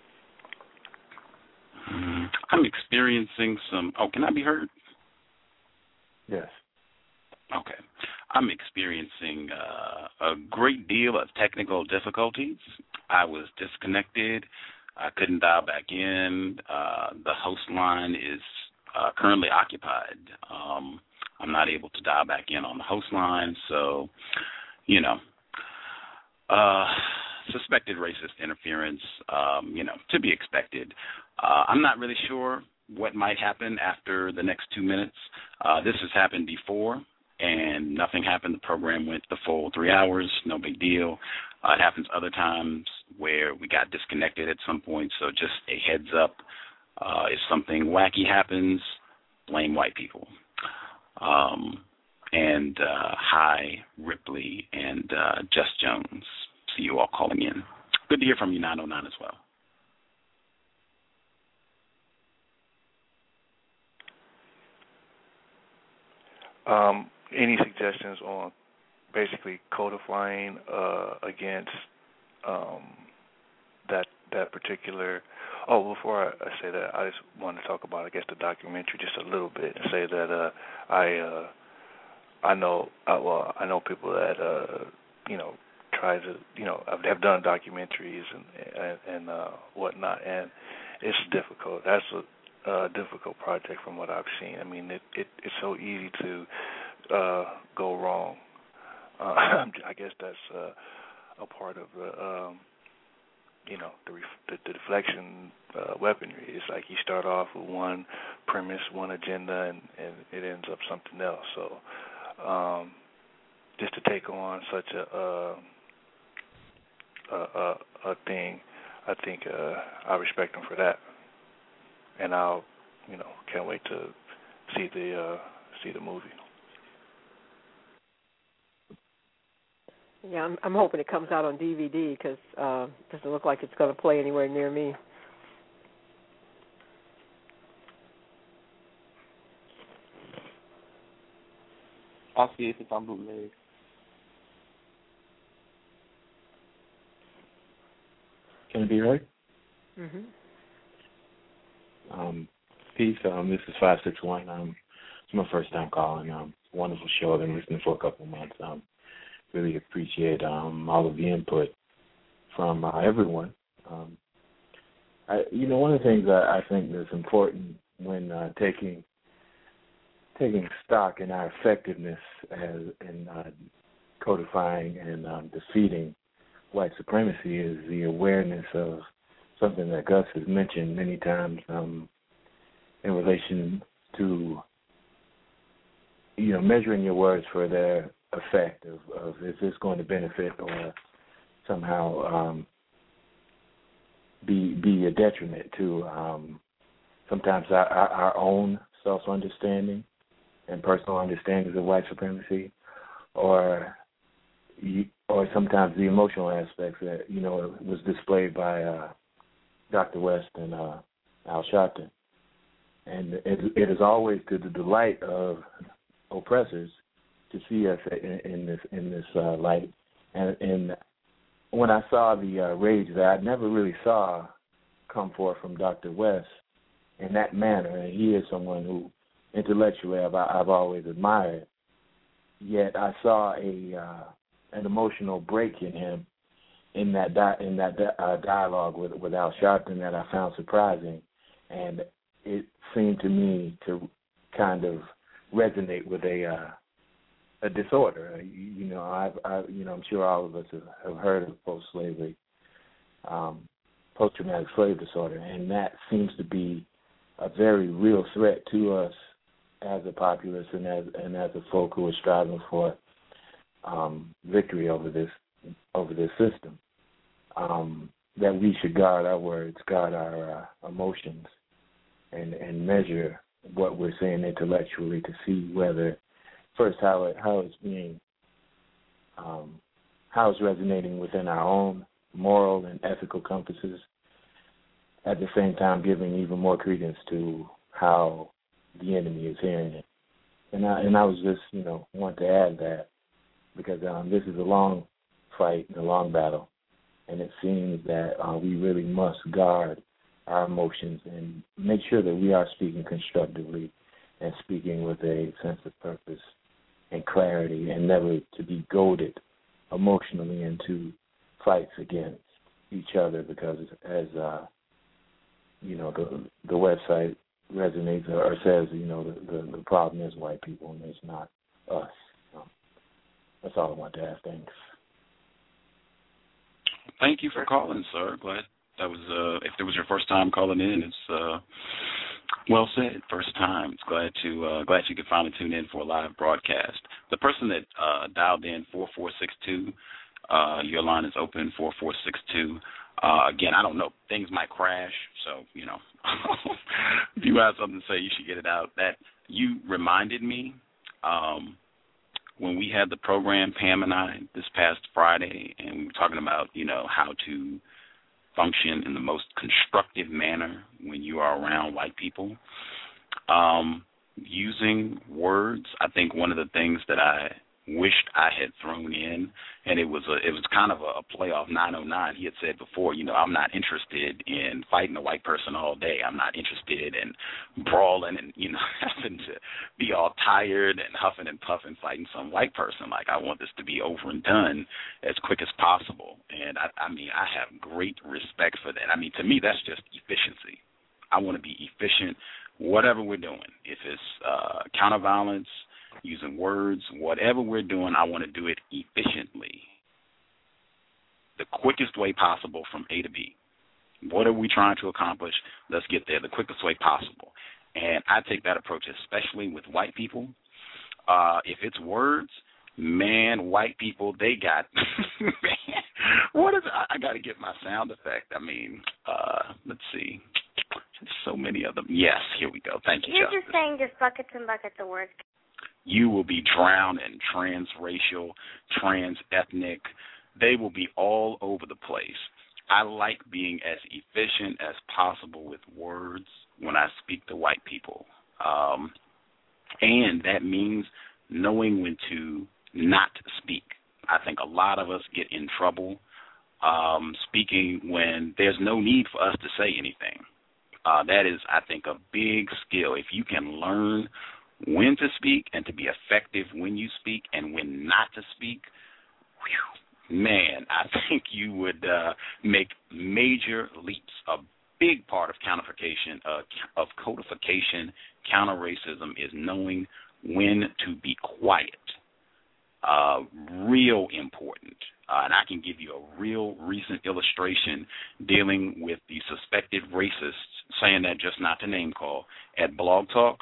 [SPEAKER 16] I'm experiencing some... Oh, can I be heard?
[SPEAKER 17] Yes.
[SPEAKER 16] Okay. I'm experiencing uh, a great deal of technical difficulties. I was disconnected. I couldn't dial back in. Uh, the host line is uh, currently occupied. Um, I'm not able to dial back in on the host line, so... You know, uh, suspected racist interference, um, you know, to be expected. Uh, I'm not really sure what might happen after the next two minutes. Uh, this has happened before, and nothing happened. The program went the full three hours, no big deal. Uh, it happens other times where we got disconnected at some point, so just a heads up. Uh, if something wacky happens, blame white people. Um And uh, hi, Ripley, and uh, Just Jones. See you all calling in. Good to hear from you, nine oh nine, as well.
[SPEAKER 6] Um, any suggestions on basically codifying uh, against um, that that particular... Oh, before I, I say that, I just want to talk about, I guess, the documentary just a little bit and say that uh, I... Uh, I know, uh, well, I know people that, uh, you know, try to, you know, have done documentaries and and, and uh, whatnot, and it's difficult. That's a uh, difficult project from what I've seen. I mean, it, it it's so easy to uh, go wrong. Uh, I guess that's uh, a part of the, um, you know, the, ref- the, the deflection uh, weaponry. It's like you start off with one premise, one agenda, and, and it ends up something else. So. Um, just to take on such a uh, a, a, a thing, I think uh, I respect him for that, and I'll, you know, can't wait to see the uh, see the movie.
[SPEAKER 3] Yeah, I'm, I'm hoping it comes out on D V D because uh, it doesn't look like it's going to play anywhere near me.
[SPEAKER 4] I'll see if it's on bootleg.
[SPEAKER 7] Can it be heard?
[SPEAKER 3] Mm-hmm.
[SPEAKER 7] Um, peace. Um, this is five six one. Um, it's my first time calling. Um, wonderful show. I've been listening for a couple of months. Um, really appreciate um all of the input from uh, everyone. Um, I, you know, one of the things I, I think that's important when uh, taking taking stock in our effectiveness as in uh, codifying and um, defeating white supremacy is the awareness of something that Gus has mentioned many times um, in relation to, you know, measuring your words for their effect of, of is this going to benefit or somehow um, be be a detriment to um, sometimes our, our, our own self-understanding and personal understandings of white supremacy, or or sometimes the emotional aspects that, you know, was displayed by uh, Doctor West and uh, Al Sharpton. And it, it is always to the delight of oppressors to see us in, in this in this uh, light. And, and when I saw the uh, rage that I never really saw come forth from Doctor West in that manner, and he is someone who intellectually I've, I've always admired, yet I saw a uh, an emotional break in him in that di- in that di- uh, dialogue with, with Al Sharpton that I found surprising, and it seemed to me to kind of resonate with a uh, a disorder. Uh, you, you know, I've, I, you know, I'm sure all of us have, have heard of post-slavery, um, post-traumatic slave disorder, and that seems to be a very real threat to us as a populace and as and as a folk who are striving for um, victory over this over this system. Um, that we should guard our words, guard our uh, emotions, and and measure what we're saying intellectually to see whether first how it how it's being um, how it's resonating within our own moral and ethical compasses. At the same time, giving even more credence to how the enemy is hearing it. And I and I was just, you know, want to add that because um, this is a long fight, a long battle, and it seems that uh, we really must guard our emotions and make sure that we are speaking constructively and speaking with a sense of purpose and clarity, and never to be goaded emotionally into fights against each other because as uh, you know, the the website resonates or says, you know, the, the, the problem is white people and it's not us. So that's all I want to ask. Thanks.
[SPEAKER 16] Thank you for calling, sir. Glad that was, uh, if it was your first time calling in, it's uh, well said, first time. It's glad to uh, glad you could finally tune in for a live broadcast. The person that uh, dialed in four four six two, uh, your line is open, four four six two. Uh, again, I don't know. Things might crash, so, you know, if you have something to say, you should get it out. That you reminded me um, when we had the program, Pam and I, this past Friday, and we were talking about, you know, how to function in the most constructive manner when you are around white people. Um, using words, I think one of the things that I wished I had thrown in, and it was a, it was kind of a, a play off nine oh nine. He had said before, you know, I'm not interested in fighting a white person all day. I'm not interested in brawling and, you know, having to be all tired and huffing and puffing fighting some white person. Like, I want this to be over and done as quick as possible. And, I, I mean, I have great respect for that. I mean, to me, that's just efficiency. I want to be efficient, whatever we're doing. If it's uh, counter-violence, using words, whatever we're doing, I want to do it efficiently, the quickest way possible from A to B. What are we trying to accomplish? Let's get there the quickest way possible. And I take that approach, especially with white people. Uh, if it's words, man, white people, they got, man, What is? I, I got to get my sound effect. I mean, uh, let's see. There's so many of them. Yes, here we go. Thank you,
[SPEAKER 9] You're
[SPEAKER 16] Justice.
[SPEAKER 9] just saying just buckets and buckets of words.
[SPEAKER 16] You will be drowned in transracial, trans-ethnic. They will be all over the place. I like being as efficient as possible with words when I speak to white people. Um, and that means knowing when to not speak. I think a lot of us get in trouble um, speaking when there's no need for us to say anything. Uh, that is, I think, a big skill. If you can learn when to speak and to be effective when you speak and when not to speak, whew, man, I think you would uh, make major leaps. A big part of counterfication, uh, of codification, counter-racism is knowing when to be quiet. Uh, real important. Uh, and I can give you a real recent illustration dealing with the suspected racists, saying that just not to name call, at Blog Talk.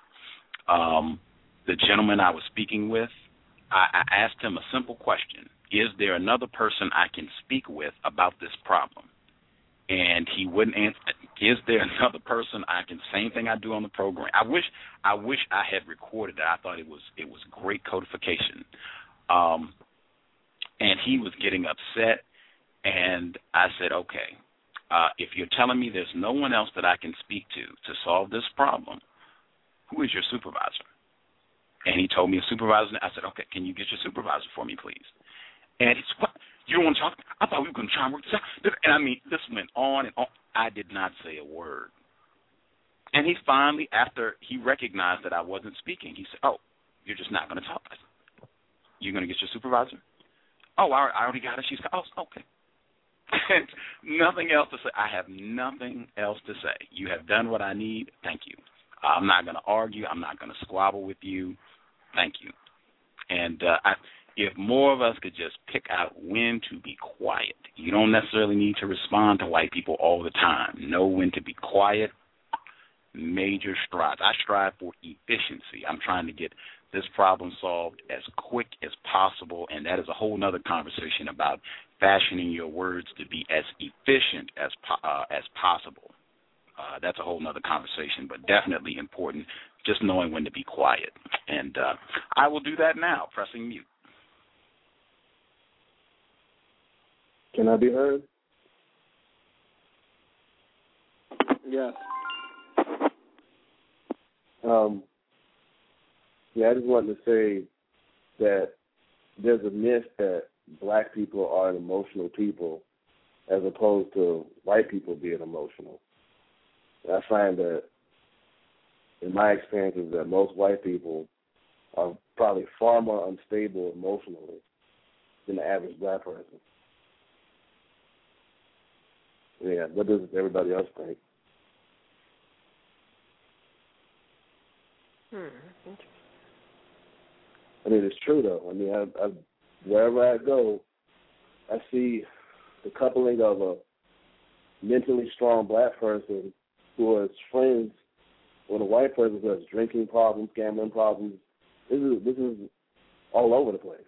[SPEAKER 16] Um, the gentleman I was speaking with, I, I asked him a simple question. Is there another person I can speak with about this problem? And he wouldn't answer. Is there another person I can, same thing I do on the program. I wish I wish I had recorded that. I thought it was it was great codification. Um, and he was getting upset, and I said, okay, uh, if you're telling me there's no one else that I can speak to to solve this problem, who is your supervisor? And he told me a supervisor. I said, okay, can you get your supervisor for me, please? And he's, what? You don't want to talk? I thought we were going to try and work this out. And, I mean, this went on and on. I did not say a word. And he finally, after he recognized that I wasn't speaking, he said, oh, you're just not going to talk. I said, you're going to get your supervisor? Oh, I already got it. She's, oh, okay. Nothing else to say. I have nothing else to say. You have done what I need. Thank you. I'm not going to argue. I'm not going to squabble with you. Thank you. And uh, I, if more of us could just pick out when to be quiet, you don't necessarily need to respond to white people all the time. Know when to be quiet. Major strides. I strive for efficiency. I'm trying to get this problem solved as quick as possible, and that is a whole other conversation about fashioning your words to be as efficient as uh, as possible. Uh, that's a whole other conversation, but definitely important, just knowing when to be quiet. And uh, I will do that now, pressing mute.
[SPEAKER 8] Can I be heard?
[SPEAKER 19] Yes.
[SPEAKER 8] Um, yeah, I just wanted to say that there's a myth that black people are an emotional people as opposed to white people being emotional. And I find that, in my experiences, that most white people are probably far more unstable emotionally than the average black person. Yeah, what does everybody else think?
[SPEAKER 3] Hmm.
[SPEAKER 8] I mean, it's true, though. I mean, I, I, wherever I go, I see the coupling of a mentally strong black person who is friends with a white person who has drinking problems, gambling problems. This is this is all over the place.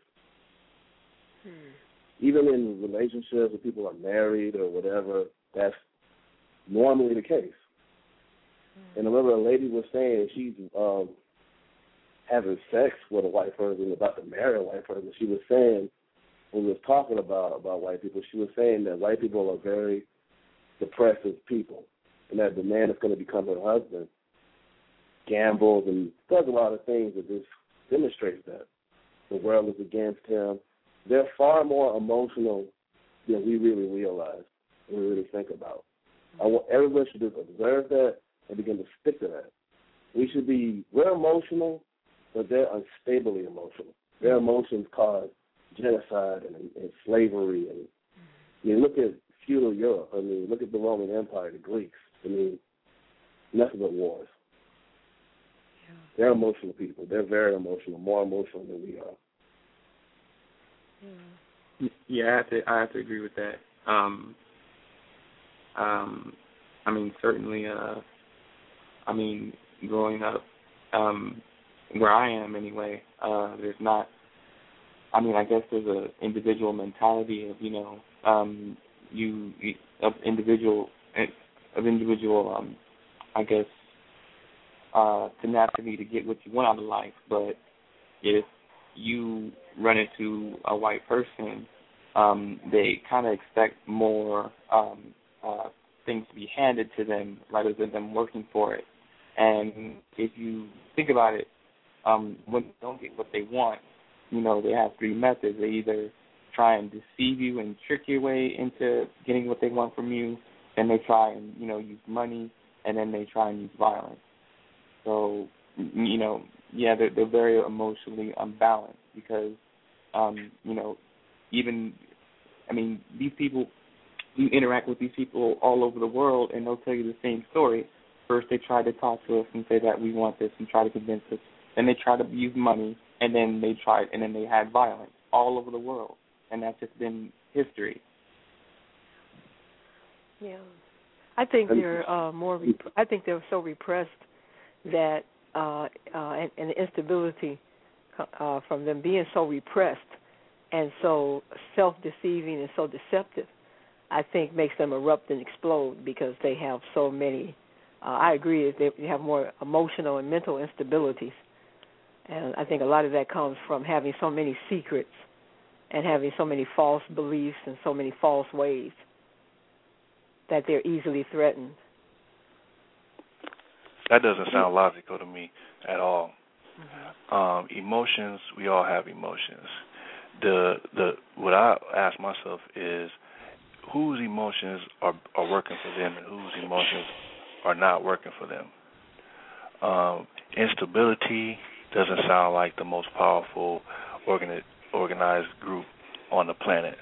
[SPEAKER 8] Hmm. Even in relationships where people are married or whatever, that's normally the case. Hmm. And I remember a lady was saying she's um, having sex with a white person, about to marry a white person. She was saying, when we was talking about, about white people, she was saying that white people are very depressive people, and that the man that's going to become her husband gambles and does a lot of things that just demonstrates that. The world is against him. They're far more emotional than we really realize, and we really think about. I want everyone should just observe that and begin to stick to that. We should be, we're emotional, but they're unstably emotional. Their emotions cause genocide and, and slavery. And you look at feudal Europe. I mean, look at the Roman Empire, the Greeks. I mean, nothing but wars. Yeah. They're emotional people. They're very emotional, more emotional than we are.
[SPEAKER 4] Yeah, yeah I have to. I have to agree with that. Um, um, I mean, certainly. Uh, I mean, growing up, um, where I am anyway, uh, there's not. I mean, I guess there's a individual mentality of, you know, um, you of individual of individual, um, I guess, uh, tenacity to get what you want out of life. But if you run into a white person, um, they kind of expect more um, uh, things to be handed to them rather than them working for it. And if you think about it, um, when they don't get what they want, you know, they have three methods. They either try and deceive you and trick your way into getting what they want from you, then they try and, you know, use money, and then they try and use violence. So, you know, yeah, they're, they're very emotionally unbalanced because, um, you know, even, I mean, these people, you interact with these people all over the world, and they'll tell you the same story. First, they try to talk to us and say that we want this and try to convince us. Then they try to use money, and then they tried, and then they had violence all over the world, and that's just been history.
[SPEAKER 3] Yeah, I think they're uh, more. Rep- I think they're so repressed that uh, uh, and, and the instability uh, from them being so repressed and so self-deceiving and so deceptive, I think makes them erupt and explode because they have so many. Uh, I agree that they have more emotional and mental instabilities, and I think a lot of that comes from having so many secrets and having so many false beliefs and so many false ways that they're easily threatened.
[SPEAKER 6] That doesn't sound logical to me at all. Mm-hmm. Um, emotions, we all have emotions. The the what I ask myself is whose emotions are, are working for them and whose emotions are not working for them. Um, instability doesn't sound like the most powerful organi- organized group on the planet.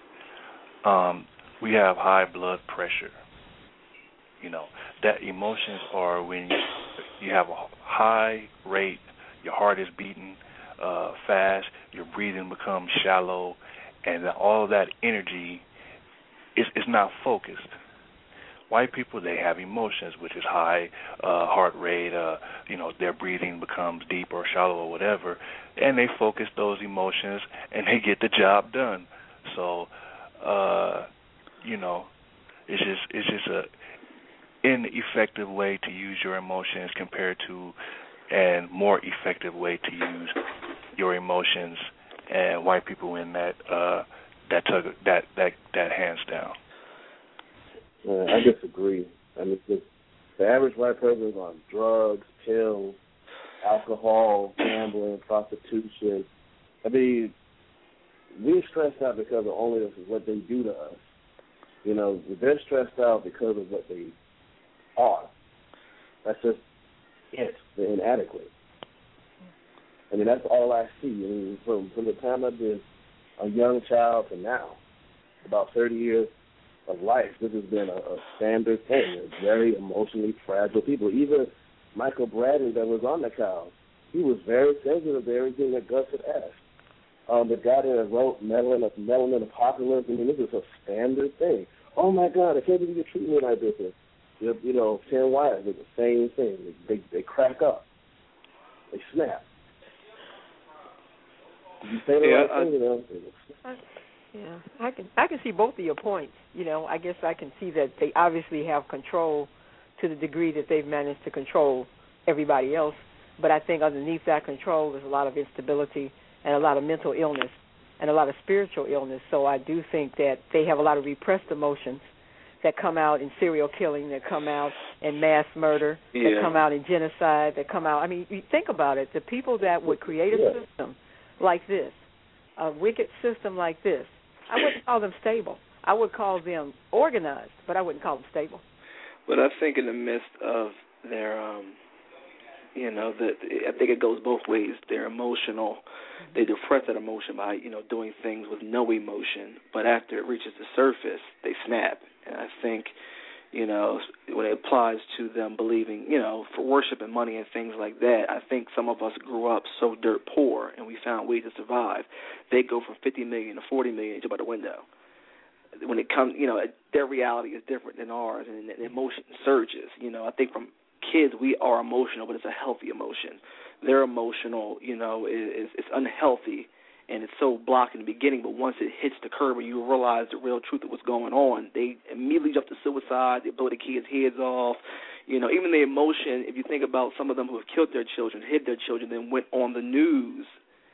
[SPEAKER 6] Um, we have high blood pressure. You know, that emotions are when you, you have a high rate, your heart is beating uh, fast, your breathing becomes shallow, and all of that energy is, is not focused. White people, they have emotions, which is high uh, heart rate, uh, you know, their breathing becomes deep or shallow or whatever, and they focus those emotions and they get the job done. So, uh, you know, it's just it's just a ineffective way to use your emotions compared to and more effective way to use your emotions, and white people win that uh, that tug that that that hands down.
[SPEAKER 8] Uh, I disagree. I mean, the, the average white person is on drugs, pills, alcohol, gambling, prostitution. I mean, we're stressed out because of only what they do to us. You know, they're stressed out because of what they are. That's just it. They're inadequate. I mean, that's all I see. I mean, from, from the time I've been a young child to now, about thirty years of life, this has been a, a standard thing. They're very emotionally fragile people. Even Michael Bradley that was on the Cows, he was very sensitive to everything that Gus had asked. Um, the guy that wrote Melanin, Melanin Apocalypse, I mean, this is a standard thing. Oh, my God, I can't believe you're treating me like this. You, you know, Ken Wyatt did the same thing. They, they, they crack up. They snap. You say the
[SPEAKER 3] yeah,
[SPEAKER 8] right
[SPEAKER 3] I,
[SPEAKER 8] thing, you know.
[SPEAKER 3] I, yeah, I can I can see both of your points. You know, I guess I can see that they obviously have control to the degree that they've managed to control everybody else. But I think underneath that control there's a lot of instability and a lot of mental illness and a lot of spiritual illness. So I do think that they have a lot of repressed emotions that come out in serial killing, that come out in mass murder,
[SPEAKER 5] yeah.
[SPEAKER 3] that come out in genocide, that come out. I mean, you think about it. The people that would create a
[SPEAKER 8] yeah.
[SPEAKER 3] system like this, a wicked system like this, I wouldn't call them stable. I would call them organized, but I wouldn't call them stable.
[SPEAKER 5] But I think in the midst of their, um, you know, the, I think it goes both ways. They're emotional. They depress that emotion by, you know, doing things with no emotion. But after it reaches the surface, they snap. And I think, you know, when it applies to them believing, you know, for worship and money and things like that, I think some of us grew up so dirt poor and we found ways to survive. They go from fifty million dollars to forty million dollars, jump out the window. When it comes, you know, their reality is different than ours, and the emotion surges. You know, I think from kids we are emotional, but it's a healthy emotion. They're emotional, you know, is it's unhealthy, and it's so blocked in the beginning, but once it hits the curb and you realize the real truth of what's going on, they immediately jump to suicide, they blow the kids' heads off. You know, even the emotion, if you think about some of them who have killed their children, hid their children, then went on the news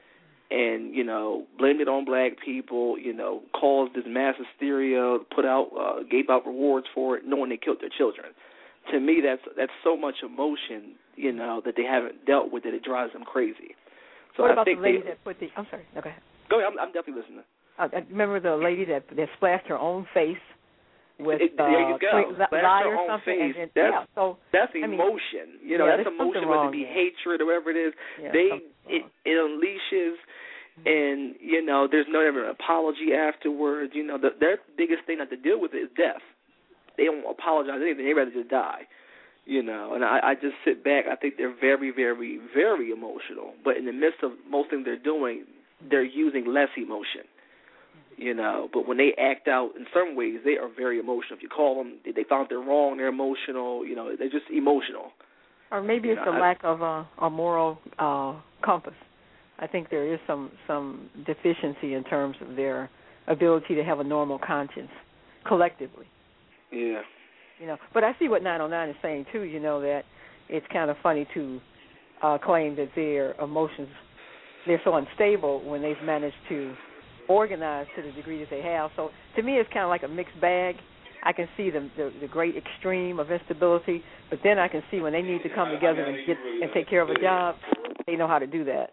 [SPEAKER 5] and, you know, blamed it on black people, you know, caused this mass hysteria, put out, uh, gave out rewards for it, knowing they killed their children. To me, that's that's so much emotion, you know, that they haven't dealt with that it drives them crazy. So
[SPEAKER 3] what
[SPEAKER 5] I
[SPEAKER 3] about
[SPEAKER 5] think
[SPEAKER 3] the lady
[SPEAKER 5] they,
[SPEAKER 3] that put the? I'm sorry. No, go ahead.
[SPEAKER 5] Go ahead. I'm, I'm definitely listening.
[SPEAKER 3] Uh, I remember the lady that that splashed her own face with
[SPEAKER 5] it,
[SPEAKER 3] uh,
[SPEAKER 5] there you go.
[SPEAKER 3] lye or
[SPEAKER 5] own
[SPEAKER 3] something.
[SPEAKER 5] Face.
[SPEAKER 3] And,
[SPEAKER 5] that's
[SPEAKER 3] yeah, so
[SPEAKER 5] that's
[SPEAKER 3] I
[SPEAKER 5] emotion.
[SPEAKER 3] Mean,
[SPEAKER 5] you know,
[SPEAKER 3] yeah,
[SPEAKER 5] that's emotion, whether it be
[SPEAKER 3] there.
[SPEAKER 5] hatred or whatever it is.
[SPEAKER 3] Yeah,
[SPEAKER 5] they it, it unleashes, and you know, there's no ever an apology afterwards. You know, the, their biggest thing not to deal with is death. They don't apologize anything. They rather just die. You know, and I, I just sit back. I think they're very, very, very emotional. But in the midst of most things they're doing, they're using less emotion. You know, but when they act out in some ways, they are very emotional. If you call them, they found they're wrong, they're emotional. You know, they're just emotional.
[SPEAKER 3] Or maybe
[SPEAKER 5] you
[SPEAKER 3] it's
[SPEAKER 5] know,
[SPEAKER 3] a
[SPEAKER 5] I,
[SPEAKER 3] lack of a, a moral uh, compass. I think there is some, some deficiency in terms of their ability to have a normal conscience collectively.
[SPEAKER 5] Yeah.
[SPEAKER 3] You know, but I see what nine oh nine is saying too. You know, that it's kind of funny to uh, claim that their emotions, they're so unstable when they've managed to organize to the degree that they have. So to me, it's kind of like a mixed bag. I can see the, the the great extreme of instability, but then I can see when they need to come together and get and take care of a job, they know how to do that.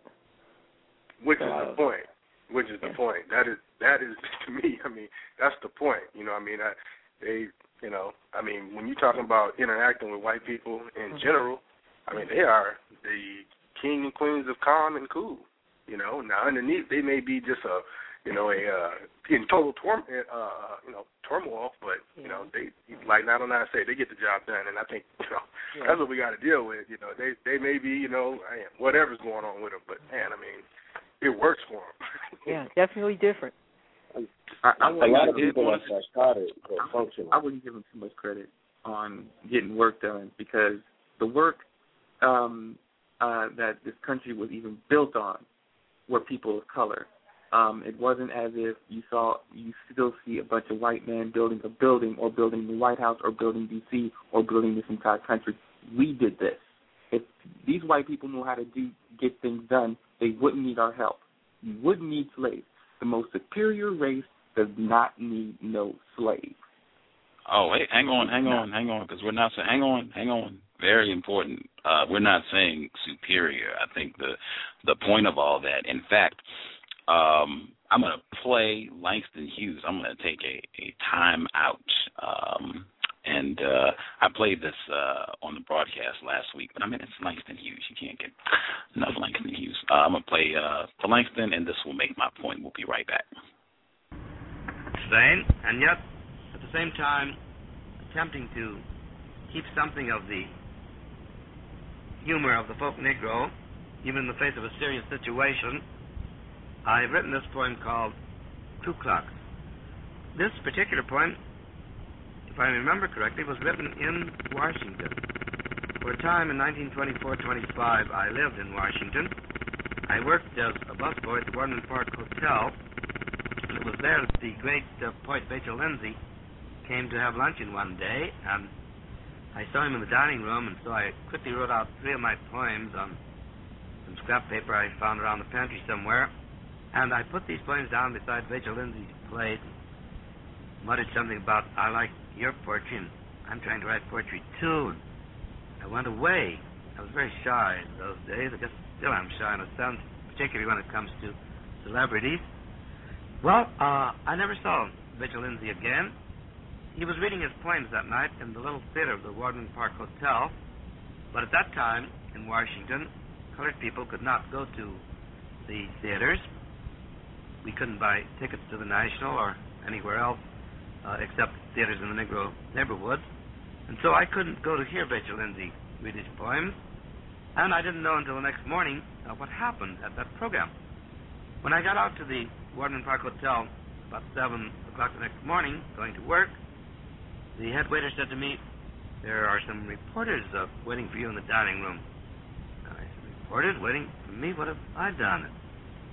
[SPEAKER 13] Which
[SPEAKER 3] so,
[SPEAKER 13] is the point. Which is the
[SPEAKER 3] yeah.
[SPEAKER 13] point. That is that is to me. I mean, that's the point. You know, I mean, I, they. You know, I mean, when you're talking about interacting with white people in
[SPEAKER 3] mm-hmm.
[SPEAKER 13] general, I mean, they are the king and queens of calm and cool. You know, now underneath they may be just a, you know, a uh, in total tor- uh, you know, turmoil, but you know, they like nine oh nine say they get the job done, and I think you know yeah. that's what we got to deal with. You know, they they may be you know whatever's going on with them, but man, I mean, it works for them.
[SPEAKER 3] Yeah, definitely different.
[SPEAKER 4] I, I,
[SPEAKER 8] a lot of
[SPEAKER 4] I
[SPEAKER 8] people are psychotic or functional.
[SPEAKER 4] I wouldn't give them too much credit on getting work done because the work um, uh, that this country was even built on were people of color. Um, it wasn't as if you saw you still see a bunch of white men building a building or building the White House or building D C or building this entire country. We did this. If these white people knew how to do get things done, they wouldn't need our help. You wouldn't need slaves. The most superior race does not need no slaves.
[SPEAKER 16] Oh, hey, hang on, hang on, hang on, because we're not saying, hang on, hang on, very important. Uh, we're not saying superior. I think the the point of all that, in fact, um, I'm going to play Langston Hughes. I'm going to take a, a time out. Um, and uh, I played this uh, on the broadcast last week, but I mean, it's Langston Hughes. You can't get enough Langston Hughes. Uh, I'm going to play uh, for Langston, and this will make my point. We'll be right back.
[SPEAKER 14] Same, and yet, at the same time, attempting to keep something of the humor of the folk Negro, even in the face of a serious situation, I've written this poem called Ku Klux. This particular poem, if I remember correctly, was written in Washington. For a time in nineteen twenty-four twenty-five, I lived in Washington. I worked as a busboy at the Warden Park Hotel. And it was there that the great uh, poet Vachel Lindsay came to have luncheon one day, and I saw him in the dining room, and so I quickly wrote out three of my poems on some scrap paper I found around the pantry somewhere, and I put these poems down beside Vachel Lindsay's plate, muttered something about, I like your poetry, and I'm trying to write poetry too. I went away. I was very shy in those days. I guess still I'm shy in a sense, particularly when it comes to celebrities. Well, uh, I never saw Vachel Lindsay again. He was reading his poems that night in the little theater of the Warden Park Hotel, but at that time in Washington, colored people could not go to the theaters. We couldn't buy tickets to the National or anywhere else uh, except theaters in the Negro neighborhoods, and so I couldn't go to hear Vachel Lindsay read his poems, and I didn't know until the next morning uh, what happened at that program. When I got out to the Warden Park Hotel about seven o'clock the next morning, going to work, the head waiter said to me, there are some reporters uh, waiting for you in the dining room. I said, reporters waiting for me? What have I done?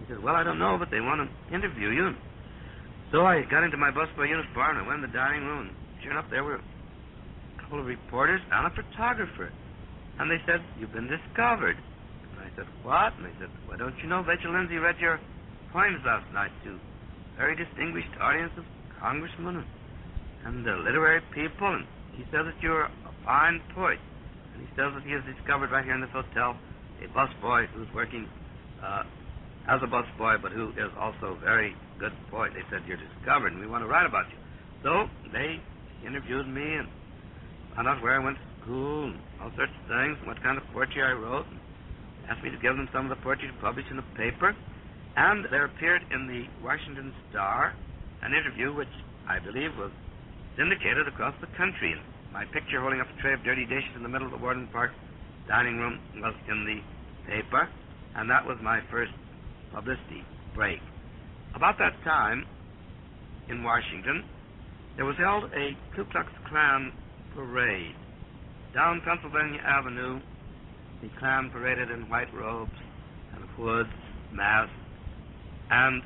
[SPEAKER 14] He said, well, I don't know, but they want to interview you. So I got into my busboy uniform and I went in the dining room. And sure enough, there were a couple of reporters and a photographer. And they said, you've been discovered. And I said, what? And they said, why don't you know Vachel Lindsay read your poems last night to a very distinguished audience of congressmen and, and uh, literary people. And he says that you're a fine poet. And he says that he has discovered right here in this hotel a busboy who's working uh, as a busboy, but who is also a very good poet. They said, you're discovered, and we want to write about you. So they interviewed me and found out where I went to school and all sorts of things, and what kind of poetry I wrote, and asked me to give them some of the poetry to publish in the paper. And there appeared in the Washington Star an interview which I believe was syndicated across the country. And my picture holding up a tray of dirty dishes in the middle of the Warden Park dining room was in the paper, and that was my first publicity break. About that time, in Washington, there was held a Ku Klux Klan parade. Down Pennsylvania Avenue, the Klan paraded in white robes and hoods, masks, and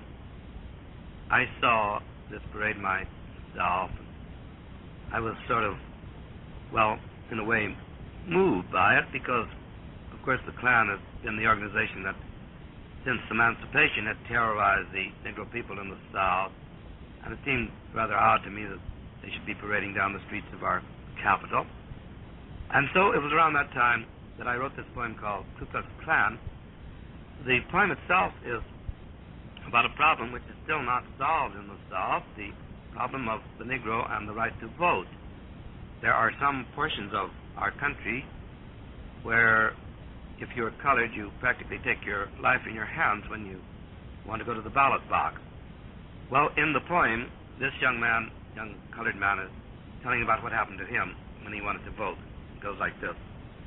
[SPEAKER 14] I saw this parade myself. I was sort of, well, in a way, moved by it because, of course, the Klan has been the organization that since emancipation had terrorized the Negro people in the South, and it seemed rather odd to me that they should be parading down the streets of our capital. And so it was around that time that I wrote this poem called Ku Klux Klan. The poem itself is about a problem which is still not solved in the South, the problem of the Negro and the right to vote. There are some portions of our country where if you're colored, you practically take your life in your hands when you want to go to the ballot box. Well, in the poem, this young man, young colored man, is telling about what happened to him when he wanted to vote. It goes like this.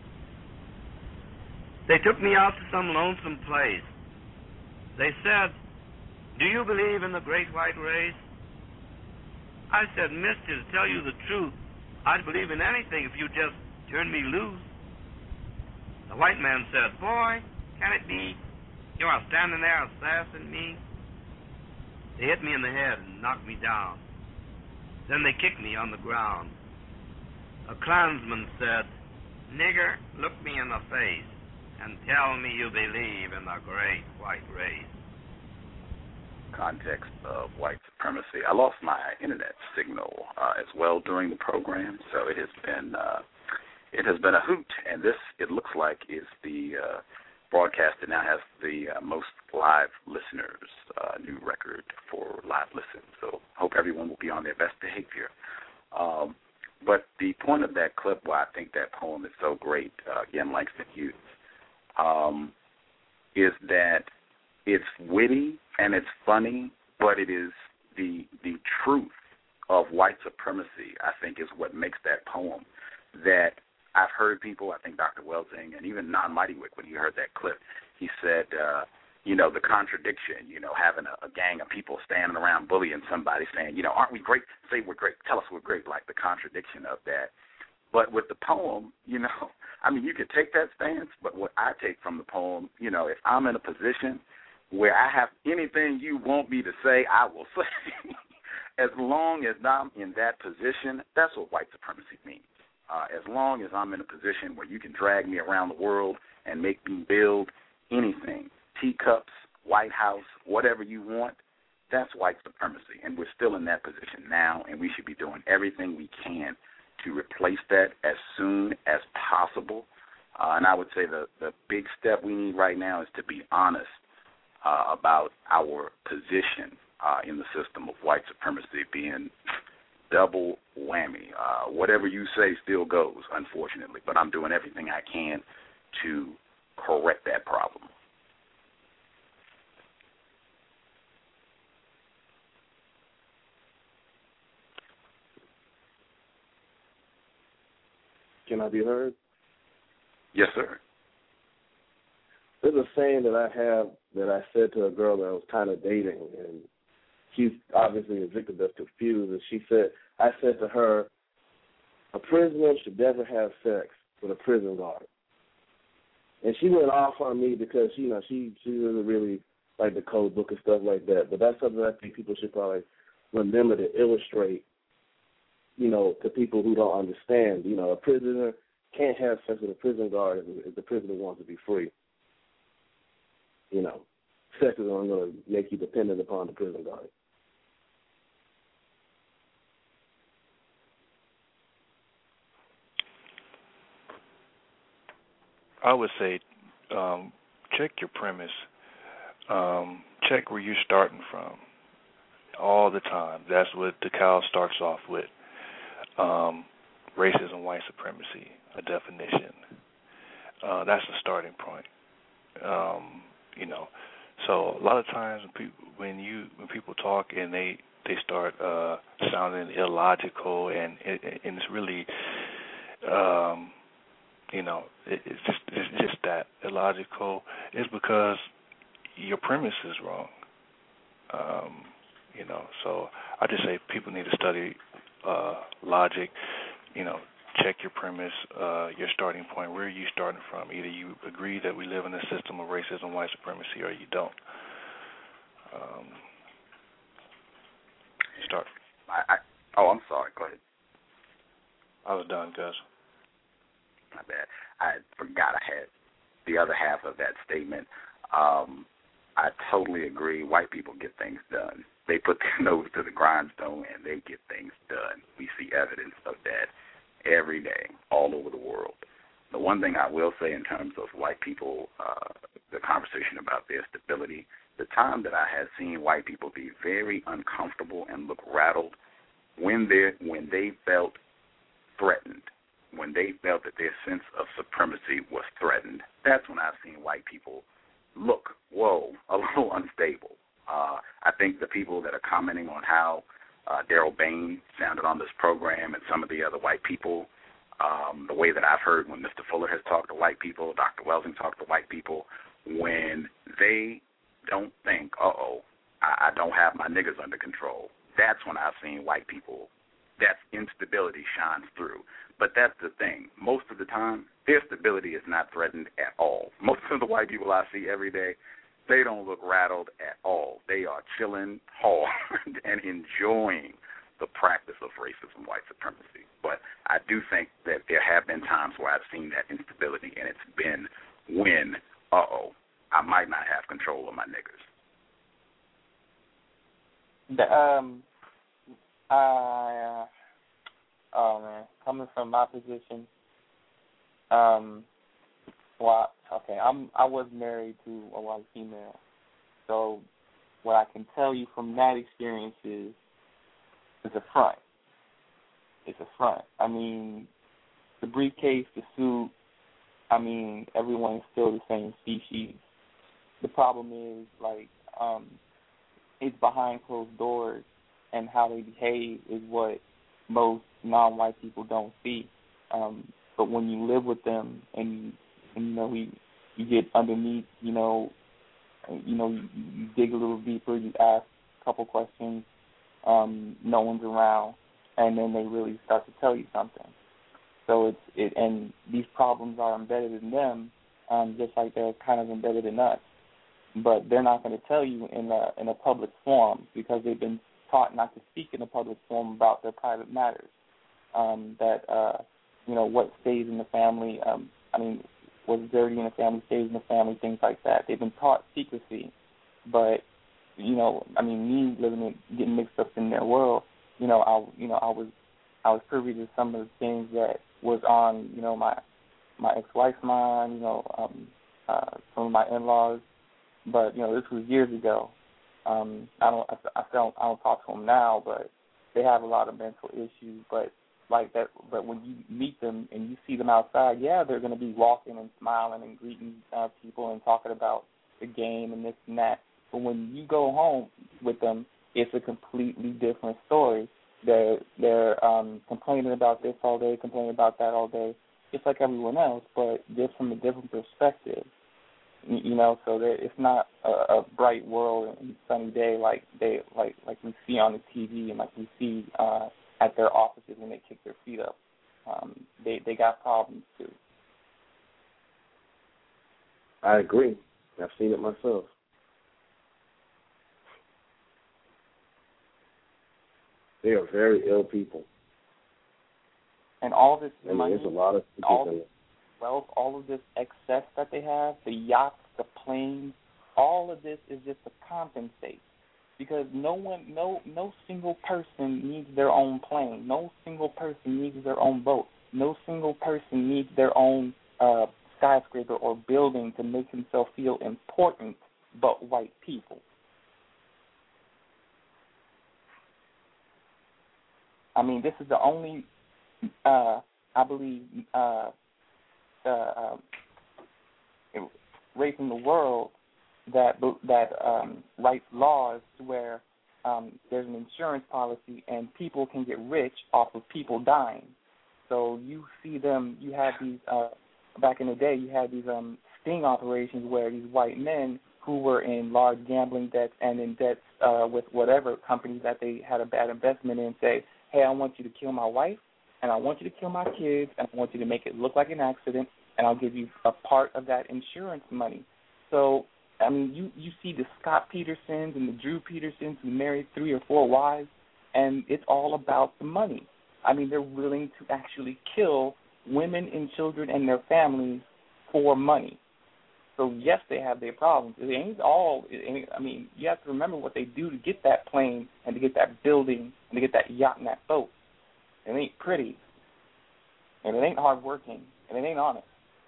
[SPEAKER 14] They took me out to some lonesome place. They said, do you believe in the great white race? I said, mister, to tell you the truth, I'd believe in anything if you just turn me loose. The white man said, boy, can it be? You are standing there assassinating me. They hit me in the head and knocked me down. Then they kicked me on the ground. A Klansman said, nigger, look me in the face and tell me you believe in the great white race.
[SPEAKER 10] Context of white supremacy. I lost my internet signal uh, as well during the program, so it has been uh, it has been a hoot. And this, it looks like, is the uh, broadcast that now has the uh, most live listeners, uh, new record for live listen. So hope everyone will be on their best behavior. Um, but the point of that clip, why I think that poem is so great, uh, again, Langston Hughes, um, is that it's witty and it's funny, but it is the the truth of white supremacy, I think, is what makes that poem. That I've heard people, I think Doctor Welsing, and even Non Mighty Wick, when he heard that clip, he said, uh, you know, the contradiction, you know, having a, a gang of people standing around bullying somebody saying, you know, aren't we great? Say we're great. Tell us we're great, like the contradiction of that. But with the poem, you know, I mean, you could take that stance, but what I take from the poem, you know, if I'm in a position where I have anything you want me to say, I will say. As long as I'm in that position, that's what white supremacy means. Uh, as long as I'm in a position where you can drag me around the world and make me build anything, teacups, White House, whatever you want, that's white supremacy. And we're still in that position now, and we should be doing everything we can to replace that as soon as possible. Uh, and I would say the, the big step we need right now is to be honest uh, about our position uh, in the system of white supremacy being double whammy. Uh, whatever you say still goes, unfortunately, but I'm doing everything I can to correct that problem.
[SPEAKER 8] Can I be heard?
[SPEAKER 10] Yes, sir.
[SPEAKER 8] There's a saying that I have that I said to a girl that I was kind of dating, and she's obviously a victim that's confused, and she said, I said to her, a prisoner should never have sex with a prison guard. And she went off on me because, you know, she, she doesn't really like the code book and stuff like that. But that's something I think people should probably remember to illustrate, you know, to people who don't understand. You know, a prisoner can't have sex with a prison guard if, if the prisoner wants to be free. You know, sex is only going to make you dependent upon the prison guard.
[SPEAKER 6] I would say um, check your premise. Um, check where you're starting from all the time. That's what the cow starts off with. Um, racism, white supremacy, a definition. Uh, that's the starting point. Um, you know, so a lot of times when people, when you when people talk and they they start uh, sounding illogical and it, and it's really um, you know it, it's just it's just that illogical. It's because your premise is wrong. Um, you know, so I just say people need to study uh, logic. You know, check your premise, uh, your starting point. Where are you starting from? Either you agree that we live in a system of racism, white supremacy, or you don't. Um, start.
[SPEAKER 10] I, I, oh, I'm sorry. Go ahead.
[SPEAKER 6] I was done, Gus.
[SPEAKER 10] My bad. I forgot I had the other half of that statement. Um, I totally agree. White people get things done. They put their nose to the grindstone and they get things done. We see evidence of that every day, all over the world. The one thing I will say in terms of white people, uh, the conversation about their stability, the time that I have seen white people be very uncomfortable and look rattled when they when they felt threatened, when they felt that their sense of supremacy was threatened, that's when I've seen white people look, whoa, a little unstable. Uh, I think the people that are commenting on how uh, Daryl Bain sounded on this program and some of the other white people, um, the way that I've heard when Mister Fuller has talked to white people, Doctor Welsing talked to white people, when they don't think, uh-oh, I, I don't have my niggas under control, that's when I've seen white people, that instability shines through. But that's the thing. Most of the time, their stability is not threatened at all. Most of the white people I see every day, they don't look rattled at all. They are chilling hard and enjoying the practice of racism, white supremacy. But I do think that there have been times where I've seen that instability, and it's been when, uh-oh, I might not have control of my niggas.
[SPEAKER 4] The, um, I, uh, oh, man, coming from my position, um, well, okay, I'm, I was married to a white female, so what I can tell you from that experience is it's a front. It's a front. I mean, the briefcase, the suit, I mean, everyone is still the same species. The problem is, like, um, it's behind closed doors, and how they behave is what most non-white people don't see. Um, but when you live with them and, and you know, we, you get underneath, you know, you know, you, you dig a little deeper, you ask a couple questions, um, no one's around, and then they really start to tell you something. So it's it, and these problems are embedded in them, um, just like they're kind of embedded in us. But they're not going to tell you in a in a public forum because they've been taught not to speak in a public forum about their private matters. Um, that uh, you know, what stays in the family. Um, I mean, what's dirty in the family stays in the family. Things like that. They've been taught secrecy. But you know, I mean, me living in, getting mixed up in their world. You know, I you know I was I was privy to some of the things that was on you know my my ex-wife's mind. You know, um, uh, some of my in-laws. But you know, this was years ago. Um, I don't, I, I don't, I don't talk to them now, but they have a lot of mental issues. But like that, but when you meet them and you see them outside, yeah, they're going to be walking and smiling and greeting uh, people and talking about the game and this and that. But when you go home with them, it's a completely different story. They're they're um, complaining about this all day, complaining about that all day, just like everyone else, but just from a different perspective. You know, so that it's not a, a bright world and sunny day like they like like we see on the T V and like we see uh, at their offices when they kick their feet up. Um, they they got problems too.
[SPEAKER 8] I agree. I've seen it myself. They are very ill people.
[SPEAKER 4] And all this
[SPEAKER 8] I mean,
[SPEAKER 4] money,
[SPEAKER 8] there's a lot of
[SPEAKER 4] all this wealth, all of this excess that they have, the yachts, the planes, all of this is just to compensate. Because no one, no, no single person needs their own plane. No single person needs their own boat. No single person needs their own uh, skyscraper or building to make himself feel important, but white people. I mean, this is the only, uh, I believe, uh, uh, race in the world that that um, writes laws to where um, there's an insurance policy and people can get rich off of people dying. So you see them, you had these, uh, back in the day, you had these um, sting operations where these white men who were in large gambling debts and in debts uh, with whatever companies that they had a bad investment in say, hey, I want you to kill my wife, and I want you to kill my kids, and I want you to make it look like an accident, and I'll give you a part of that insurance money. So, I mean, you, you see the Scott Petersons and the Drew Petersons who married three or four wives, and it's all about the money. I mean, they're willing to actually kill women and children and their families for money. So, yes, they have their problems. It ain't all, it ain't, I mean, you have to remember what they do to get that plane and to get that building and to get that yacht and that boat. It ain't pretty, and it ain't hardworking, and it ain't honest.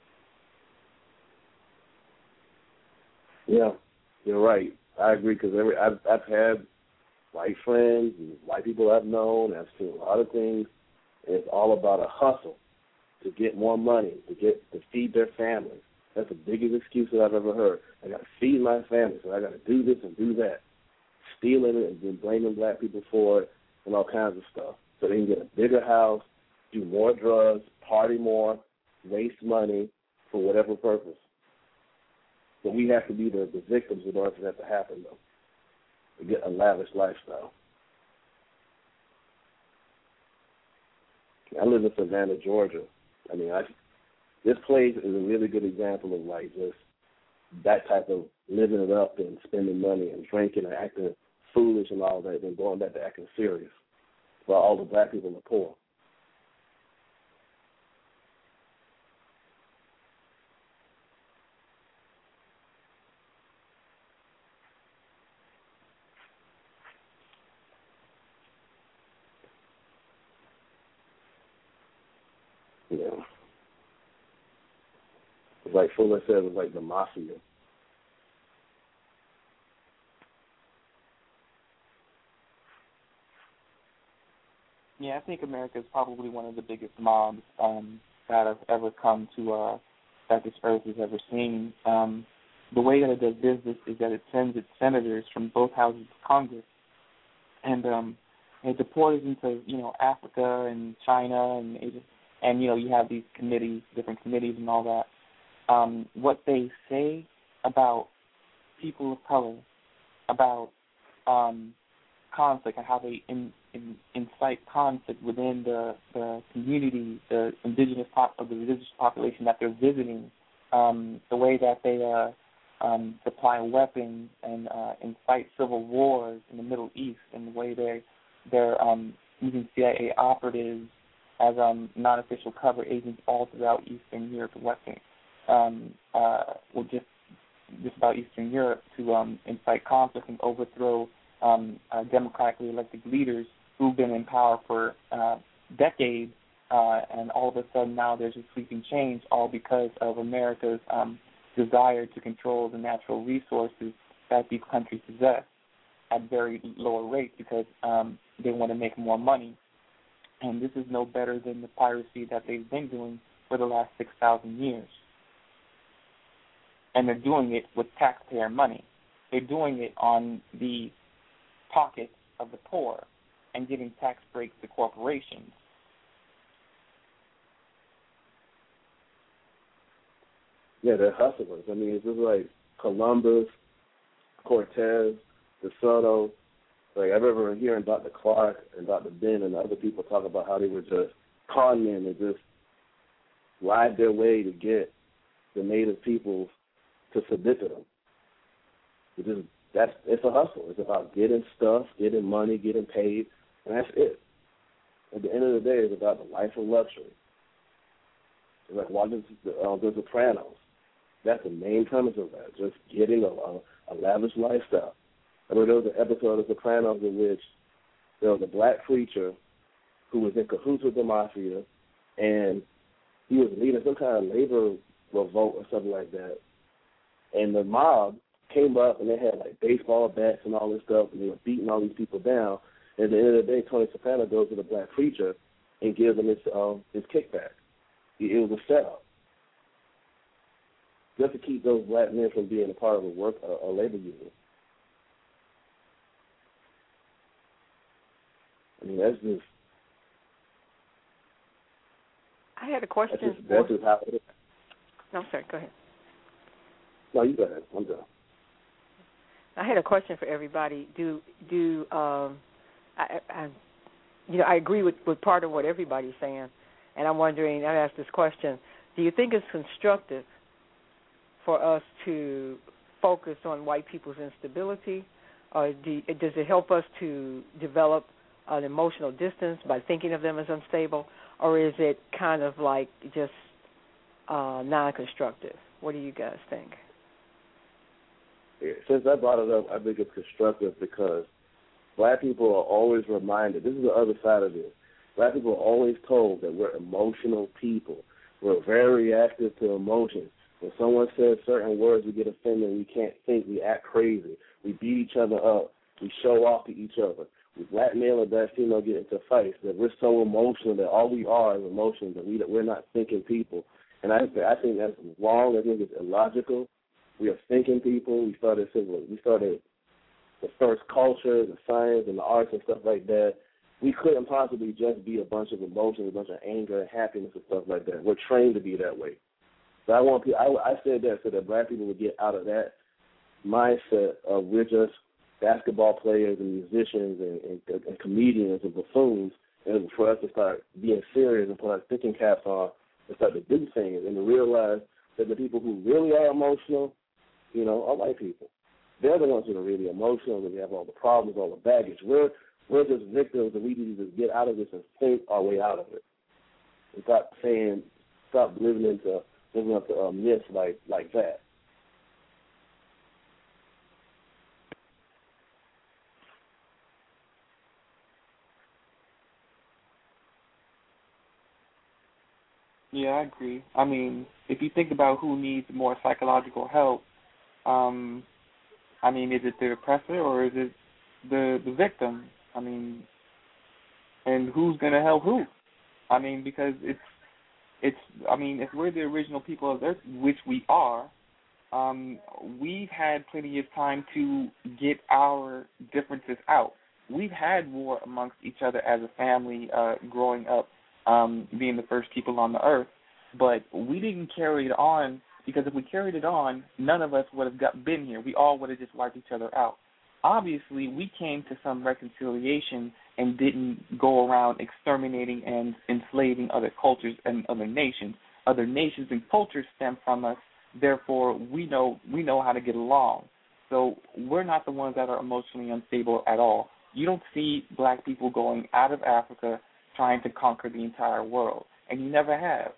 [SPEAKER 8] Yeah, you're right. I agree because every I've I've had white friends and white people I've known. I've seen a lot of things. And it's all about a hustle to get more money, to get to feed their families. That's the biggest excuse that I've ever heard. I got to feed my family, so I got to do this and do that, stealing it and then blaming black people for it and all kinds of stuff. So they can get a bigger house, do more drugs, party more, waste money for whatever purpose. But we have to be the, the victims in order for that to happen, though, to get a lavish lifestyle. I live in Savannah, Georgia. I mean, I, this place is a really good example of, like, just that type of living it up and spending money and drinking and acting foolish and all that, and going back to acting serious, while all the black people are poor. Yeah. It's like Fuller said, it was like the mafia.
[SPEAKER 4] Yeah, I think America is probably one of the biggest mobs um, that have ever come to, uh, that this earth has ever seen. Um, the way that it does business is that it sends its senators from both houses of Congress, and um, it deports into, you know, Africa and China and Asia, and, you know, you have these committees, different committees and all that. Um, what they say about people of color, about um, conflict and how they in, in, incite conflict within the, the community, the indigenous pop, of the indigenous population that they're visiting, um, the way that they uh, um, supply weapons and uh, incite civil wars in the Middle East, and the way they they're um, using C I A operatives as um, non-official cover agents all throughout Eastern Europe and Western, um, uh, well, just just about Eastern Europe to um, incite conflict and overthrow um, uh, democratically elected leaders who've been in power for uh, decades, uh, and all of a sudden now there's a sweeping change, all because of America's um, desire to control the natural resources that these countries possess at very lower rates because um, they want to make more money. And this is no better than the piracy that they've been doing for the last six thousand years. And they're doing it with taxpayer money. They're doing it on the pockets of the poor and giving tax breaks to corporations.
[SPEAKER 8] Yeah, they're hustlers. I mean, it's just like Columbus, Cortez, DeSoto. Like, I remember hearing Doctor Clark and Doctor Ben and other people talk about how they were just con men and just ride their way to get the native peoples to submit to them. It just, that's, it's a hustle. It's about getting stuff, getting money, getting paid, And that's it. At the end of the day, it's about the life of luxury. It's like watching the, uh, the Sopranos. That's the main premise of that, just getting a, a, a lavish lifestyle. I mean, there was an episode of The Sopranos in which there was a black preacher who was in cahoots with the mafia, and he was leading some kind of labor revolt or something like that. And the mob came up, and they had, like, baseball bats and all this stuff, and they were beating all these people down. And at the end of the day, Tony Soprano goes to the black preacher and gives him his, um, his kickback. It was a setup. Just to keep those black men from being a part of a work, a, a labor union. I mean, that's just.
[SPEAKER 3] I had a question.
[SPEAKER 8] That's just,
[SPEAKER 3] for,
[SPEAKER 8] that's just how it is.
[SPEAKER 3] No, I'm sorry. Go ahead.
[SPEAKER 8] No, you go ahead. I'm done.
[SPEAKER 3] I had a question for everybody. Do do um, I, I you know I agree with, with part of what everybody's saying, and I'm wondering. I asked this question: do you think it's constructive for us to focus on white people's instability, or do, does it help us to develop an emotional distance by thinking of them as unstable, or is it kind of like just uh, non-constructive? What do you guys think?
[SPEAKER 8] Yeah, since I brought it up, I think it's constructive because black people are always reminded, this is the other side of this, black people are always told that we're emotional people. We're very reactive to emotions. When someone says certain words, we get offended, we can't think, we act crazy. We beat each other up. We show off to each other. We black male or black female get into fights that we're so emotional that all we are is emotion, that, we, that we're not thinking people. And I, I think that's wrong. I think it's illogical. We are thinking people. We started we started the first culture, the science, and the arts and stuff like that. We couldn't possibly just be a bunch of emotions, a bunch of anger and happiness and stuff like that. We're trained to be that way. So I want people, I, I said that so that black people would get out of that mindset of we're just basketball players and musicians and, and, and comedians and buffoons, and for us to start being serious and put our thinking caps on and start to do things and to realize that the people who really are emotional, you know, are white people. They're the ones who are really emotional, and we have all the problems, all the baggage. We're we're just victims, and we need to just get out of this and think our way out of it. And stop saying, stop living into living up to uh, myths like like that.
[SPEAKER 4] Yeah, I agree. I mean, if you think about who needs more psychological help, um, I mean, is it the oppressor or is it the the victim? I mean, and who's going to help who? I mean, because it's it's. I mean, if we're the original people of Earth, which we are, um, we've had plenty of time to get our differences out. We've had war amongst each other as a family uh, growing up. Um, being the first people on the earth, but we didn't carry it on because if we carried it on, none of us would have got been here. We all would have just wiped each other out. Obviously, we came to some reconciliation and didn't go around exterminating and enslaving other cultures and other nations. Other nations and cultures stem from us. Therefore, we know we know how to get along. So we're not the ones that are emotionally unstable at all. You don't see black people going out of Africa trying to conquer the entire world, and you never have.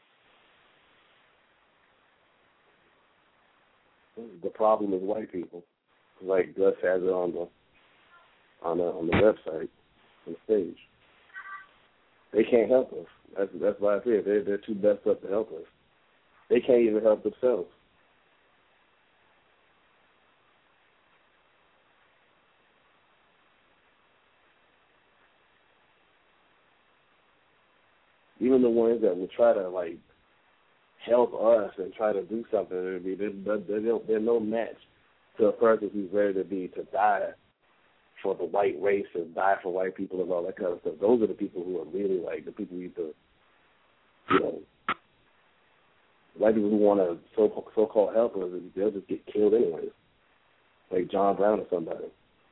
[SPEAKER 8] The problem is white people, like Gus has it on the on the on the website, on the stage. They can't help us. That's that's why I say they're they're too messed up to help us. They can't even help themselves. Even the ones that will try to like help us and try to do something, they're, they're, they're no match to a person who's ready to be to die for the white race and die for white people and all that kind of stuff. Those are the people who are really like the people who need to, you know, white people who want to so so called help us, they'll just get killed anyways, like John Brown or somebody.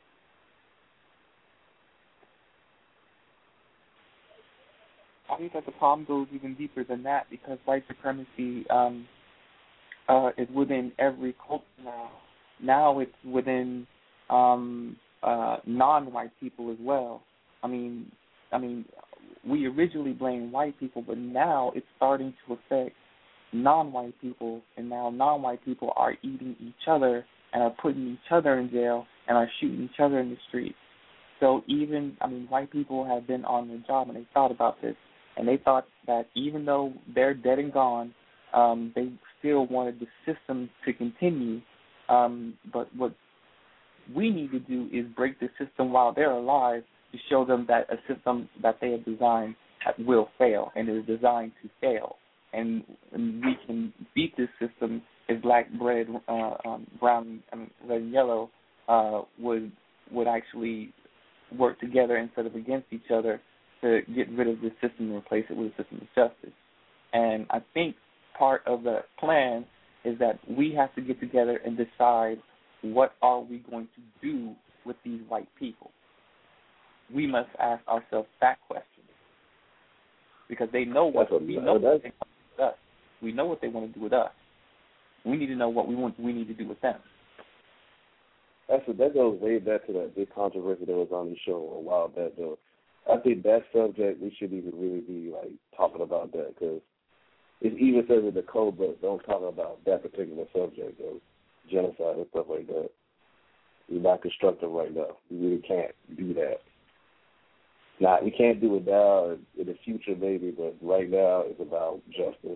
[SPEAKER 4] I think that the problem goes even deeper than that because white supremacy um, uh, is within every culture now. Now it's within um, uh, non-white people as well. I mean, I mean, we originally blamed white people, but now it's starting to affect non-white people, and now non-white people are eating each other and are putting each other in jail and are shooting each other in the streets. So even, I mean, white people have been on their job and they thought about this, and they thought that even though they're dead and gone, um, they still wanted the system to continue. Um, but what we need to do is break the system while they're alive to show them that a system that they have designed will fail and is designed to fail. And, and we can beat this system if black, red, uh, um, brown, I mean, red and yellow uh, would would actually work together instead of against each other to get rid of this system and replace it with a system of justice. And I think part of the plan is that we have to get together and decide what are we going to do with these white people. We must ask ourselves that question because they know what
[SPEAKER 8] that's
[SPEAKER 4] we
[SPEAKER 8] what,
[SPEAKER 4] know what
[SPEAKER 8] that's,
[SPEAKER 4] they want to do with us. We know what they want to do with us. We need to know what we want. We need to do with them.
[SPEAKER 8] That's a, that goes way back to that big controversy that was on the show a while back, though. I think that subject we should even really be like talking about that because it even says in the code book don't talk about that particular subject of genocide and stuff like that. We're not constructive right now. We really can't do that. Now we can't do it now in the future maybe, but right now it's about justice.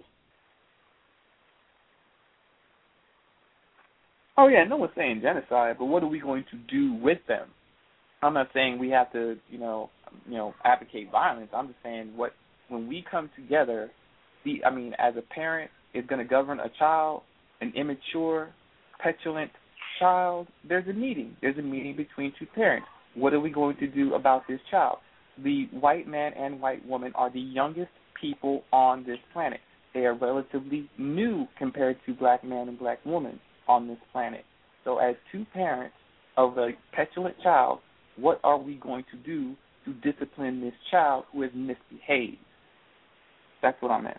[SPEAKER 4] Oh yeah, no one's saying genocide, but what are we going to do with them? I'm not saying we have to, you know, you know, advocate violence. I'm just saying what when we come together, the I mean, as a parent is going to govern a child, an immature, petulant child. There's a meeting. There's a meeting between two parents. What are we going to do about this child? The white man and white woman are the youngest people on this planet. They are relatively new compared to black man and black woman on this planet. So as two parents of a petulant child, what are we going to do to discipline this child who has misbehaved? That's what I'm at.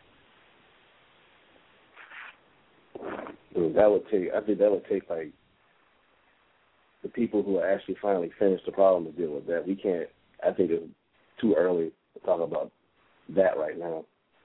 [SPEAKER 8] That would take, I think that would take like the people who are actually finally finished the problem to deal with that. We can't, I think it's too early to talk about that right now.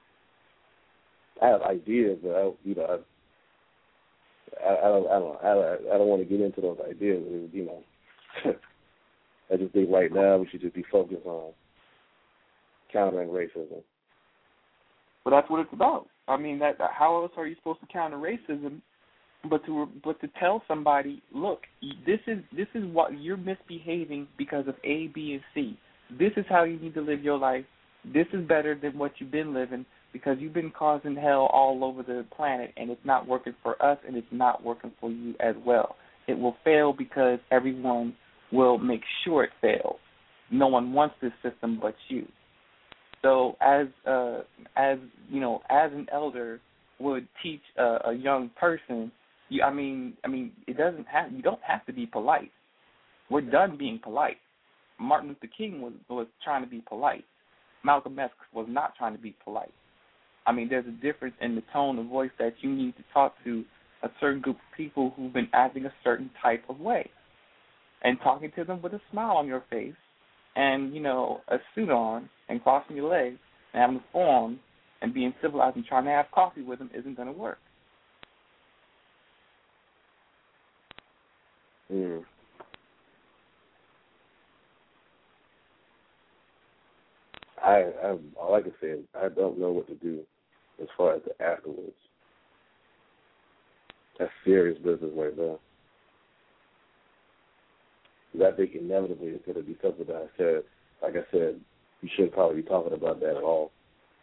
[SPEAKER 8] I have ideas, but I, you know, I, I, I don't, I don't, I don't, I don't want to get into those ideas. You know, I just think right now we should just be focused on countering racism.
[SPEAKER 4] But that's what it's about. I mean, that how else are you supposed to counter racism, but to but to tell somebody, look, this is this is what you're misbehaving because of A, B, and C. This is how you need to live your life. This is better than what you've been living because you've been causing hell all over the planet, and it's not working for us, and it's not working for you as well. It will fail because everyone will make sure it fails. No one wants this system but you. So as uh, as you know, as an elder would teach a, a young person, you, I mean, I mean, it doesn't have. You don't have to be polite. We're done being polite. Martin Luther King was was trying to be polite. Malcolm X was not trying to be polite. I mean, there's a difference in the tone of voice that you need to talk to a certain group of people who've been acting a certain type of way, and talking to them with a smile on your face, and you know, a suit on, and crossing your legs, and having a form, and being civilized and trying to have coffee with them isn't going to work.
[SPEAKER 8] Mm. I, I, like I said, I don't know what to do as far as the afterwards. That's serious business right there. Because I think inevitably it's going to be something that I said, like I said, you shouldn't probably be talking about that at all.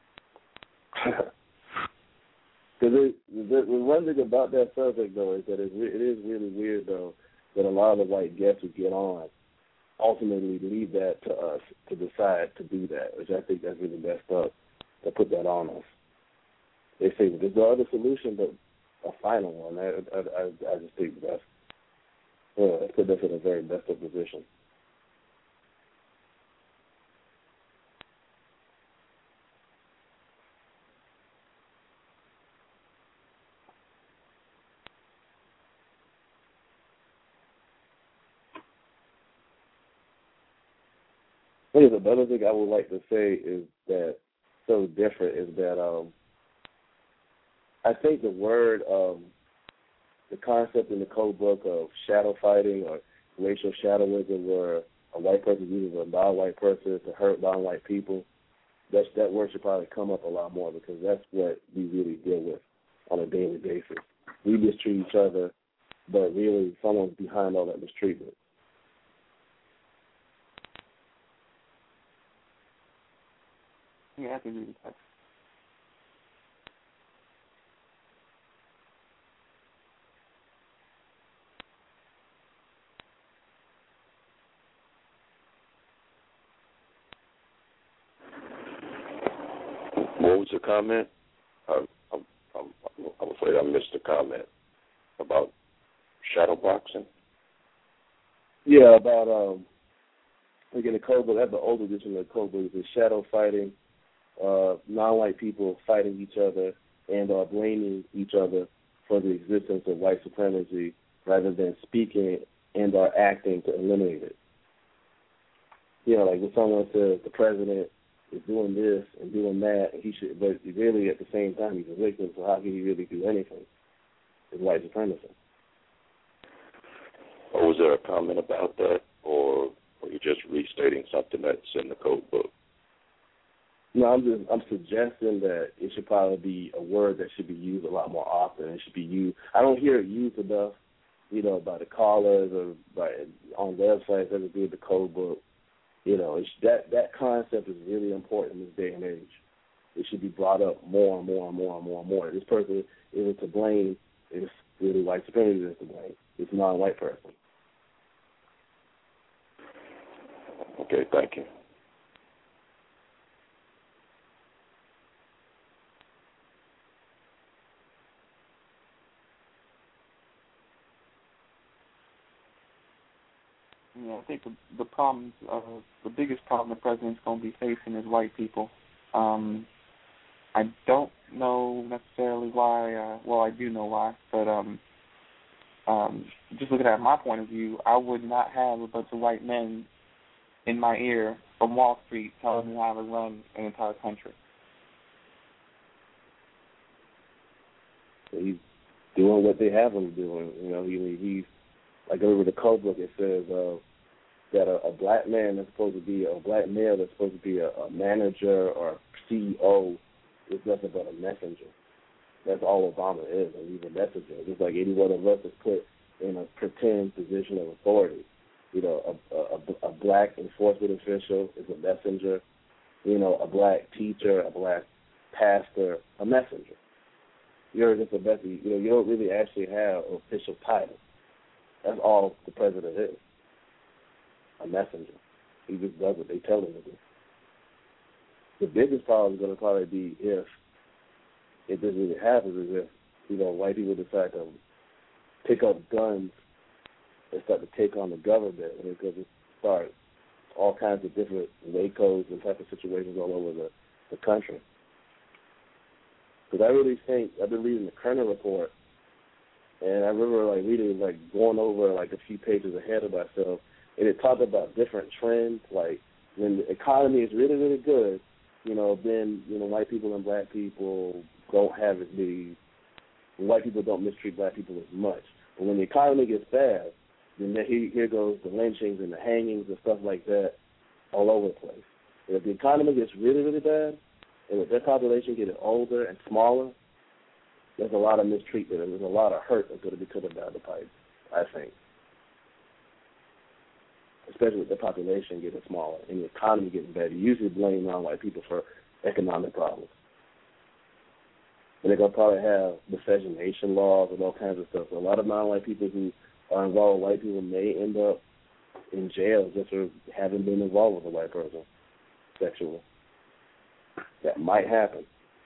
[SPEAKER 8] Because the, the one thing about that subject, though, is that it, it is really weird, though, that a lot of the white guests who get on ultimately leave that to us to decide to do that, which I think that's really messed up to put that on us. They say there's no other solution but a final one. I, I, I just think that's uh, it put us in a very messed up position. think the other thing I would like to say is that so different is that um, I think the word, um, the concept in the code book of shadow fighting or racial shadowism, where a white person uses a non-white person to hurt non-white people, that's, that word should probably come up a lot more, because that's what we really deal with on a daily basis. We mistreat each other, but really someone's behind all that mistreatment.
[SPEAKER 4] Yeah, I can agree with that.
[SPEAKER 12] What was the comment? I, I'm, I'm, I'm afraid I missed the comment about shadow boxing.
[SPEAKER 8] Yeah, about um, again the code book. That's the older edition of the code book. Is shadow fighting, uh, non-white people fighting each other and are blaming each other for the existence of white supremacy, rather than speaking and are acting to eliminate it. You know, like when someone says the president is doing this and doing that, and he should, but really at the same time he's a victim, so how can he really do anything? It's white supremacy.
[SPEAKER 12] Or was there a comment about that, or were you just restating something that's in the code book?
[SPEAKER 8] No, I'm just I'm suggesting that it should probably be a word that should be used a lot more often. It should be used. I don't hear it used enough, you know, by the callers or by on websites that do the code book. You know, it's, that that concept is really important in this day and age. It should be brought up more and more and more and more and more. This person isn't to blame. It's really white supremacy that's to blame. It's not a white person.
[SPEAKER 12] Okay, thank you.
[SPEAKER 4] Yeah, I think the, the problems, uh, the biggest problem the president's going to be facing is white people. Um, I don't know necessarily why. Uh, well, I do know why, but um, um, just looking at my point of view, I would not have a bunch of white men in my ear from Wall Street telling me how to run an entire country.
[SPEAKER 8] He's doing what they have him doing. You know, he he's like over the code book. It says uh, that a, a black man that's supposed to be a black male that's supposed to be a, a manager or a C E O is nothing but a messenger. That's all Obama is, and he's a messenger. Just like any one of us is put in a pretend position of authority. You know, a, a, a black enforcement official is a messenger. You know, a black teacher, a black pastor, a messenger. You're just a messenger. You know, you don't really actually have an official title. That's all the president is, a messenger. He just does what they tell him to do. The biggest problem is going to probably be if it doesn't really happen, is if, you know, white people decide to pick up guns and start to take on the government, and it's going to start all kinds of different Wacos and type of situations all over the, the country. Because I really think, I've been reading the Kerner report, and I remember like reading, like going over like a few pages ahead of myself, and it talked about different trends. Like when the economy is really, really good, you know, then, you know, white people and black people don't have as many, white people don't mistreat black people as much. But when the economy gets bad, then here, here goes the lynchings and the hangings and stuff like that all over the place. And if the economy gets really, really bad, and with their population getting older and smaller, there's a lot of mistreatment and there's a lot of hurt that's going to be coming down the pipe, I think. Especially with the population getting smaller and the economy getting bad. You usually blame non-white people for economic problems. And they're going to probably have miscegenation laws and all kinds of stuff. So a lot of non-white people who are involved with white people may end up in jail just for having been involved with a white person sexually. That might happen.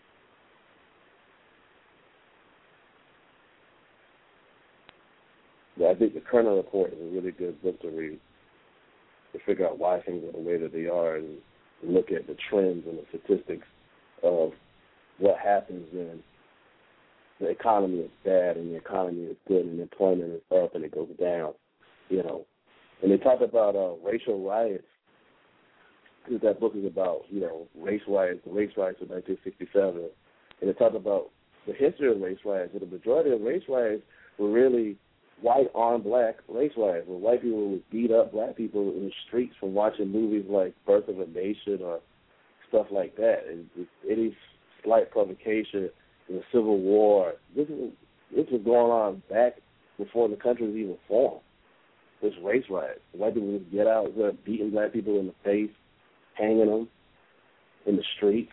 [SPEAKER 8] But I think the Kerner report is a really good book to read, to figure out why things are the way that they are and look at the trends and the statistics of what happens when the economy is bad and the economy is good and employment is up and it goes down, you know. And they talk about uh, racial riots because that book is about, you know, race riots, the race riots of nineteen sixty-seven, and it talked about the history of race riots. And the majority of race riots were really white on black race riots, where white people would beat up black people in the streets from watching movies like Birth of a Nation or stuff like that. And any slight provocation in the Civil War, this is this was going on back before the country was even formed. This race riot, white people would get out, they're beating black people in the face, hanging them in the streets.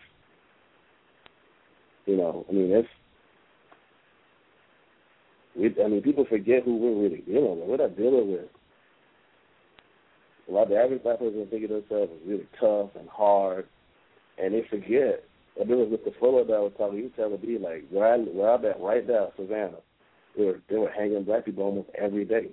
[SPEAKER 8] You know, I mean, it's. We, I mean, people forget who we're really dealing with. We're not dealing with. A lot of the average black person think of themselves as really tough and hard, and they forget. I remember Mister Fuller that I was talking. He was telling me, like, where, I, where I'm at right now, Savannah, they were they were hanging black people almost every day.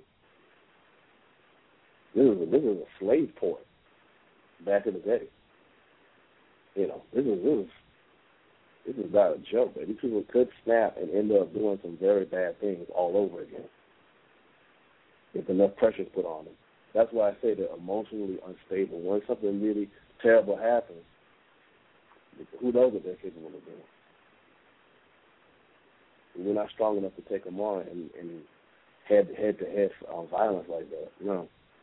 [SPEAKER 8] This is a, this is a slave port back in the day. You know, this is this is this is not a joke. But these people could snap and end up doing some very bad things all over again if enough pressure is put on them. That's why I say they're emotionally unstable. When something really terrible happens, who knows what they're capable of doing? We're not strong enough to take them on and, and head head to head on violence like that. No.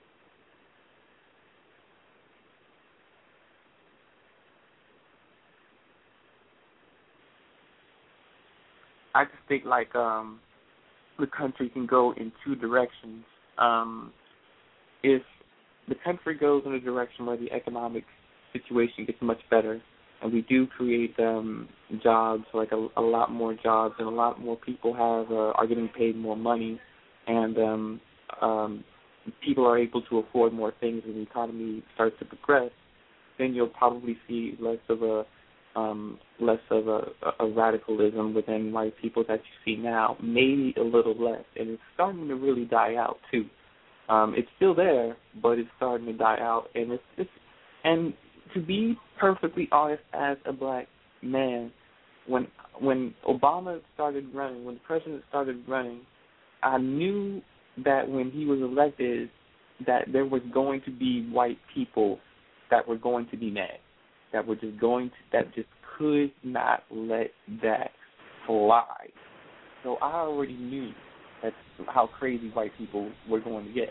[SPEAKER 4] I just think like um, the country can go in two directions. Um, if the country goes in a direction where the economic situation gets much better, and we do create um, jobs, like a, a lot more jobs, and a lot more people have uh, are getting paid more money, and um, um, people are able to afford more things, and the economy starts to progress, then you'll probably see less of a um, less of a, a radicalism within white people that you see now, maybe a little less, and it's starting to really die out too. Um, it's still there, but it's starting to die out, and it's, it's and to be perfectly honest, as a black man, when when Obama started running, when the president started running, I knew that when he was elected, that there was going to be white people that were going to be mad, that were just going to, that just could not let that fly. So I already knew that's how crazy white people were going to get.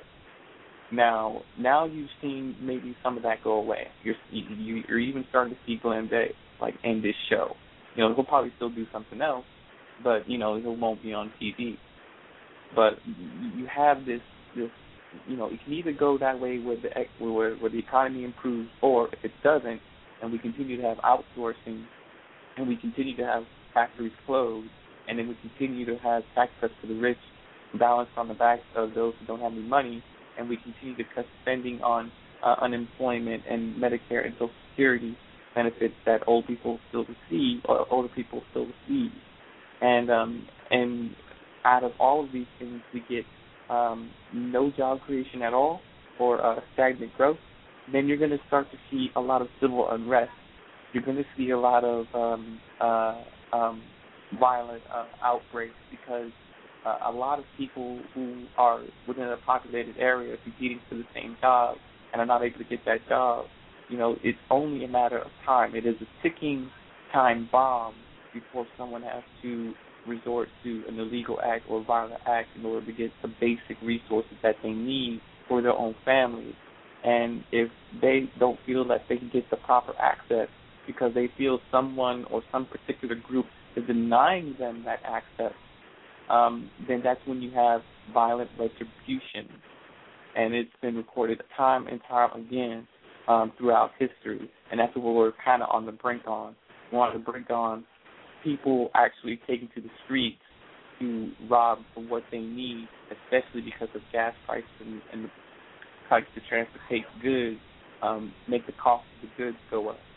[SPEAKER 4] Now, now you've seen maybe some of that go away. You're you, you're even starting to see Glenn Day like end this show. You know, he'll probably still do something else, but you know, he won't be on T V. But you have this this you know, it can either go that way where the where, where the economy improves, or if it doesn't, and we continue to have outsourcing, and we continue to have factories closed, and then we continue to have tax cuts for the rich, balanced on the backs of those who don't have any money, and we continue to cut spending on uh, unemployment and Medicare and Social Security benefits that old people still receive, or older people still receive. And um, and out of all of these things, we get um, no job creation at all, or uh, stagnant growth. Then you're going to start to see a lot of civil unrest. You're going to see a lot of um, uh, um, violent uh, outbreaks, because uh, a lot of people who are within a populated area competing for the same job and are not able to get that job, you know, it's only a matter of time. It is a ticking time bomb before someone has to resort to an illegal act or violent act in order to get the basic resources that they need for their own families. And if they don't feel that they can get the proper access because they feel someone or some particular group is denying them that access, um, then that's when you have violent retribution. And it's been recorded time and time again um, throughout history. And that's what we're kind of on the brink on. We're on the brink on people actually taking to the streets to rob for what they need, especially because of gas prices and, and the price to transport goods, um, make the cost of the goods go up.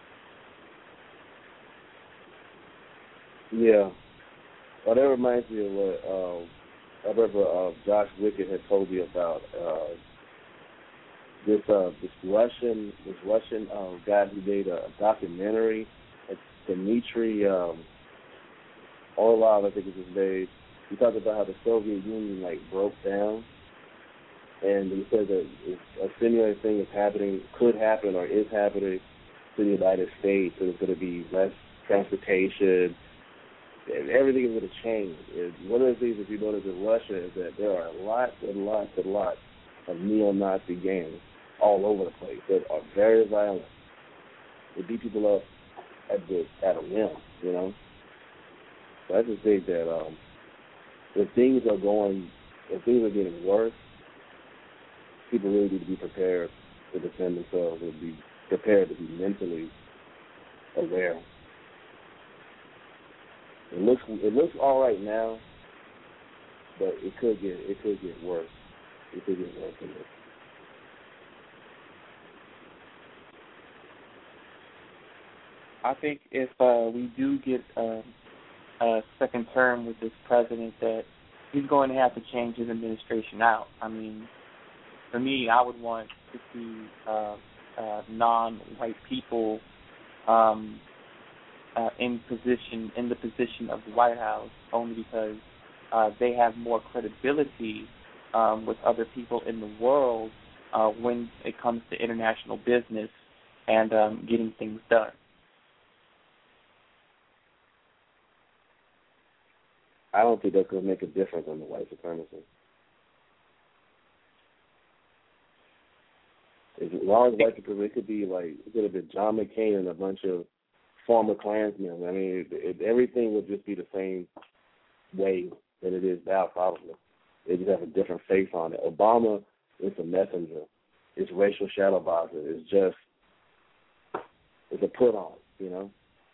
[SPEAKER 8] Yeah. Well, that reminds me of what um, I remember uh, Josh Wickett had told me about uh, this uh, this Russian this Russian um, guy who made a, a documentary. It's Dmitry um, Orlov, I think is his name. He talked about how the Soviet Union like broke down, And he said that a similar thing is happening, could happen, or is happening to the United States. There's going to be less transportation, and everything is going to change. And one of the things, if you notice in Russia, is that there are lots and lots and lots of neo-Nazi gangs all over the place that are very violent. They beat people up at the at a whim, you know. So I just think that um, if things are going, if things are getting worse, people really need to be prepared to defend themselves and be prepared to be mentally aware. It looks it looks all right now, but it could get it could get worse. It could get worse than this.
[SPEAKER 4] I think if uh, we do get uh, a second term with this president, that he's going to have to change his administration out. I mean, for me, I would want to see uh, uh, non-white people um, uh, in position in the position of the White House, only because uh, they have more credibility um, with other people in the world uh, when it comes to international business and um, getting things done.
[SPEAKER 8] I don't think that's going to make a difference on the white supremacy. As long as white supremacy, it could be like, it could have been John McCain and a bunch of former Klansmen. I mean, it, it, everything would just be the same way that it is now, probably. They just have a different face on it. Obama is a messenger. It's racial shadow boxing. It's just, it's a put on, you know?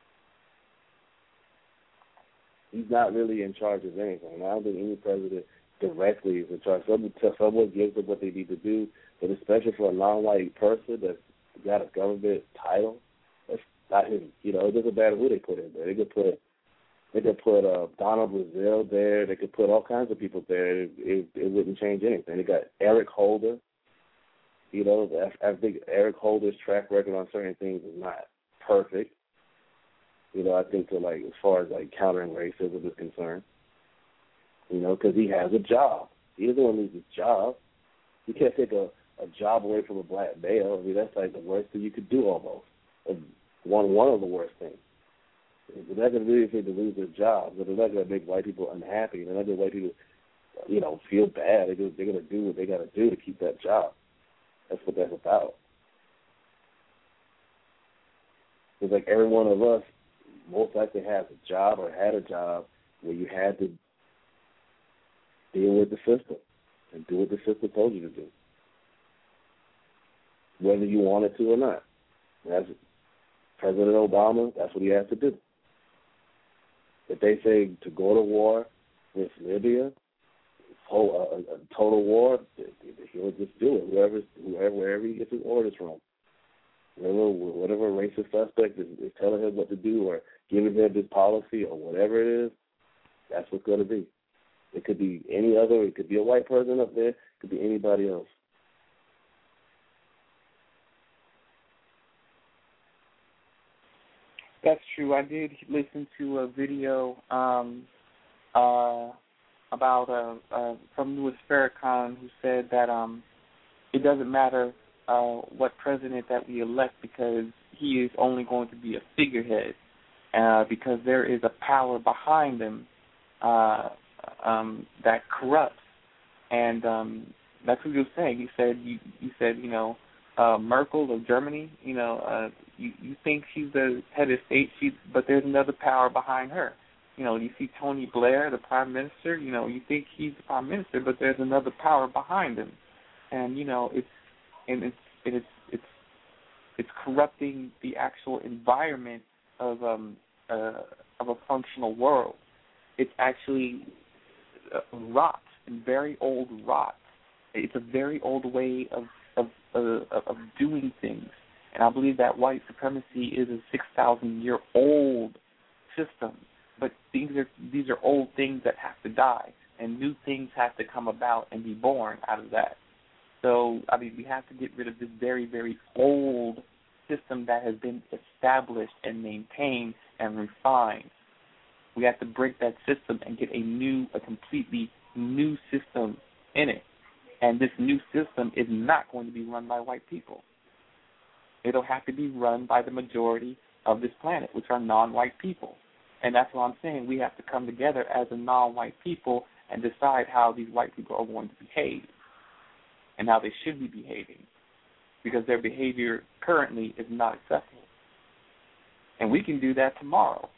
[SPEAKER 8] He's not really in charge of anything. I don't think any president directly is in charge. Someone, someone gives them what they need to do, but especially for a non-white person that's got a government title, that's not his. You know, it doesn't matter who they put in there. They could put, they could put uh, Donald Brazil there. They could put all kinds of people there. It, it, it wouldn't change anything. They got Eric Holder. You know, I, I think Eric Holder's track record on certain things is not perfect. You know, I think that, like, as far as, like, countering racism is concerned, you know, because he has a job. He doesn't want to lose his job. You can't take a, a job away from a black male. I mean, that's, like, the worst thing you could do almost. One one of the worst things. They're not going to do anything to lose their job, but they're not going to make white people unhappy. They're not going to make white people, you know, feel bad. They're going they're to do what they got to do to keep that job. That's what that's about. It's like every one of us most likely has a job or had a job where you had to deal with the system and do what the system told you to do, whether you wanted to or not. That's President Obama, that's what he has to do. If they say to go to war with Libya, a, a, a total war, he'll just do it, wherever, whoever, wherever he gets his orders from. Whatever, whatever racist suspect is, is telling him what to do or giving him this policy or whatever it is, that's what's going to be. It could be any other, it could be a white person up there, it could be anybody else.
[SPEAKER 4] That's true. I did listen to a video um, uh, about uh, uh, from Louis Farrakhan, who said that um, it doesn't matter uh, what president that we elect because he is only going to be a figurehead uh, because there is a power behind him uh, um, that corrupts, and um, that's what he was saying. He said, you, you said, you know. Uh, Merkel of Germany, you know, uh, you, you think she's the head of state, she, but there's another power behind her. You know, you see Tony Blair, the prime minister, you know, you think he's the prime minister, but there's another power behind him. And, you know, it's and it's it's it's it's corrupting the actual environment of um uh, of a functional world. It's actually uh, rot and very old rot. It's a very old way of Of, of, of doing things. And I believe that white supremacy is a six thousand year old system. But these are these are old things that have to die, and new things have to come about and be born out of that. So, I mean, we have to get rid of this very, very old system that has been established and maintained and refined. We have to break that system and get a new, a completely new system in it. And this new system is not going to be run by white people. It'll have to be run by the majority of this planet, which are non-white people. And that's what I'm saying. We have to come together as a non-white people and decide how these white people are going to behave and how they should be behaving, because their behavior currently is not acceptable. And we can do that tomorrow.